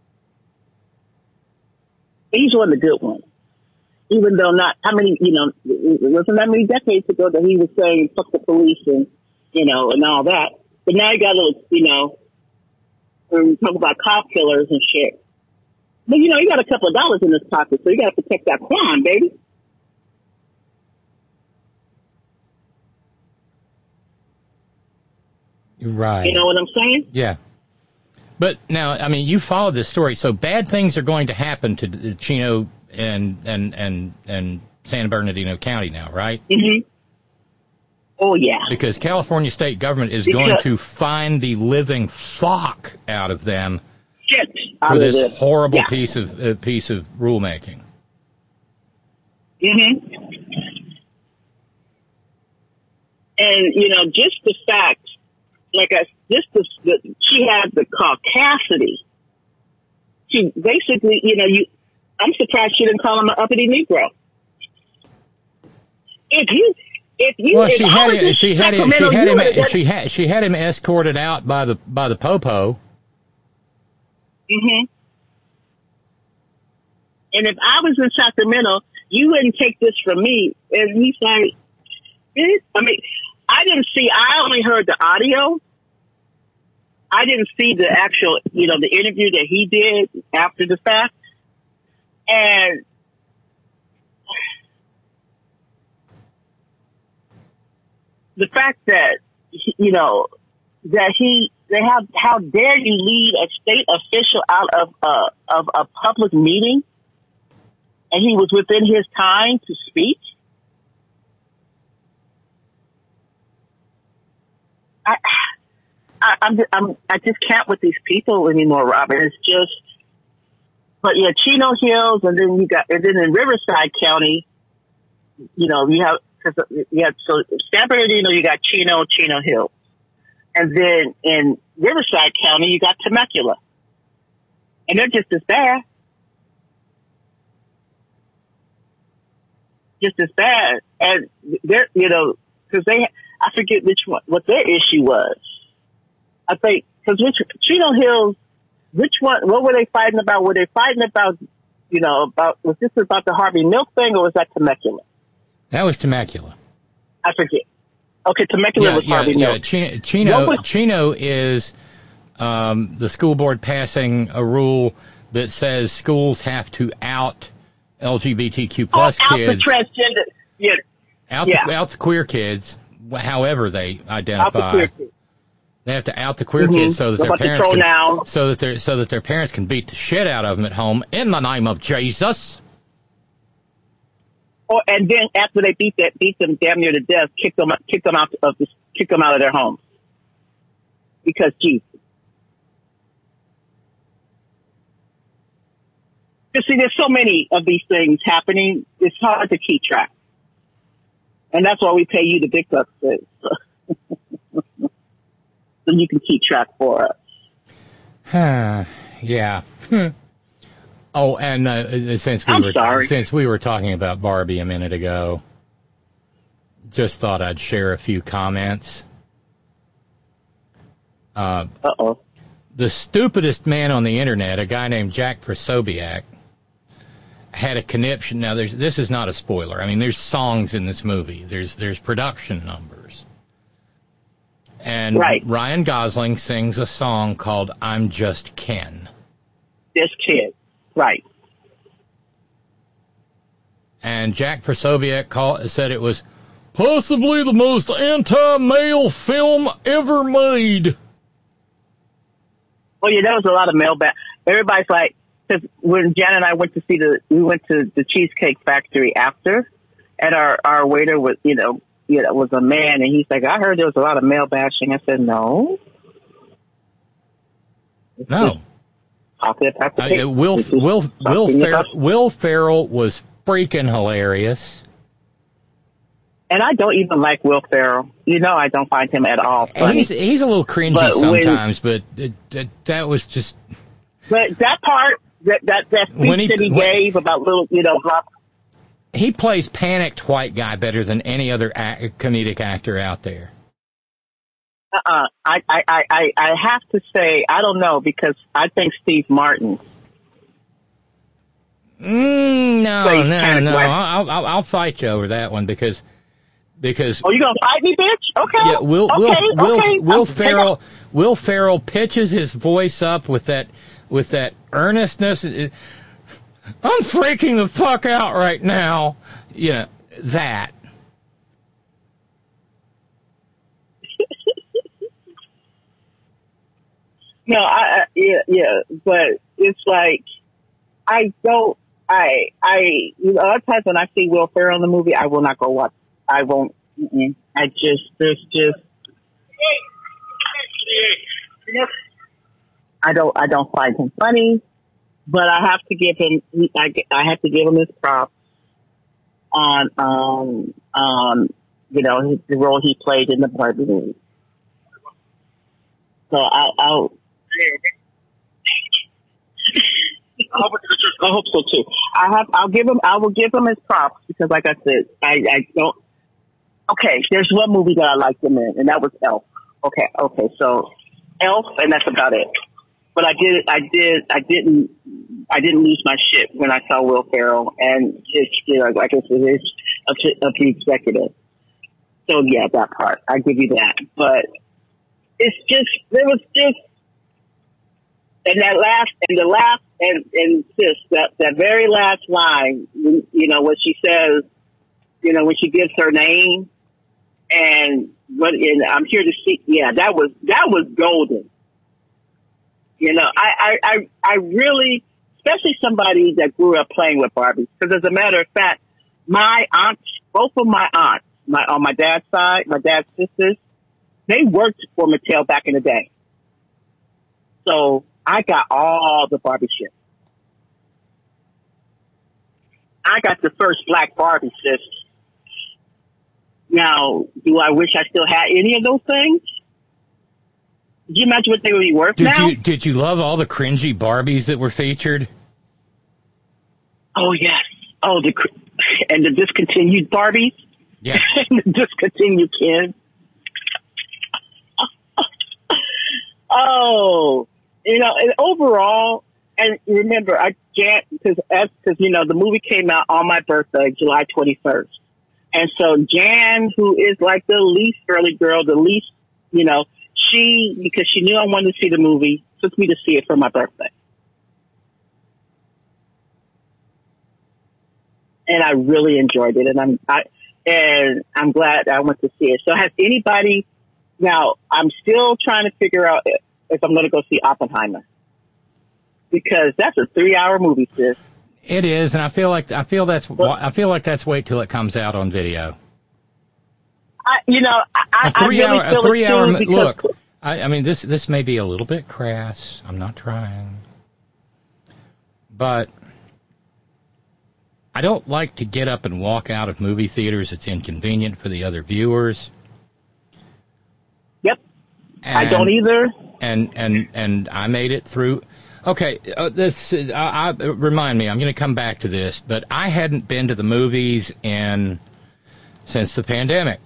[SPEAKER 18] He's one of the good ones. Even though not, how many, you know, it wasn't that many decades ago that he was saying, fuck the police and, you know, and all that. But now you got a little, you know, when we talk about cop killers and shit. But, you know, you got a couple of dollars in his pocket, so you got to protect that crime, baby.
[SPEAKER 4] Right.
[SPEAKER 18] You know what I'm saying?
[SPEAKER 4] Yeah. But now, I mean, you follow this story, so bad things are going to happen to Chino and and and and San Bernardino County now, right?
[SPEAKER 18] Mm-hmm. Oh yeah.
[SPEAKER 4] Because California state government is
[SPEAKER 18] because
[SPEAKER 4] going to fine the living fuck out of them
[SPEAKER 18] shit
[SPEAKER 4] for this
[SPEAKER 18] it.
[SPEAKER 4] horrible
[SPEAKER 18] yeah.
[SPEAKER 4] piece of uh, piece of rulemaking.
[SPEAKER 18] Mm-hmm. And you know, just the fact. Like I, just the, the, she had the caucasity. She basically, you know, you. I'm surprised she didn't call him an uppity Negro. if you, if you,
[SPEAKER 4] Well,
[SPEAKER 18] if
[SPEAKER 4] she
[SPEAKER 18] I
[SPEAKER 4] had
[SPEAKER 18] was
[SPEAKER 4] him,
[SPEAKER 18] in
[SPEAKER 4] she had him, she
[SPEAKER 18] Sacramento,
[SPEAKER 4] had
[SPEAKER 18] you
[SPEAKER 4] him,
[SPEAKER 18] would've done-
[SPEAKER 4] she had she had him escorted out by the by the popo.
[SPEAKER 18] Mhm. And if I was in Sacramento, you wouldn't take this from me. And he's like, eh? I mean, I didn't see. I only heard the audio. I didn't see the actual, you know, the interview that he did after the fact. And the fact that, you know, that he, they have, how dare you lead a state official out of a, of a public meeting, and he was within his time to speak? I, I, I'm, I'm, I just can't with these people anymore, Robert. It's just, but yeah, Chino Hills, and then you got, and then in Riverside County, you know, you have, cause you have, so San Bernardino, you got Chino, Chino Hills. And then in Riverside County, you got Temecula. And they're just as bad. Just as bad. And they're, you know, cause they, I forget which one, what their issue was. I think, cause which, Chino Hills, which one, what were they fighting about? Were they fighting about, you know, about, was this about the Harvey Milk thing, or was that Temecula?
[SPEAKER 4] That was Temecula.
[SPEAKER 18] I forget. Okay, Temecula
[SPEAKER 4] Yeah,
[SPEAKER 18] was
[SPEAKER 4] yeah,
[SPEAKER 18] Harvey
[SPEAKER 4] yeah.
[SPEAKER 18] Milk.
[SPEAKER 4] Chino, Chino,
[SPEAKER 18] was-
[SPEAKER 4] Chino is um, the school board passing a rule that says schools have to out L G B T Q plus
[SPEAKER 18] out
[SPEAKER 4] kids,
[SPEAKER 18] the transgender, yeah,
[SPEAKER 4] out,
[SPEAKER 18] yeah.
[SPEAKER 4] the, out the queer kids, wh- however they
[SPEAKER 18] out the
[SPEAKER 4] identify.
[SPEAKER 18] queer kids.
[SPEAKER 4] They have to out the queer
[SPEAKER 18] Mhm.
[SPEAKER 4] kids so that
[SPEAKER 18] What
[SPEAKER 4] their
[SPEAKER 18] about the
[SPEAKER 4] parents can,
[SPEAKER 18] pronouns?
[SPEAKER 4] so that their so that their parents can beat the shit out of them at home in the name of Jesus.
[SPEAKER 18] Or, and then after they beat that, beat them damn near to death, kick them, kick them out of, the, kick them out of their homes. Because Jesus. You see, there's so many of these things happening. It's hard to keep track, and that's why we pay you the big bucks, so you can keep track for us.
[SPEAKER 4] Yeah. Oh, and uh, since we
[SPEAKER 18] I'm
[SPEAKER 4] were
[SPEAKER 18] sorry.
[SPEAKER 4] since we were talking about Barbie a minute ago, just thought I'd share a few comments. Uh
[SPEAKER 18] oh.
[SPEAKER 4] The stupidest man on the internet, a guy named Jack Prosobiec, had a conniption. Now, there's this is not a spoiler. I mean, there's songs in this movie. There's there's production numbers. And
[SPEAKER 18] Right.
[SPEAKER 4] Ryan Gosling sings a song called "I'm Just Ken."
[SPEAKER 18] This kid, right?
[SPEAKER 4] And Jack Prosobiec call, said it was possibly the most anti-male film ever made.
[SPEAKER 18] Well, yeah, there was a lot of mailbag. Everybody's like, because when Jan and I went to see the, we went to the Cheesecake Factory after, and our our waiter was, you know, you know, was a man, and he's like, I heard there was a lot of male bashing. I said, no,
[SPEAKER 4] No.
[SPEAKER 18] talking about the
[SPEAKER 4] Uh,
[SPEAKER 18] picture.
[SPEAKER 4] Will
[SPEAKER 18] This is
[SPEAKER 4] Will Will
[SPEAKER 18] talking
[SPEAKER 4] Fer-
[SPEAKER 18] about-
[SPEAKER 4] Will Ferrell was freaking hilarious.
[SPEAKER 18] And I don't even like Will Ferrell. You know, I don't find him at all funny.
[SPEAKER 4] He's he's a little cringy
[SPEAKER 18] But when-
[SPEAKER 4] sometimes, but it, it, that was just
[SPEAKER 18] But that part, that that, that speech
[SPEAKER 4] When he-
[SPEAKER 18] that he
[SPEAKER 4] when-
[SPEAKER 18] gave about little, you know, blah,
[SPEAKER 4] he plays panicked white guy better than any other act, comedic actor out there.
[SPEAKER 18] uh-uh. I, I, I, I I have to say, I don't know, because I think Steve Martin.
[SPEAKER 4] Mm, no,
[SPEAKER 18] Plays
[SPEAKER 4] no,
[SPEAKER 18] panicked
[SPEAKER 4] no.
[SPEAKER 18] white-
[SPEAKER 4] I'll, I'll I'll fight you over that one because because
[SPEAKER 18] Oh, you gonna fight me, bitch? Okay.
[SPEAKER 4] yeah, Will Will
[SPEAKER 18] okay,
[SPEAKER 4] Will
[SPEAKER 18] okay.
[SPEAKER 4] Will
[SPEAKER 18] I'm-
[SPEAKER 4] Ferrell Will Ferrell pitches his voice up with that with that earnestness. It- I'm freaking the fuck out right now. You know that.
[SPEAKER 18] No, I, I yeah, yeah, but it's like I don't. I, I, you know, a lot of times when I see Will Ferrell in the movie, I will not go watch. I won't. Mm-mm. I just, there's just. I don't. I don't find him funny, but I have to give him. I, I have to give him his props on, um, um, you know, his, the role he played in the Barbie movie. So I, I'll. I hope, I hope so too. I have. I'll give him. I will give him his props because, like I said, I, I don't. Okay, there's one movie that I liked them in, and that was Elf. Okay, okay, so Elf, and that's about it. But I did, I did, I didn't, I didn't lose my shit when I saw Will Ferrell, and it's, you know, I guess it is up to, up to the executive. So yeah, that part, I give you that. But it's just, there was just, and that last, and the last, and and sis, that that very last line, you know, when she says, you know, when she gives her name, and what, and I'm here to see, yeah, that was that was golden. You know, I I I, I really, especially somebody that grew up playing with Barbies, because as a matter of fact, my aunts, both of my aunts, my on my dad's side, my dad's sisters, they worked for Mattel back in the day. So I got all the Barbie shit. I got the first black Barbie, sis. Now, do I wish I still had any of those things? Did you imagine what they would be worth
[SPEAKER 4] did
[SPEAKER 18] now?
[SPEAKER 4] You, did you love all the cringy Barbies that were featured?
[SPEAKER 18] Oh, yes. Oh, the and the discontinued Barbies?
[SPEAKER 4] Yes.
[SPEAKER 18] And the discontinued kids? Oh, you know, and overall, and remember, I can't, because, because, you know, the movie came out on my birthday, July twenty-first. And so Jan, who is like the least girly girl, the least, you know, she, because she knew I wanted to see the movie, took me to see it for my birthday. And I really enjoyed it. And I'm, I, and I'm glad I went to see it. So has anybody, now I'm still trying to figure out if, if I'm going to go see Oppenheimer. Because that's a three-hour movie, sis.
[SPEAKER 4] It is, and I feel like I feel that's well, I feel like that's wait till it comes out on video.
[SPEAKER 18] I, you know, I,
[SPEAKER 4] a three
[SPEAKER 18] I really
[SPEAKER 4] hour,
[SPEAKER 18] feel
[SPEAKER 4] a three hour
[SPEAKER 18] look.
[SPEAKER 4] I, I mean, this this may be a little bit crass. I'm not trying, but I don't like to get up and walk out of movie theaters. It's inconvenient for the other viewers.
[SPEAKER 18] Yep,
[SPEAKER 4] and,
[SPEAKER 18] I don't either.
[SPEAKER 4] And and and I made it through. Okay, uh, this uh, I, I, remind me. I'm going to come back to this, but I hadn't been to the movies in since the pandemic.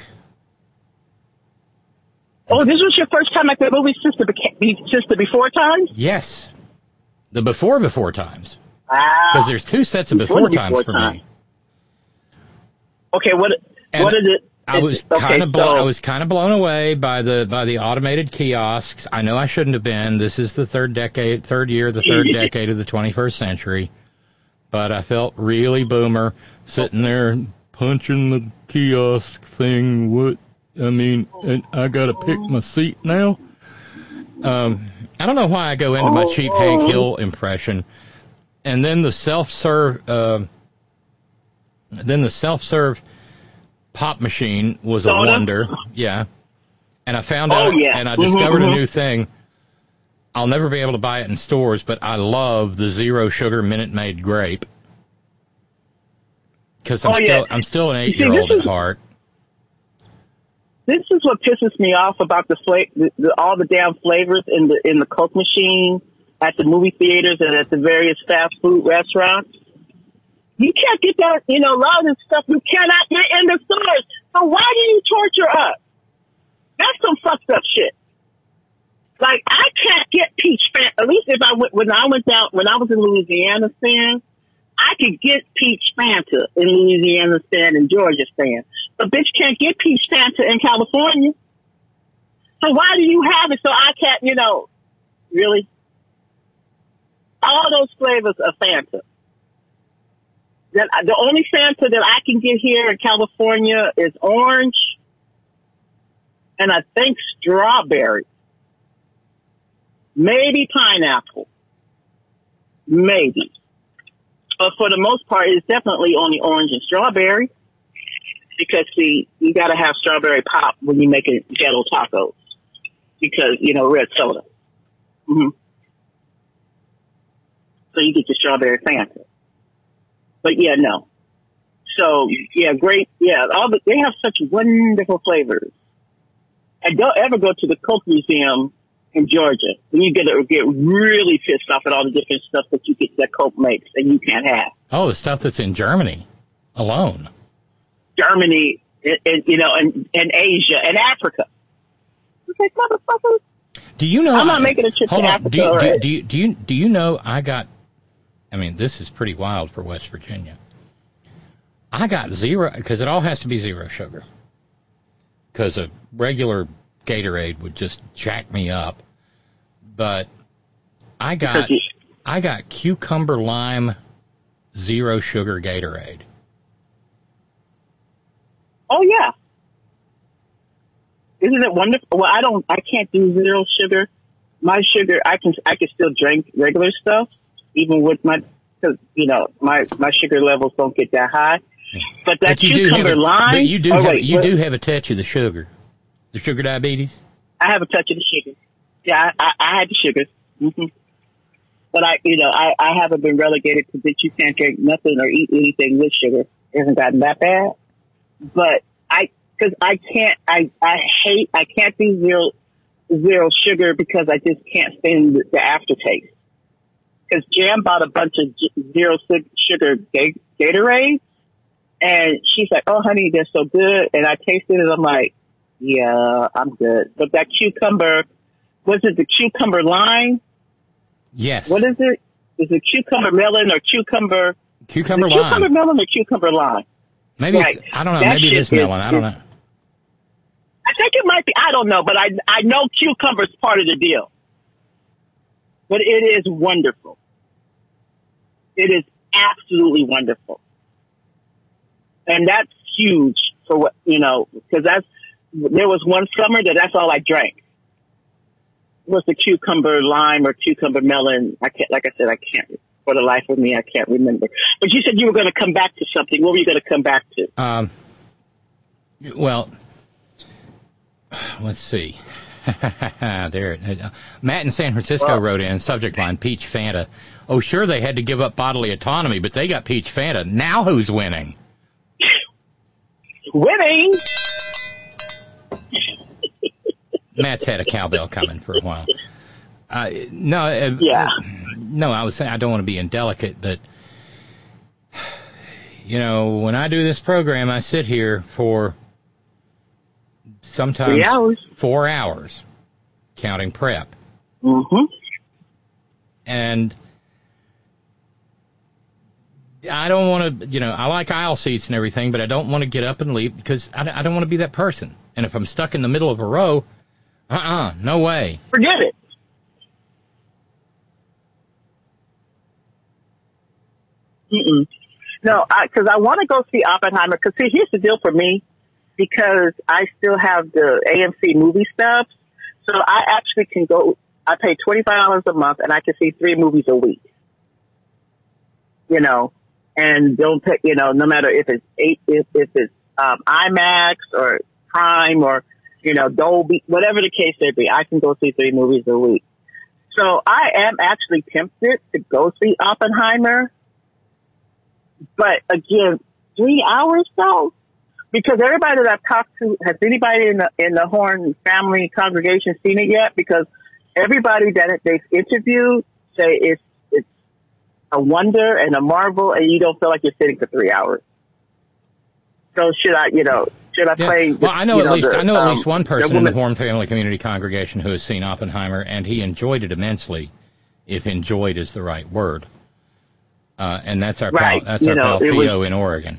[SPEAKER 18] Oh, this was your first time at the movies since the since the before times?
[SPEAKER 4] Yes, the before before times.
[SPEAKER 18] Wow.
[SPEAKER 4] Because there's two sets of before, before times for time. me.
[SPEAKER 18] Okay, what
[SPEAKER 4] and
[SPEAKER 18] what is it?
[SPEAKER 4] I was
[SPEAKER 18] okay,
[SPEAKER 4] kind of blo-
[SPEAKER 18] so,
[SPEAKER 4] I was kind of blown away by the by the automated kiosks. I know I shouldn't have been. This is the third decade, third year, the third decade of the twenty-first century. But I felt really boomer sitting there punching the kiosk thing. What I mean, and I got to pick my seat now. Um, I don't know why I go into my cheap Hank Hill impression, and then the self-serve, uh, then the self-serve. Pop machine was
[SPEAKER 18] Soda?
[SPEAKER 4] a wonder, yeah. And I found
[SPEAKER 18] oh,
[SPEAKER 4] out,
[SPEAKER 18] yeah.
[SPEAKER 4] and I
[SPEAKER 18] mm-hmm,
[SPEAKER 4] discovered
[SPEAKER 18] mm-hmm.
[SPEAKER 4] a new thing. I'll never be able to buy it in stores, but I love the zero sugar Minute Maid grape because I'm
[SPEAKER 18] oh,
[SPEAKER 4] still
[SPEAKER 18] yeah.
[SPEAKER 4] I'm still an eight year old at heart.
[SPEAKER 18] This is what pisses me off about the, fla- the, the all the damn flavors in the in the Coke machine at the movie theaters and at the various fast food restaurants. You can't get that, you know, a lot of this stuff you cannot get in the stores. So why do you torture us? That's some fucked up shit. Like, I can't get peach Fanta. At least if I went, when I went down, when I was in Louisiana stand, I could get peach Fanta in Louisiana stand and Georgia stand. But bitch can't get peach Fanta in California. So why do you have it so I can't, you know, really? All those flavors of Fanta. That the only Fanta that I can get here in California is orange, and I think strawberry, maybe pineapple, maybe. But for the most part, it's definitely only orange and strawberry, because see, you got to have strawberry pop when you make a ghetto tacos, because you know red soda. Mm-hmm. So you get your strawberry Fanta. But yeah, no. So yeah, great. Yeah, all the, they have such wonderful flavors. And don't ever go to the Coke Museum in Georgia. Then you get get really pissed off at all the different stuff that you get that Coke makes and you can't have.
[SPEAKER 4] Oh, the stuff that's in Germany alone.
[SPEAKER 18] Germany, in, in, you know, in, in Asia and Africa. It's like, motherfuckers.
[SPEAKER 4] Do you know?
[SPEAKER 18] I'm not making a trip
[SPEAKER 4] hold
[SPEAKER 18] to
[SPEAKER 4] on.
[SPEAKER 18] Africa.
[SPEAKER 4] Do you, do,
[SPEAKER 18] Right?
[SPEAKER 4] do, you, do, you, do you know I got, I mean, this is pretty wild for West Virginia. I got zero, because it all has to be zero sugar. Because a regular Gatorade would just jack me up. But I got,
[SPEAKER 18] you,
[SPEAKER 4] I got cucumber lime zero sugar Gatorade.
[SPEAKER 18] Oh, yeah. Isn't it wonderful? Well, I don't, I can't do zero sugar. My sugar, I can, I can still drink regular stuff, even with my, cause, you know, my, my sugar levels don't get that high. But that
[SPEAKER 4] but you do
[SPEAKER 18] cucumber
[SPEAKER 4] have a,
[SPEAKER 18] lime.
[SPEAKER 4] But you do
[SPEAKER 18] oh,
[SPEAKER 4] have,
[SPEAKER 18] wait,
[SPEAKER 4] you
[SPEAKER 18] what?
[SPEAKER 4] do have a touch of the sugar, the sugar diabetes.
[SPEAKER 18] I have a touch of the sugar. Yeah, I, I, I had the sugars. Mm-hmm. But I, you know, I, I haven't been relegated to that you can't drink nothing or eat anything with sugar. It hasn't gotten that bad. But I, cause I can't, I, I hate, I can't do zero, zero sugar because I just can't stand the, the aftertaste. Cause Jam bought a bunch of zero sugar Gatorade and she's like, oh honey, they're so good. And I tasted it. I'm like, yeah, I'm good. But that cucumber, was it the cucumber lime?
[SPEAKER 4] Yes.
[SPEAKER 18] What is it? Is it cucumber melon or cucumber?
[SPEAKER 4] Cucumber
[SPEAKER 18] lime. Cucumber melon or cucumber lime?
[SPEAKER 4] Maybe
[SPEAKER 18] right.
[SPEAKER 4] it's, I don't know.
[SPEAKER 18] That
[SPEAKER 4] Maybe it is
[SPEAKER 18] shit
[SPEAKER 4] melon. I don't know.
[SPEAKER 18] I think it might be. I don't know, but I I know cucumber's part of the deal. But it is wonderful. It is absolutely wonderful, and that's huge for what you know. Because that's there was one summer that that's all I drank was the cucumber lime or cucumber melon. I can't, like I said, I can't. For the life of me, I can't remember. But you said you were going to come back to something. What were you going to come back to?
[SPEAKER 4] Um. Well, let's see. there, Matt in San Francisco
[SPEAKER 18] well,
[SPEAKER 4] wrote in subject line peach Fanta. Oh, sure, they had to give up bodily autonomy, but they got peach Fanta. Now who's winning?
[SPEAKER 18] Winning.
[SPEAKER 4] Matt's had a cowbell coming for a while. Uh, no, uh,
[SPEAKER 18] yeah.
[SPEAKER 4] No, I was saying I don't want to be indelicate, but you know, when I do this program, I sit here for sometimes
[SPEAKER 18] Three hours.
[SPEAKER 4] four hours, counting prep.
[SPEAKER 18] Mm-hmm.
[SPEAKER 4] And I don't want to, you know, I like aisle seats and everything, but I don't want to get up and leave because I, I don't want to be that person. And if I'm stuck in the middle of a row, uh-uh, no way.
[SPEAKER 18] Forget it. Mm-mm. No, because I, I want to go see Oppenheimer. Because, see, here's the deal for me. Because I still have the A M C movie stuff. So I actually can go, I pay twenty-five dollars a month and I can see three movies a week. You know, and don't pay, you know, no matter if it's eight, if, if it's um, IMAX or Prime or, you know, Dolby, whatever the case may be, I can go see three movies a week. So I am actually tempted to go see Oppenheimer. But again, three hours though? Because everybody that I've talked to, has anybody in the, in the Horn family congregation seen it yet? Because everybody that they've interviewed say it's, it's a wonder and a marvel and you don't feel like you're sitting for three hours. So should I, you know, should I
[SPEAKER 4] yeah.
[SPEAKER 18] play?
[SPEAKER 4] Well, I know
[SPEAKER 18] you
[SPEAKER 4] at
[SPEAKER 18] know,
[SPEAKER 4] least
[SPEAKER 18] the,
[SPEAKER 4] I know
[SPEAKER 18] um,
[SPEAKER 4] at least one person
[SPEAKER 18] the
[SPEAKER 4] in the
[SPEAKER 18] woman,
[SPEAKER 4] Horn Family Community Congregation who has seen Oppenheimer, and he enjoyed it immensely, if enjoyed is the right word. Uh, and that's our
[SPEAKER 18] right.
[SPEAKER 4] pal, that's
[SPEAKER 18] you
[SPEAKER 4] our
[SPEAKER 18] know,
[SPEAKER 4] pal Theo
[SPEAKER 18] was,
[SPEAKER 4] in Oregon.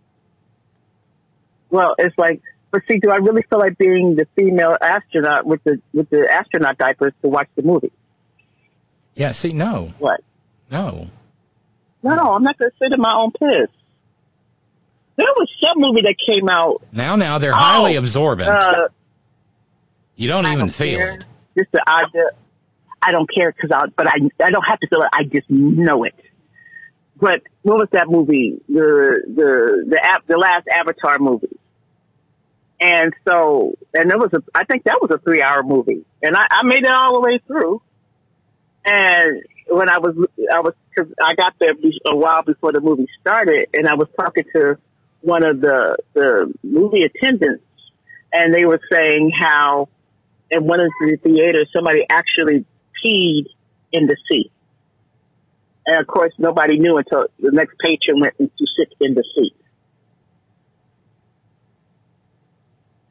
[SPEAKER 18] Well, it's like, but see, do I really feel like being the female astronaut with the with the astronaut diapers to watch the movie?
[SPEAKER 4] Yeah. See, no.
[SPEAKER 18] What?
[SPEAKER 4] No.
[SPEAKER 18] No, I'm not going to sit in my own piss. There was some movie that came out.
[SPEAKER 4] Now, now they're
[SPEAKER 18] oh,
[SPEAKER 4] highly absorbent.
[SPEAKER 18] Uh,
[SPEAKER 4] you don't
[SPEAKER 18] I
[SPEAKER 4] even
[SPEAKER 18] don't
[SPEAKER 4] feel
[SPEAKER 18] care.
[SPEAKER 4] it.
[SPEAKER 18] Just the idea. I don't care because I, but I, I don't have to feel it. I just know it. But what was that movie? The the the app, the last Avatar movie. And so, and there was a, I think that was a three hour movie, and I, I made it all the way through. And when I was, I was, cause I got there a while before the movie started, and I was talking to one of the the movie attendants, and they were saying how in one of the theaters somebody actually peed in the seat. And of course, nobody knew until the next patron went to sit in the seat.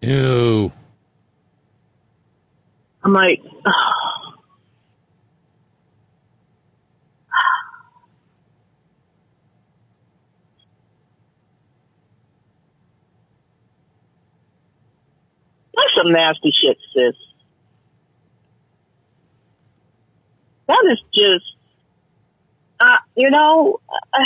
[SPEAKER 4] Ew.
[SPEAKER 18] I'm like, oh. That's some nasty shit, sis. That is just, uh, you know, uh,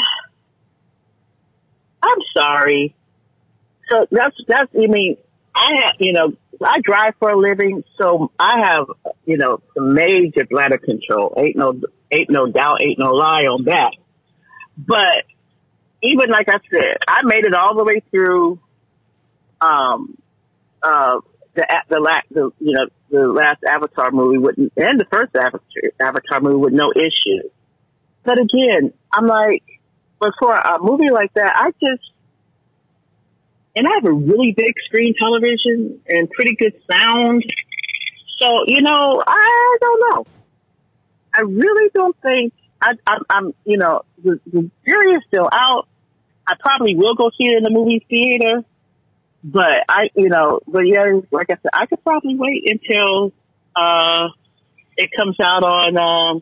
[SPEAKER 18] I'm sorry. So that's, that's, you mean, I have, you know, I drive for a living, so I have, you know, some major bladder control. Ain't no, ain't no doubt, ain't no lie on that. But even like I said, I made it all the way through, um, uh, the, the, la- the, you know, the last Avatar movie with, and the first Avatar, Avatar movie with no issue. But again, I'm like, but for a movie like that, I just, and I have a really big screen television and pretty good sound. So, you know, I don't know. I really don't think, I, I, I'm, you know, the, the jury is still out. I probably will go see it in the movie theater. But I, you know, but yeah, like I said, I could probably wait until, uh, it comes out on, um,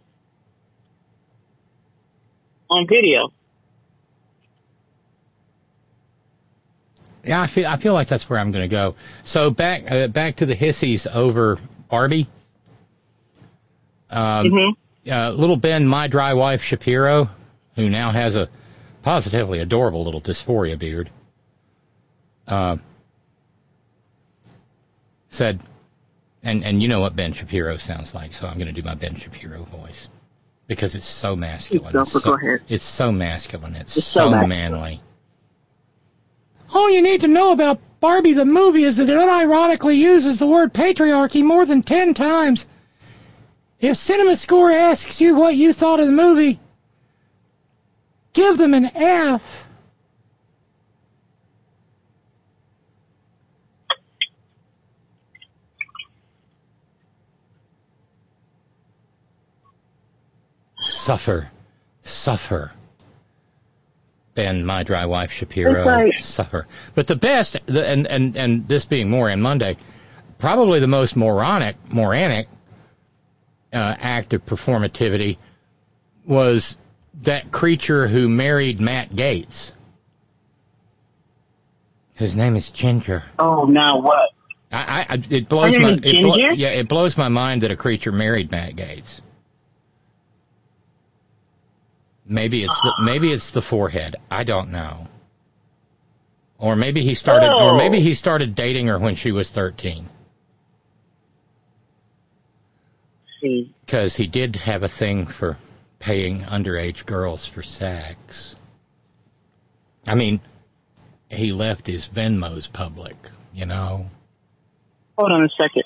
[SPEAKER 18] on video.
[SPEAKER 4] Yeah, I feel I feel like that's where I'm going to go. So back uh, back to the hissies over Barbie. Um, mm-hmm. uh, little Ben, my dry wife Shapiro, who now has a positively adorable little dysphoria beard, uh, said, and and you know what Ben Shapiro sounds like, so I'm going to do my Ben Shapiro voice because it's so masculine. It's so,
[SPEAKER 18] go ahead.
[SPEAKER 4] It's so masculine. It's,
[SPEAKER 18] it's
[SPEAKER 4] so,
[SPEAKER 18] so
[SPEAKER 4] manly. All you need to know about Barbie the movie is that it unironically uses the word patriarchy more than ten times. If CinemaScore asks you what you thought of the movie, give them an F. Suffer. Suffer. Ben, my dry wife Shapiro, like, suffer. But the best, the, and, and, and this being Moran Monday, probably the most moronic, moranic uh, act of performativity was that creature who married Matt Gaetz. His name is Ginger.
[SPEAKER 18] Oh, now what?
[SPEAKER 4] I, I it blows my it blo- yeah it blows my mind that a creature married Matt Gaetz. Maybe it's the, maybe it's the forehead. I don't know. Or maybe he started, oh. or maybe he started dating her when she was thirteen.
[SPEAKER 18] See,
[SPEAKER 4] because he did have a thing for paying underage girls for sex. I mean, he left his Venmos public, you know.
[SPEAKER 18] Hold on a second.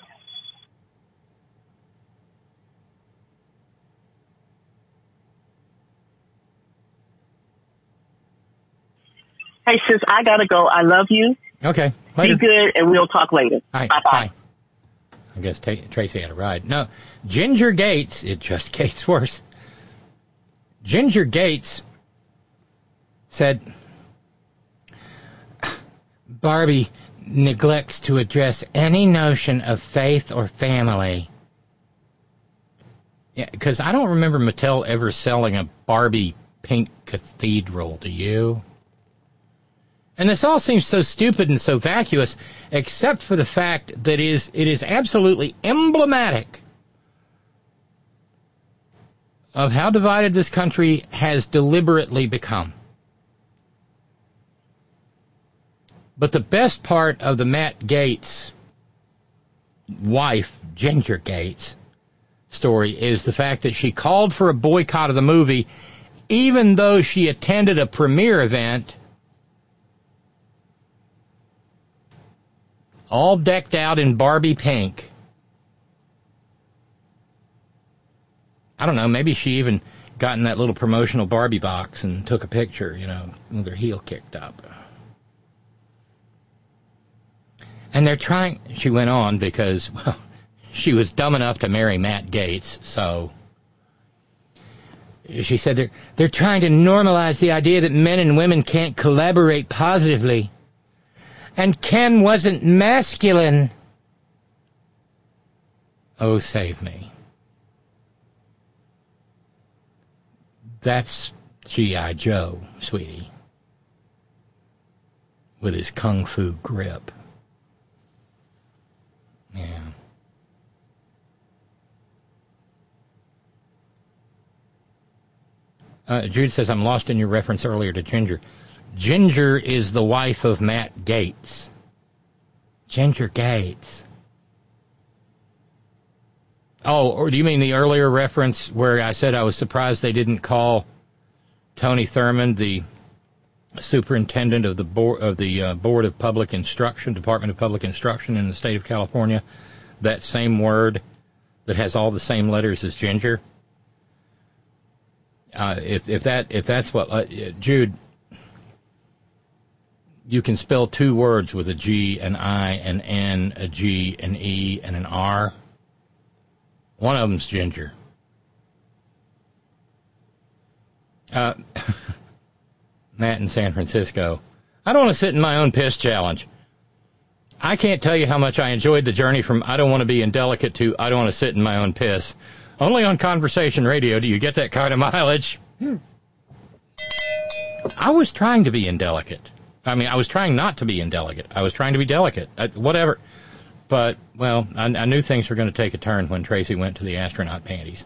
[SPEAKER 18] Hey, sis, I gotta go. I love you.
[SPEAKER 4] Okay. Later.
[SPEAKER 18] Be good, and we'll talk later.
[SPEAKER 4] Right,
[SPEAKER 18] bye bye.
[SPEAKER 4] I guess t- Tracy had a ride. No, Ginger Gaetz, it just gets worse. Ginger Gaetz said, Barbie neglects to address any notion of faith or family. Yeah, because I don't remember Mattel ever selling a Barbie pink cathedral, do you? And this all seems so stupid and so vacuous, except for the fact that it is, it is absolutely emblematic of how divided this country has deliberately become. But the best part of the Matt Gaetz wife, Ginger Gaetz, story is the fact that she called for a boycott of the movie even though she attended a premiere event all decked out in Barbie pink. I don't know, maybe she even got in that little promotional Barbie box and took a picture, you know, with her heel kicked up. And they're trying, she went on because, well, she was dumb enough to marry Matt Gaetz, so she said they're, they're trying to normalize the idea that men and women can't collaborate positively. And Ken wasn't masculine. Oh, save me. That's G I. Joe, sweetie, with his kung fu grip. Yeah. Uh, Jude says, I'm lost in your reference earlier to Ginger. Ginger is the wife of Matt Gaetz. Ginger Gaetz. Oh, or do you mean the earlier reference where I said I was surprised they didn't call Tony Thurmond the superintendent of the board of the uh, Board of Public Instruction, Department of Public Instruction in the state of California, that same word that has all the same letters as Ginger? Uh, if if that if that's what uh, Jude, you can spell two words with a G, an I, an N, a G, an E, and an R. One of them's Ginger. Uh, Matt in San Francisco. I don't want to sit in my own piss challenge. I can't tell you how much I enjoyed the journey from I don't want to be indelicate to I don't want to sit in my own piss. Only on Conversation Radio do you get that kind of mileage. I was trying to be indelicate. I mean, I was trying not to be indelicate. I was trying to be delicate. I, whatever. But, well, I, I knew things were going to take a turn when Tracy went to the astronaut panties.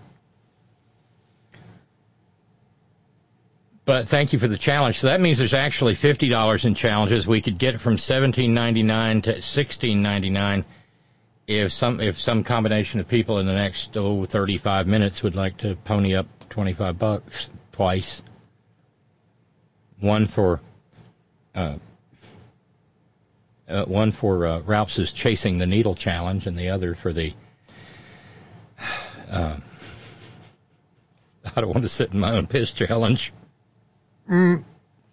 [SPEAKER 4] But thank you for the challenge. So that means there's actually fifty dollars in challenges. We could get from seventeen ninety-nine to sixteen ninety-nine if some if some combination of people in the next oh, thirty-five minutes would like to pony up twenty-five bucks twice. One for uh, uh, one for uh, Ralph's Chasing the Needle challenge, and the other for the uh, I don't want to sit in my own piss challenge. Mm.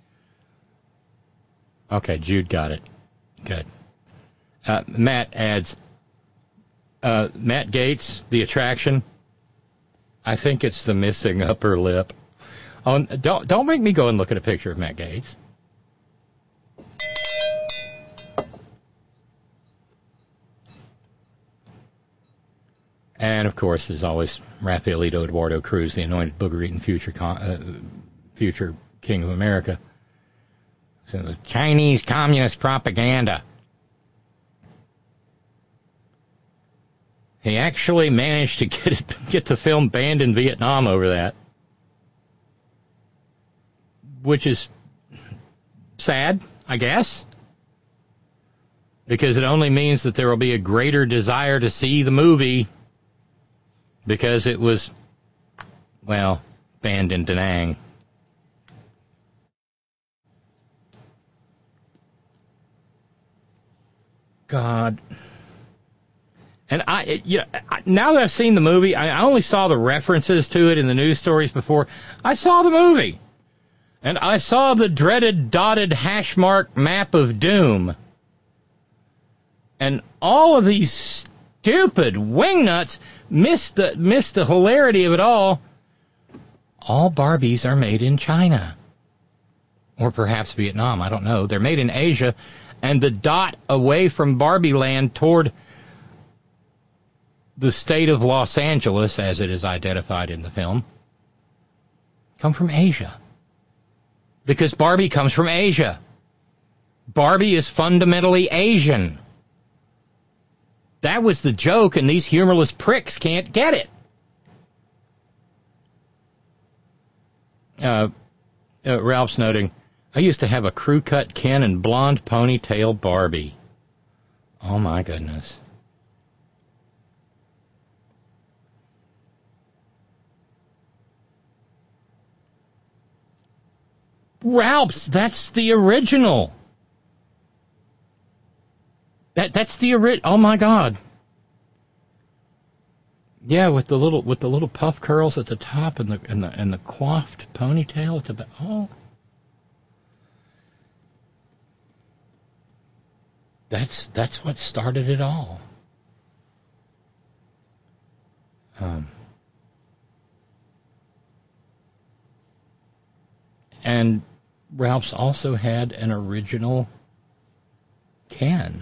[SPEAKER 4] Okay, Jude got it. Good. Uh, Matt adds, uh, Matt Gaetz, the attraction. I think it's the missing upper lip. Oh, don't don't make me go and look at a picture of Matt Gaetz. And of course, there's always Rafaelito Eduardo Cruz, the anointed booger-eating future con- uh, future King of America. So the Chinese communist propaganda. He actually managed to get it, get the film banned in Vietnam over that, which is sad, I guess, because it only means that there will be a greater desire to see the movie because it was, well, banned in Da Nang. God. And I, it, you know, I, now that I've seen the movie, I, I only saw the references to it in the news stories before. I saw the movie. And I saw the dreaded dotted hash mark map of doom. And all of these stupid wingnuts missed the, missed the hilarity of it all. All Barbies are made in China. Or perhaps Vietnam, I don't know. They're made in Asia. And the dot away from Barbie Land toward the state of Los Angeles, as it is identified in the film, come from Asia. Because Barbie comes from Asia. Barbie is fundamentally Asian. That was the joke, and these humorless pricks can't get it. Uh, uh, Ralph's noting, I used to have a crew-cut Ken and blonde ponytail Barbie. Oh, my goodness. Ralph's, that's the original. That that's the ori- Oh my God. Yeah, with the little with the little puff curls at the top and the and the and the coiffed ponytail at the back. Oh. That's that's what started it all. Um, and Ralph's also had an original Ken.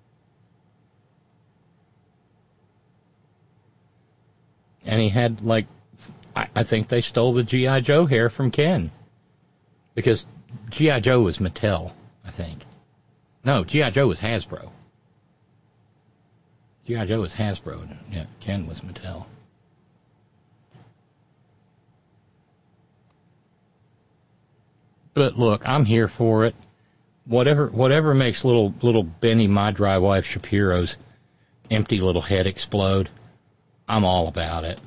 [SPEAKER 4] And he had, like, I, I think they stole the G I. Joe hair from Ken. Because G I. Joe was Mattel, I think. No, G I. Joe was Hasbro. G I. Joe was Hasbro, and yeah, Ken was Mattel. But look, I'm here for it. Whatever whatever makes little little Benny, my dry wife Shapiro's empty little head explode, I'm all about it.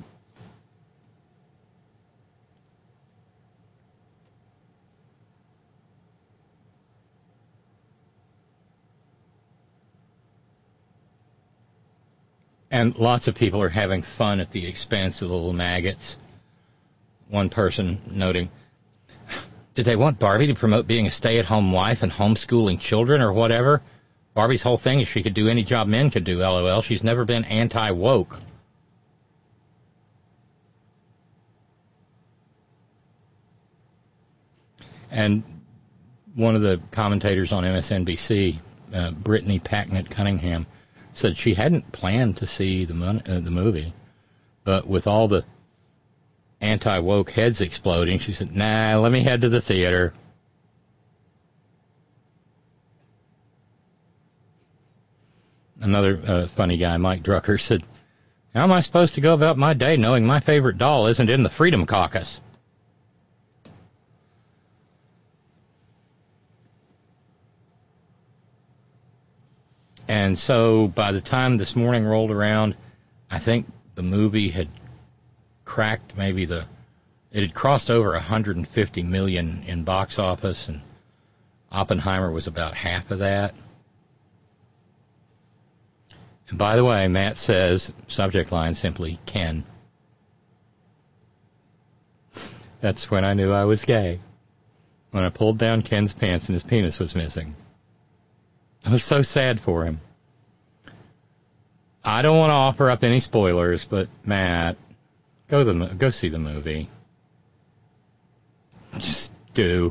[SPEAKER 4] And lots of people are having fun at the expense of the little maggots. One person noting, did they want Barbie to promote being a stay-at-home wife and homeschooling children or whatever? Barbie's whole thing is she could do any job men could do, LOL. She's never been anti-woke. And one of the commentators on M S N B C, uh, Brittany Packnett Cunningham, said she hadn't planned to see the, mon- uh, the movie, but with all the anti-woke heads exploding, she said, nah, let me head to the theater. Another uh, funny guy, Mike Drucker, said, how am I supposed to go about my day knowing my favorite doll isn't in the Freedom Caucus? And so by the time this morning rolled around, I think the movie had cracked maybe the, it had crossed over one hundred fifty million in box office, and Oppenheimer was about half of that. And by the way, Matt says, subject line simply, Ken. That's when I knew I was gay. When I pulled down Ken's pants and his penis was missing. I was so sad for him. I don't want to offer up any spoilers, but Matt, go the go see the movie. Just do.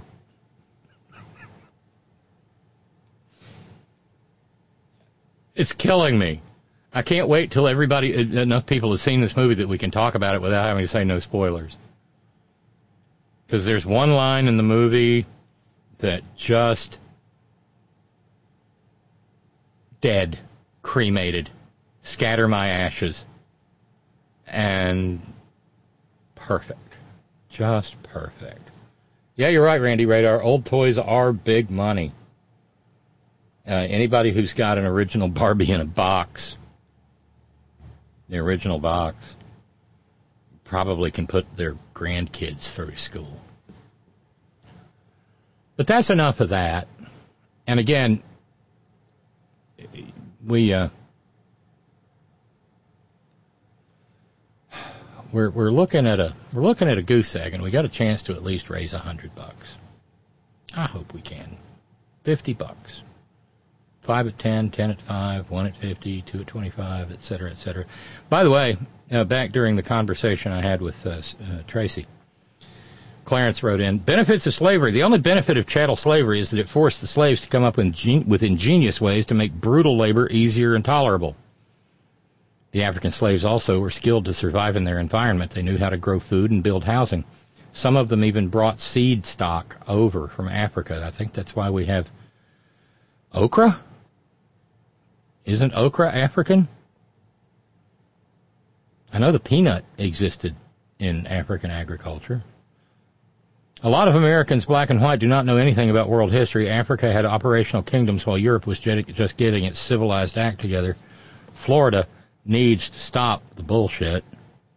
[SPEAKER 4] It's killing me. I can't wait till everybody, enough people have seen this movie that we can talk about it without having to say no spoilers. Because there's one line in the movie that just dead, cremated, scatter my ashes, and perfect, just perfect. Yeah, you're right, Randy Radar. Old toys are big money. Uh, anybody who's got an original Barbie in a box, the original box, probably can put their grandkids through school. But that's enough of that. And again, we uh, we're we're looking at a we're looking at a goose egg, and we got a chance to at least raise a hundred bucks. I hope we can. Fifty bucks. Five at ten, ten at five, one at fifty, two at twenty-five, et cetera, et cetera. By the way, uh, back during the conversation I had with uh, uh, Tracy, Clarence wrote in, benefits of slavery. The only benefit of chattel slavery is that it forced the slaves to come up with, gen- with ingenious ways to make brutal labor easier and tolerable. The African slaves also were skilled to survive in their environment. They knew how to grow food and build housing. Some of them even brought seed stock over from Africa. I think that's why we have okra. Isn't okra African? I know the peanut existed in African agriculture. A lot of Americans, black and white, do not know anything about world history. Africa had operational kingdoms while Europe was just getting its civilized act together. Florida needs to stop the bullshit.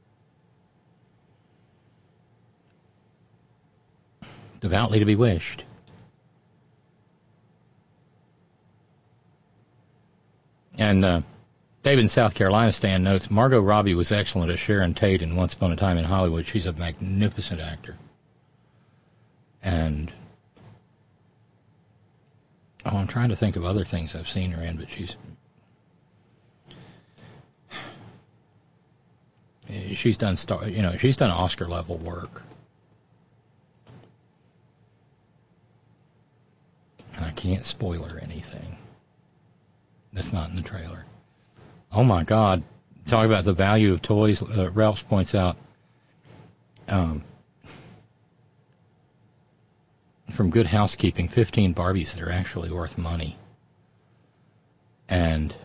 [SPEAKER 4] Devoutly to be wished. And uh, David in South Carolina Stan notes, Margot Robbie was excellent as Sharon Tate in Once Upon a Time in Hollywood. She's a magnificent actor. And, oh, I'm trying to think of other things I've seen her in, but she's, she's done, star, you know, she's done Oscar-level work. And I can't spoil her anything. That's not in the trailer. Oh, my God. Talk about the value of toys. Uh, Ralphs points out um, from Good Housekeeping, fifteen Barbies that are actually worth money. And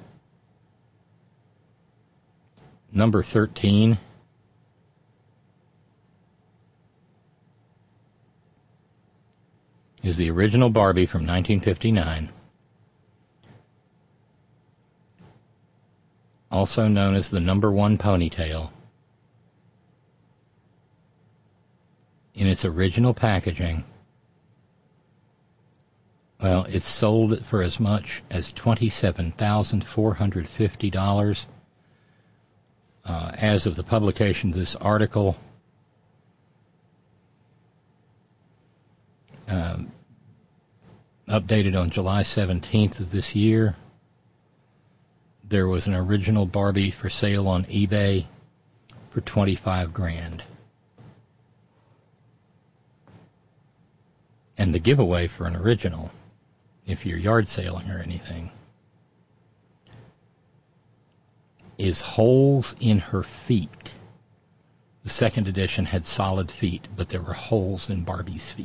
[SPEAKER 4] number thirteen is the original Barbie from nineteen fifty-nine, also known as the number one ponytail. In its original packaging, well, it's sold for as much as twenty-seven thousand four hundred fifty dollars. Uh, as of the publication of this article, um, updated on July seventeenth of this year, there was an original Barbie for sale on eBay for twenty-five grand. And the giveaway for an original, if you're yard sailing or anything, is holes in her feet. The second edition had solid feet, but there were holes in Barbie's feet.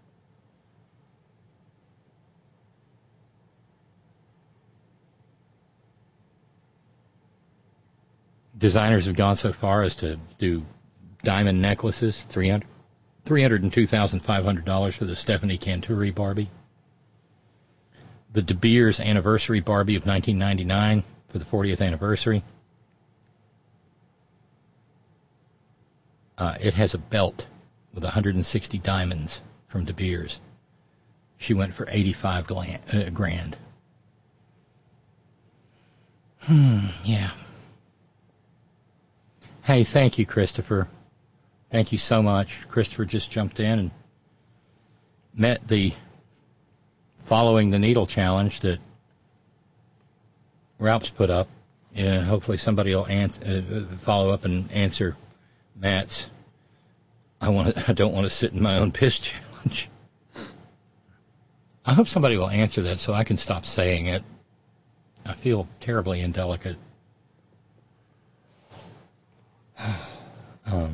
[SPEAKER 4] Designers have gone so far as to do diamond necklaces, three hundred three hundred two thousand five hundred dollars for the Stephanie Canturi Barbie. The De Beers Anniversary Barbie of nineteen ninety-nine for the fortieth anniversary. Uh, it has a belt with one hundred sixty diamonds from De Beers. She went for eighty-five grand. Hmm, yeah. Hey, thank you, Christopher. Thank you so much. Christopher just jumped in and met the Following the Needle challenge that Ralph's put up. Yeah, hopefully somebody will ans- uh, follow up and answer Matt's I want I don't want to sit in my own piss challenge. I hope somebody will answer that so I can stop saying it. I feel terribly indelicate. um,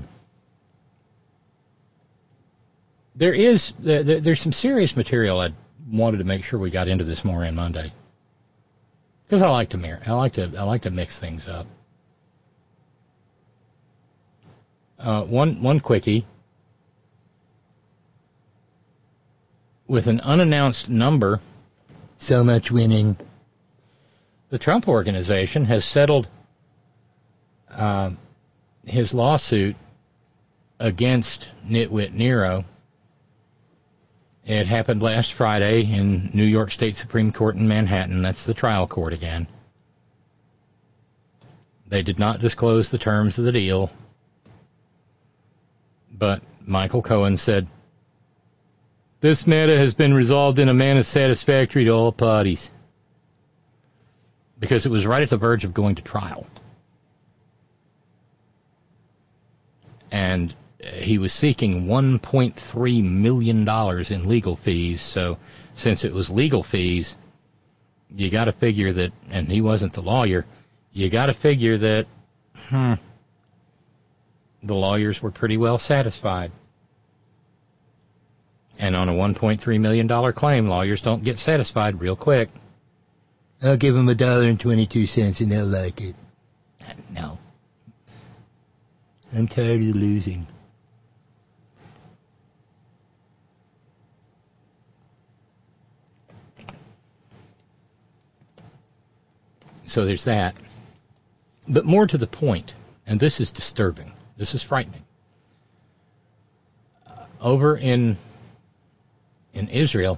[SPEAKER 4] there is there, there's some serious material I wanted to make sure we got into this Moran Monday, because I like to mir- I like to I like to mix things up. Uh, one one quickie with an unannounced number.
[SPEAKER 17] So much winning.
[SPEAKER 4] The Trump Organization has settled uh, his lawsuit against Nitwit Nero. It happened last Friday in New York State Supreme Court in Manhattan. That's the trial court again. They did not disclose the terms of the deal, but Michael Cohen said, "This matter has been resolved in a manner satisfactory to all parties," because it was right at the verge of going to trial. And he was seeking one point three million dollars in legal fees, so since it was legal fees, you got to figure that, and he wasn't the lawyer, you got to figure that, hmm, the lawyers were pretty well satisfied. And on a one point three million dollars claim, lawyers don't get satisfied real quick.
[SPEAKER 17] I'll give them a dollar and twenty-two cents and they'll like it.
[SPEAKER 4] No.
[SPEAKER 17] I'm tired of losing.
[SPEAKER 4] So there's that. But more to the point, and this is disturbing, this is frightening. Uh, over in in Israel,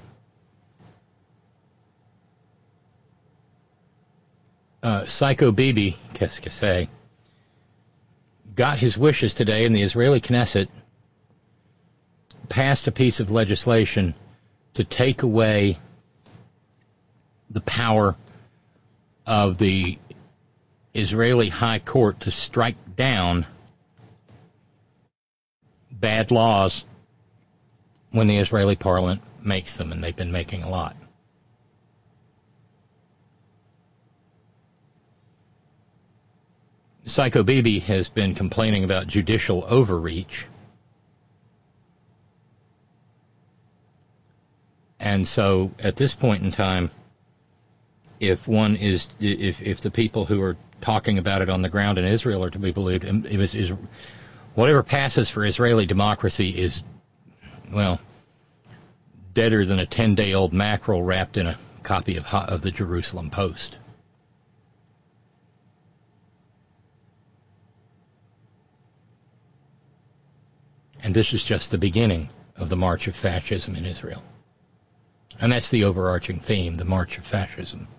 [SPEAKER 4] uh, Psycho Bibi, qu'est-ce que c'est, got his wishes today, and the Israeli Knesset passed a piece of legislation to take away the power of the Israeli High Court to strike down bad laws when the Israeli Parliament makes them, and they've been making a lot. Psycho Bibi has been complaining about judicial overreach. And so at this point in time, if one is, if if the people who are talking about it on the ground in Israel are to be believed, it was, is, whatever passes for Israeli democracy is, well, deader than a ten-day-old mackerel wrapped in a copy of, of the Jerusalem Post. And this is just the beginning of the march of fascism in Israel. And that's the overarching theme, the march of fascism.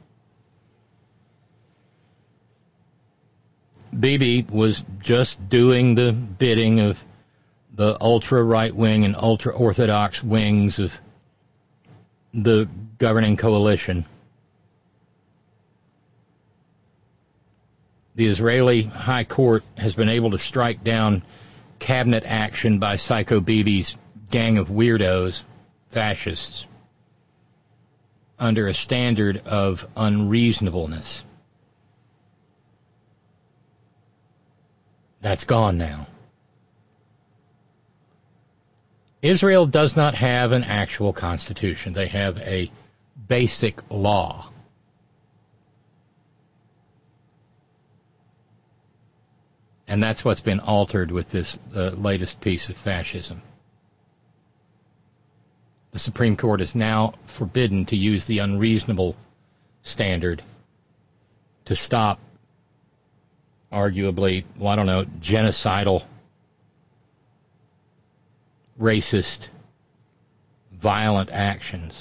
[SPEAKER 4] Bibi was just doing the bidding of the ultra-right-wing and ultra-orthodox wings of the governing coalition. The Israeli High Court has been able to strike down cabinet action by Psycho Bibi's gang of weirdos, fascists, under a standard of unreasonableness. That's gone now. Israel does not have an actual constitution. They have a basic law. And that's what's been altered with this uh, latest piece of fascism. The Supreme Court is now forbidden to use the unreasonable standard to stop, arguably, well, I don't know, genocidal, racist, violent actions.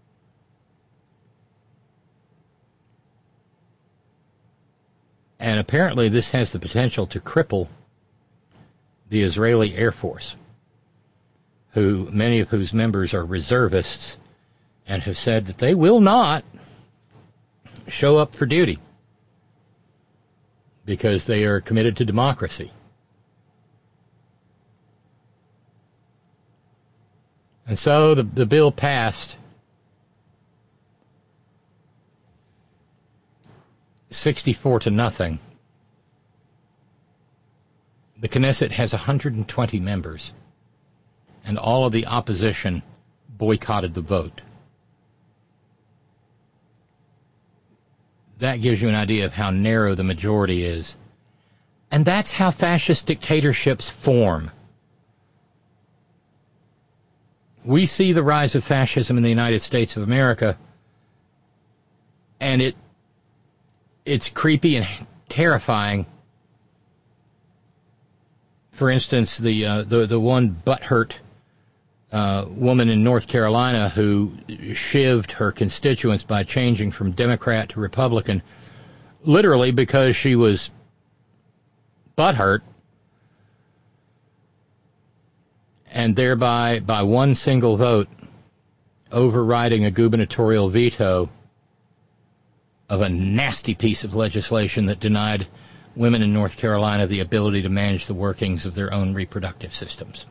[SPEAKER 4] And apparently this has the potential to cripple the Israeli Air Force, who many of whose members are reservists and have said that they will not show up for duty because they are committed to democracy. And so the, the bill passed sixty-four to nothing. The Knesset has one hundred twenty members, and all of the opposition boycotted the vote. That gives you an idea of how narrow the majority is. And that's how fascist dictatorships form. We see the rise of fascism in the United States of America, and it it's creepy and terrifying. For instance, the uh, the the one butthurt uh, woman in North Carolina who shivved her constituents by changing from Democrat to Republican, literally because she was butthurt, and thereby, by one single vote, overriding a gubernatorial veto of a nasty piece of legislation that denied women in North Carolina the ability to manage the workings of their own reproductive systems.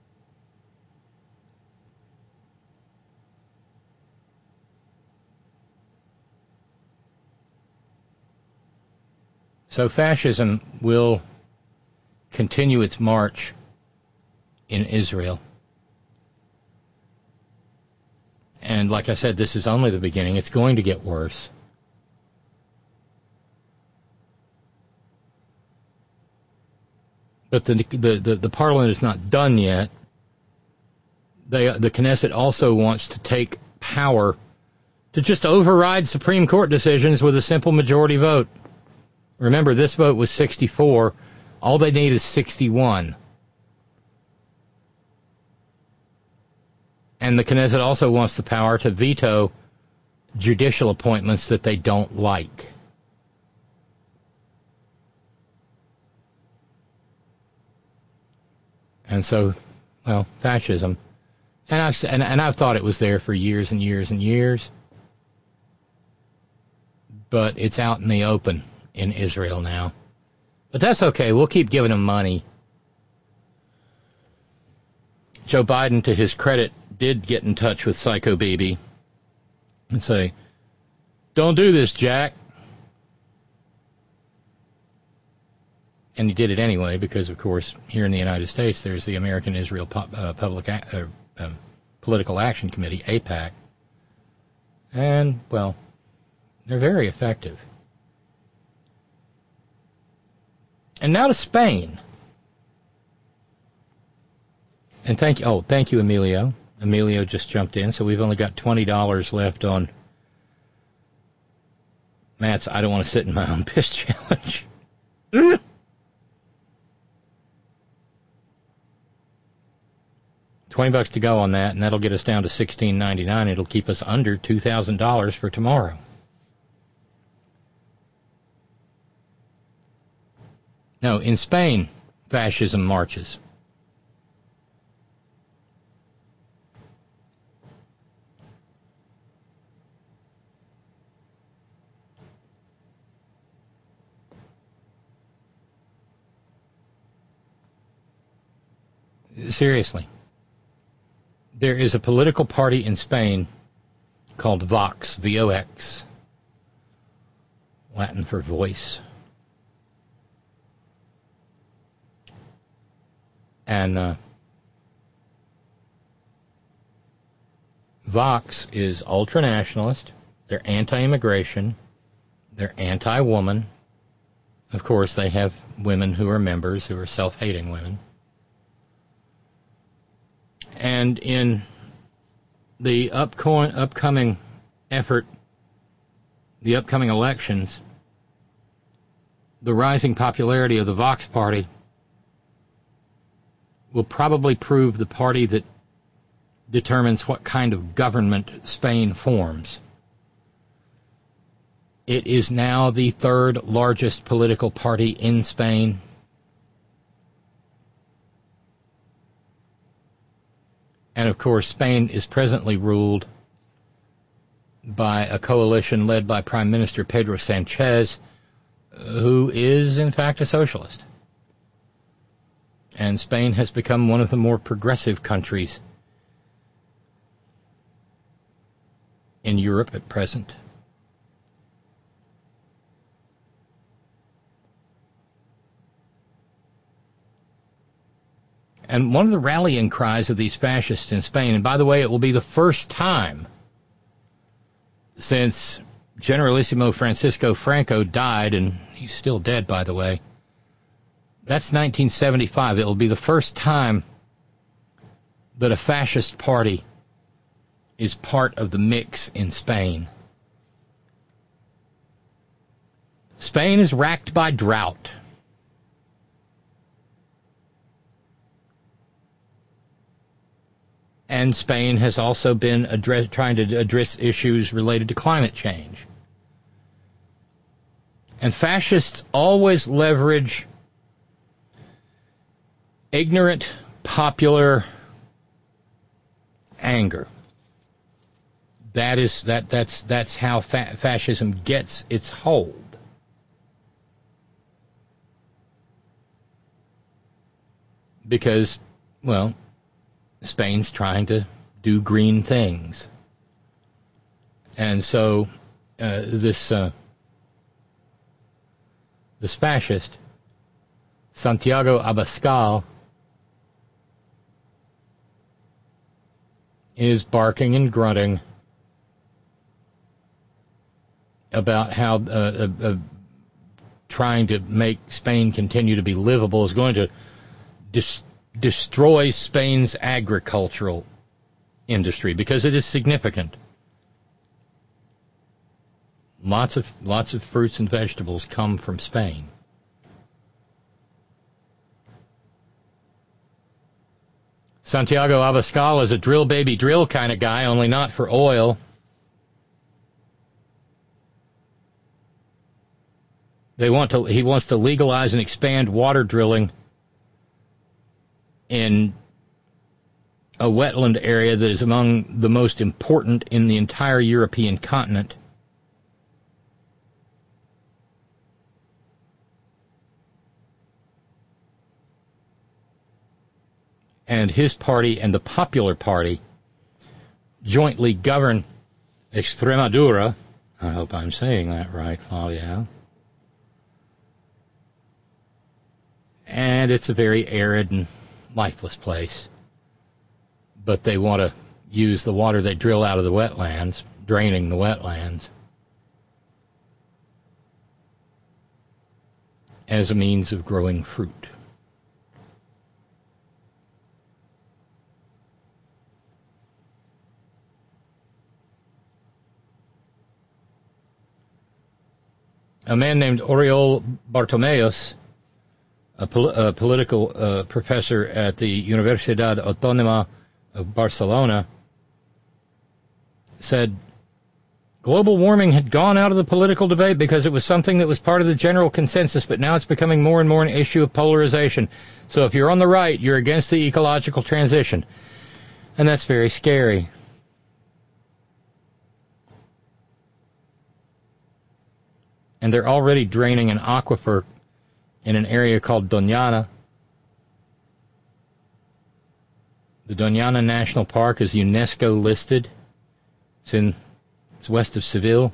[SPEAKER 4] So fascism will continue its march in Israel. And like I said, this is only the beginning. It's going to get worse. But the, the, the, the parliament is not done yet. They, the Knesset also wants to take power to just override Supreme Court decisions with a simple majority vote. Remember, this vote was sixty-four. All they need is sixty-one. And the Knesset also wants the power to veto judicial appointments that they don't like. And so, well, fascism. And I've, and, and I've thought it was there for years and years and years. But it's out in the open in Israel now. But that's okay. We'll keep giving them money. Joe Biden, to his credit, did get in touch with Psycho Bibi and say, "Don't do this, Jack. And he did it anyway because, of course, here in the United States, there's the American Israel Pu- uh, Public A- uh, uh, Political Action Committee, AIPAC. And, well, they're very effective. And now to Spain. And thank you, oh, thank you, Emilio. Emilio just jumped in, so we've only got twenty dollars left on Matt's I don't want to sit in my own piss challenge. Twenty bucks to go on that, and that'll get us down to sixteen ninety-nine. It'll keep us under two thousand dollars for tomorrow. No, in Spain, fascism marches. Seriously. There is a political party in Spain called Vox, V O X, Latin for voice. And uh, Vox is ultranationalist. They're anti-immigration. They're anti-woman. Of course, they have women who are members who are self-hating women. And in the upco- upcoming effort, the upcoming elections, the rising popularity of the Vox Party will probably prove the party that determines what kind of government Spain forms. It is now the third largest political party in Spain. And, of course, Spain is presently ruled by a coalition led by Prime Minister Pedro Sanchez, who is, in fact, a socialist. And Spain has become one of the more progressive countries in Europe at present. And one of the rallying cries of these fascists in Spain, and by the way, it will be the first time since Generalissimo Francisco Franco died, and he's still dead, by the way. That's nineteen seventy-five. It will be the first time that a fascist party is part of the mix in Spain. Spain is racked by drought. And Spain has also been address, trying to address issues related to climate change. And fascists always leverage ignorant, popular anger. That is that that's that's how fa- fascism gets its hold. Because, well, Spain's trying to do green things. And so uh, this uh, this fascist, Santiago Abascal, is barking and grunting about how uh, uh, uh, trying to make Spain continue to be livable is going to dis- destroy Spain's agricultural industry, because it is significant. Lots of lots of fruits and vegetables come from Spain. Santiago Abascal is a drill baby drill kind of guy, only not for oil. They want to he wants to legalize and expand water drilling in a wetland area that is among the most important in the entire European continent. And his party and the Popular Party jointly govern Extremadura. I hope I'm saying that right, Flavia. and it's a very arid and lifeless place. But they want to use the water they drill out of the wetlands, draining the wetlands, as a means of growing fruit. A man named Oriol Bartomeus, a, pol- a political uh, professor at the Universidad Autónoma of Barcelona, said global warming had gone out of the political debate because it was something that was part of the general consensus, but now it's becoming more and more an issue of polarization. So if you're on the right, you're against the ecological transition. And that's very scary. And they're already draining an aquifer in an area called Doñana. The Doñana National Park is UNESCO listed. It's in it's west of Seville.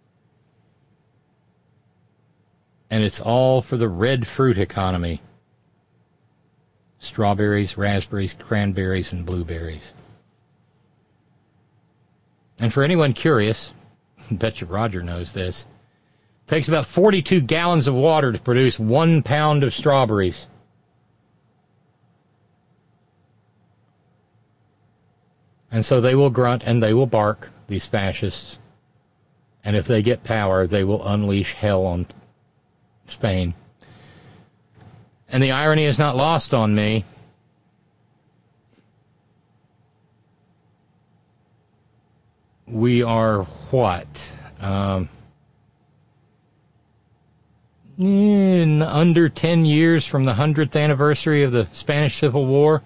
[SPEAKER 4] And it's all for the red fruit economy. Strawberries, raspberries, cranberries, and blueberries. And for anyone curious, I bet you Roger knows this, it takes about forty-two gallons of water to produce one pound of strawberries. And so they will grunt and they will bark, these fascists. And if they get power, they will unleash hell on Spain. And the irony is not lost on me. We are what? Um... In under ten years from the hundredth anniversary of the Spanish Civil War,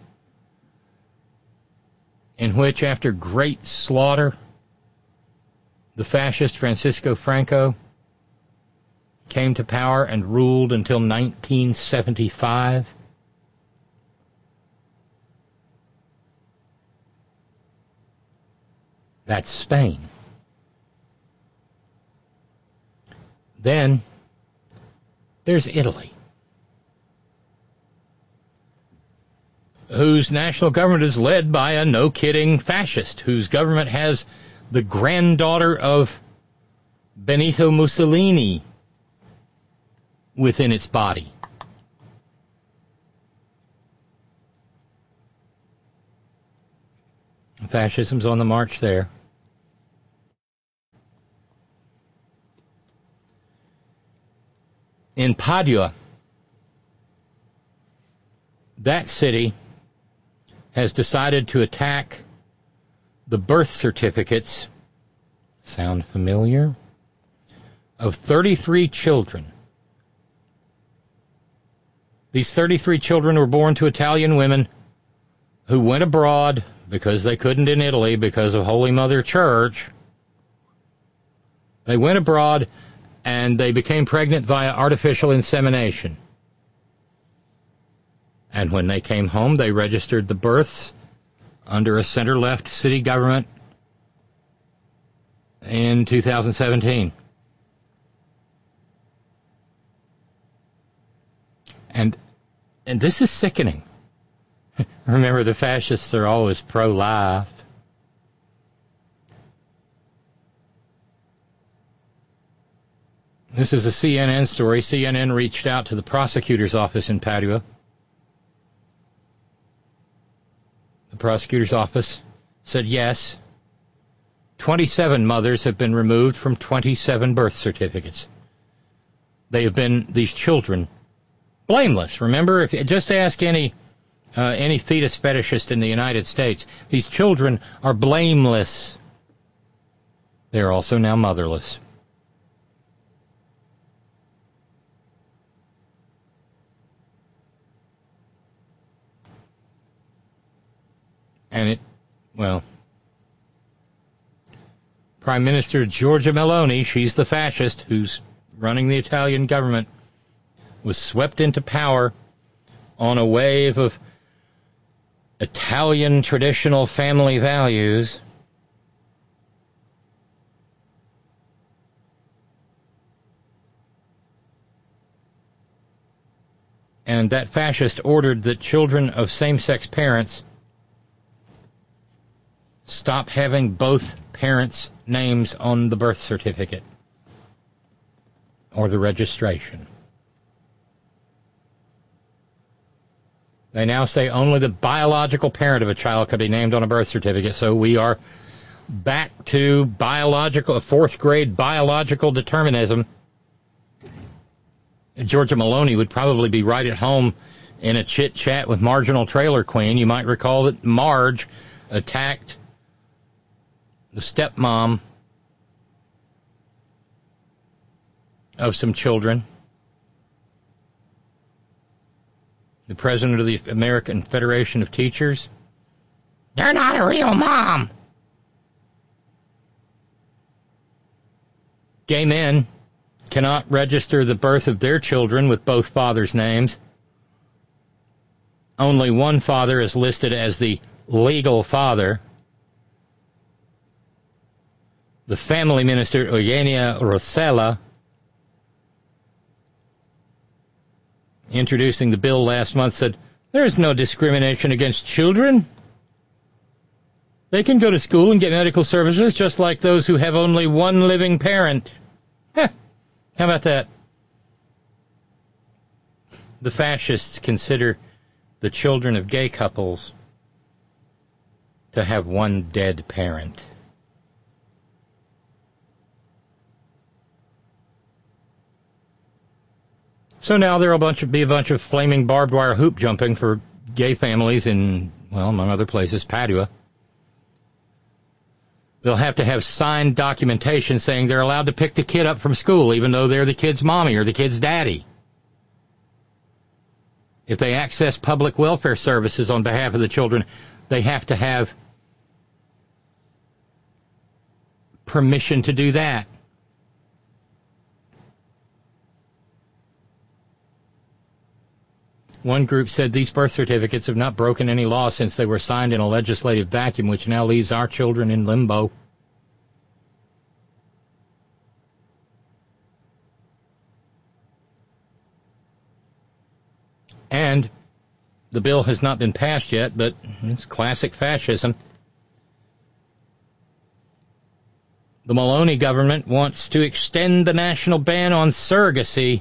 [SPEAKER 4] in which, after great slaughter, the fascist Francisco Franco came to power and ruled until nineteen seventy-five. That's Spain. Then there's Italy, whose national government is led by a no-kidding fascist, whose government has the granddaughter of Benito Mussolini within its body. Fascism's on the march there. In Padua, that city has decided to attack the birth certificates, sound familiar, of thirty-three children. These thirty-three children were born to Italian women who went abroad because they couldn't in Italy because of Holy Mother Church. They went abroad and they became pregnant via artificial insemination. And when they came home, they registered the births under a center-left city government in two thousand seventeen. And and this is sickening. Remember, the fascists are always pro-life. This is a C N N story. C N N reached out to the prosecutor's office in Padua. The prosecutor's office said yes. twenty-seven mothers have been removed from twenty-seven birth certificates. They have been, these children, blameless. Remember, if just ask any uh, any fetus fetishist in the United States, these children are blameless. They are also now motherless. And it, well, Prime Minister Giorgia Meloni, she's the fascist who's running the Italian government, was swept into power on a wave of Italian traditional family values. And that fascist ordered that children of same-sex parents stop having both parents' names on the birth certificate or the registration. They now say only the biological parent of a child can be named on a birth certificate, so we are back to biological, fourth grade biological determinism. Georgia Maloney would probably be right at home in a chit-chat with Marginal Trailer Queen. You might recall that Marge attacked the stepmom of some children. The president of the American Federation of Teachers. They're not a real mom. Gay men cannot register the birth of their children with both fathers' names. Only one father is listed as the legal father. The family minister, Eugenia Rosella, introducing the bill last month, said, there is no discrimination against children. They can go to school and get medical services just like those who have only one living parent. Heh. How about that? The fascists consider the children of gay couples to have one dead parent. So now there will bunch of, be a bunch of flaming barbed wire hoop jumping for gay families in, well, among other places, Padua. They'll have to have signed documentation saying they're allowed to pick the kid up from school, even though they're the kid's mommy or the kid's daddy. If they access public welfare services on behalf of the children, they have to have permission to do that. One group said these birth certificates have not broken any law since they were signed in a legislative vacuum, which now leaves our children in limbo. And the bill has not been passed yet, but it's classic fascism. The Maloney government wants to extend the national ban on surrogacy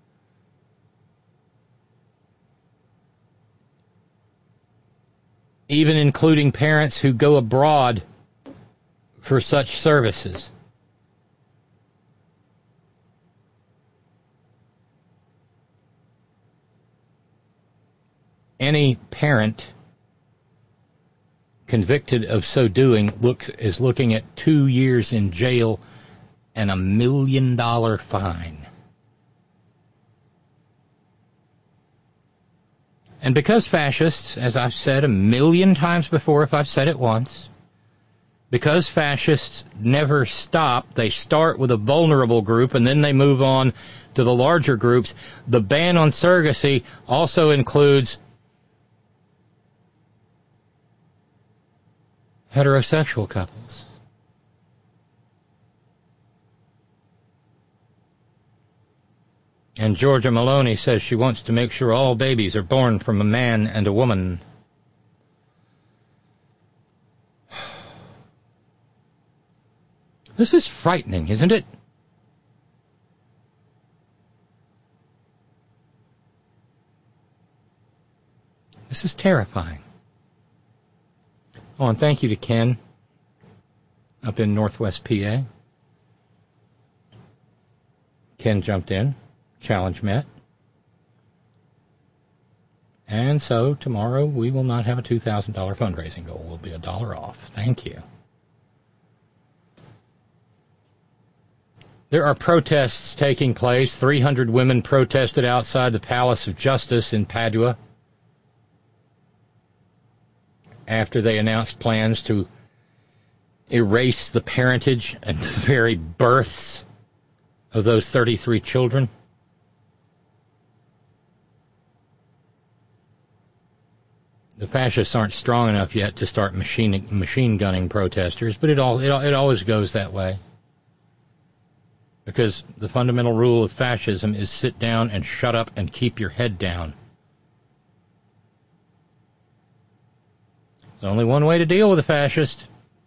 [SPEAKER 4] even including parents who go abroad for such services. Any parent convicted of so doing looks is looking at two years in jail and a million dollar fine. And because fascists, as I've said a million times before, if I've said it once, because fascists never stop, they start with a vulnerable group and then they move on to the larger groups, the ban on surrogacy also includes heterosexual couples. And Georgia Maloney says she wants to make sure all babies are born from a man and a woman. This is frightening, isn't it? This is terrifying. Oh, and thank you to Ken up in Northwest P A. Ken jumped in. Challenge met. And so tomorrow we will not have a two thousand dollars fundraising goal. We'll be a dollar off. Thank you. There are protests taking place. three hundred women protested outside the Palace of Justice in Padua after they announced plans to erase the parentage and the very births of those thirty-three children. The fascists aren't strong enough yet to start machine machine gunning protesters, but it all it, it always goes that way. Because the fundamental rule of fascism is sit down and shut up and keep your head down. There's only one way to deal with a fascist.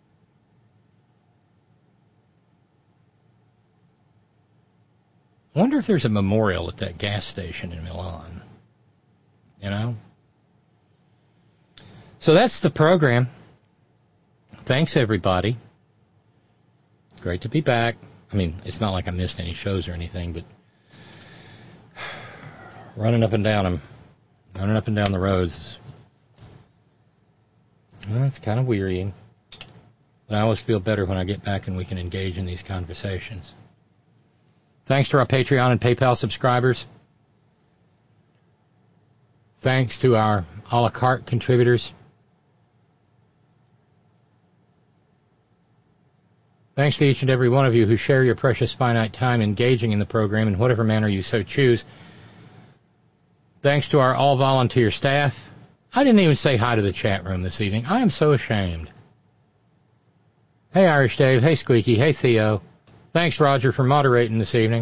[SPEAKER 4] I wonder if there's a memorial at that gas station in Milan. You know? So that's the program. Thanks, everybody. Great to be back. I mean, it's not like I missed any shows or anything, but running up and down them, running up and down the roads, well, it's kind of wearying. But I always feel better when I get back and we can engage in these conversations. Thanks to our Patreon and PayPal subscribers. Thanks to our a la carte contributors. Thanks to each and every one of you who share your precious finite time engaging in the program in whatever manner you so choose. Thanks to our all-volunteer staff. I didn't even say hi to the chat room this evening. I am so ashamed. Hey, Irish Dave. Hey, Squeaky. Hey, Theo. Thanks, Roger, for moderating this evening.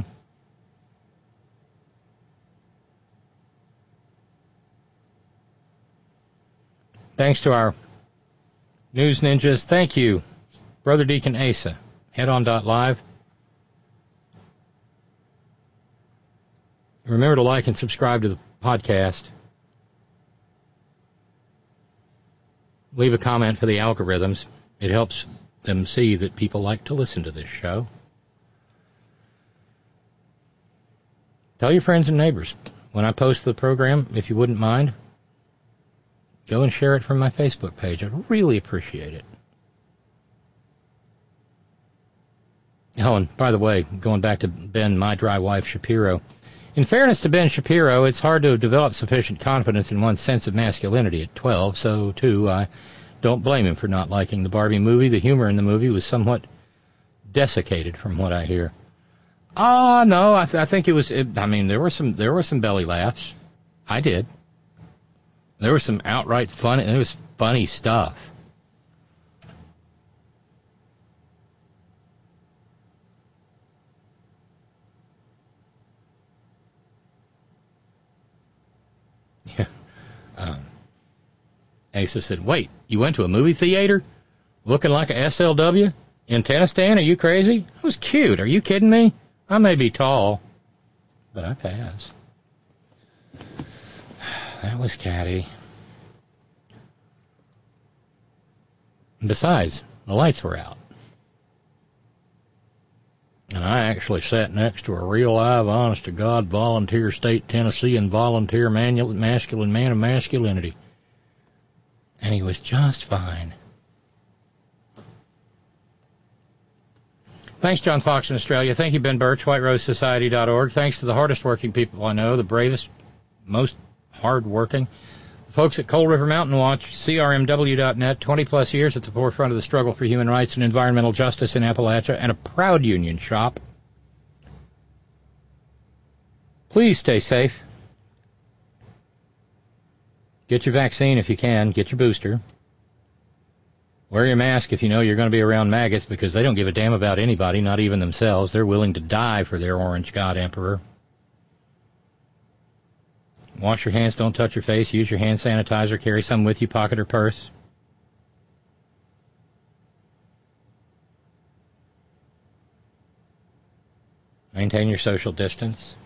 [SPEAKER 4] Thanks to our news ninjas. Thank you, Brother Deacon Asa. Headon.live. Remember to like and subscribe to the podcast. Leave a comment for the algorithms. It helps them see that people like to listen to this show. Tell your friends and neighbors. When I post the program, if you wouldn't mind, go and share it from my Facebook page. I'd really appreciate it. Oh, and by the way, going back to Ben, my dry wife, Shapiro. In fairness to Ben Shapiro, it's hard to develop sufficient confidence in one's sense of masculinity at twelve, so, too, I don't blame him for not liking the Barbie movie. The humor in the movie was somewhat desiccated, from what I hear. Ah, uh, no, I, th- I think it was, it, I mean, there were some there were some belly laughs. I did. There was some outright fun, and it was funny stuff. Yeah. Um, Asa said, wait, you went to a movie theater looking like a S L W in Tennistan? Are you crazy? It was cute. Are you kidding me? I may be tall, but I pass. That was catty. And besides, the lights were out. And I actually sat next to a real live, honest-to-God, volunteer state Tennessee and volunteer manu- masculine man of masculinity. And he was just fine. Thanks, John Fox in Australia. Thank you, Ben Birch, white rose society dot org. Thanks to the hardest-working people I know, the bravest, most hard-working. The folks at Coal River Mountain Watch, C R M W dot net, twenty-plus years at the forefront of the struggle for human rights and environmental justice in Appalachia, and a proud union shop. Please stay safe. Get your vaccine if you can. Get your booster. Wear your mask if you know you're going to be around maggots, because they don't give a damn about anybody, not even themselves. They're willing to die for their orange god emperor. Wash your hands, don't touch your face, use your hand sanitizer, carry some with you, pocket or purse. Maintain your social distance.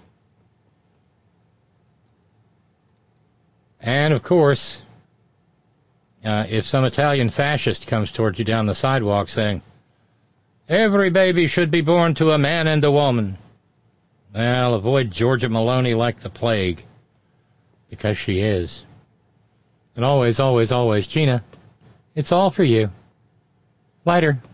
[SPEAKER 4] And, of course, uh, if some Italian fascist comes towards you down the sidewalk saying, every baby should be born to a man and a woman, well, avoid Georgia Maloney like the plague, because she is. And always, always, always, Gina, it's all for you. Later.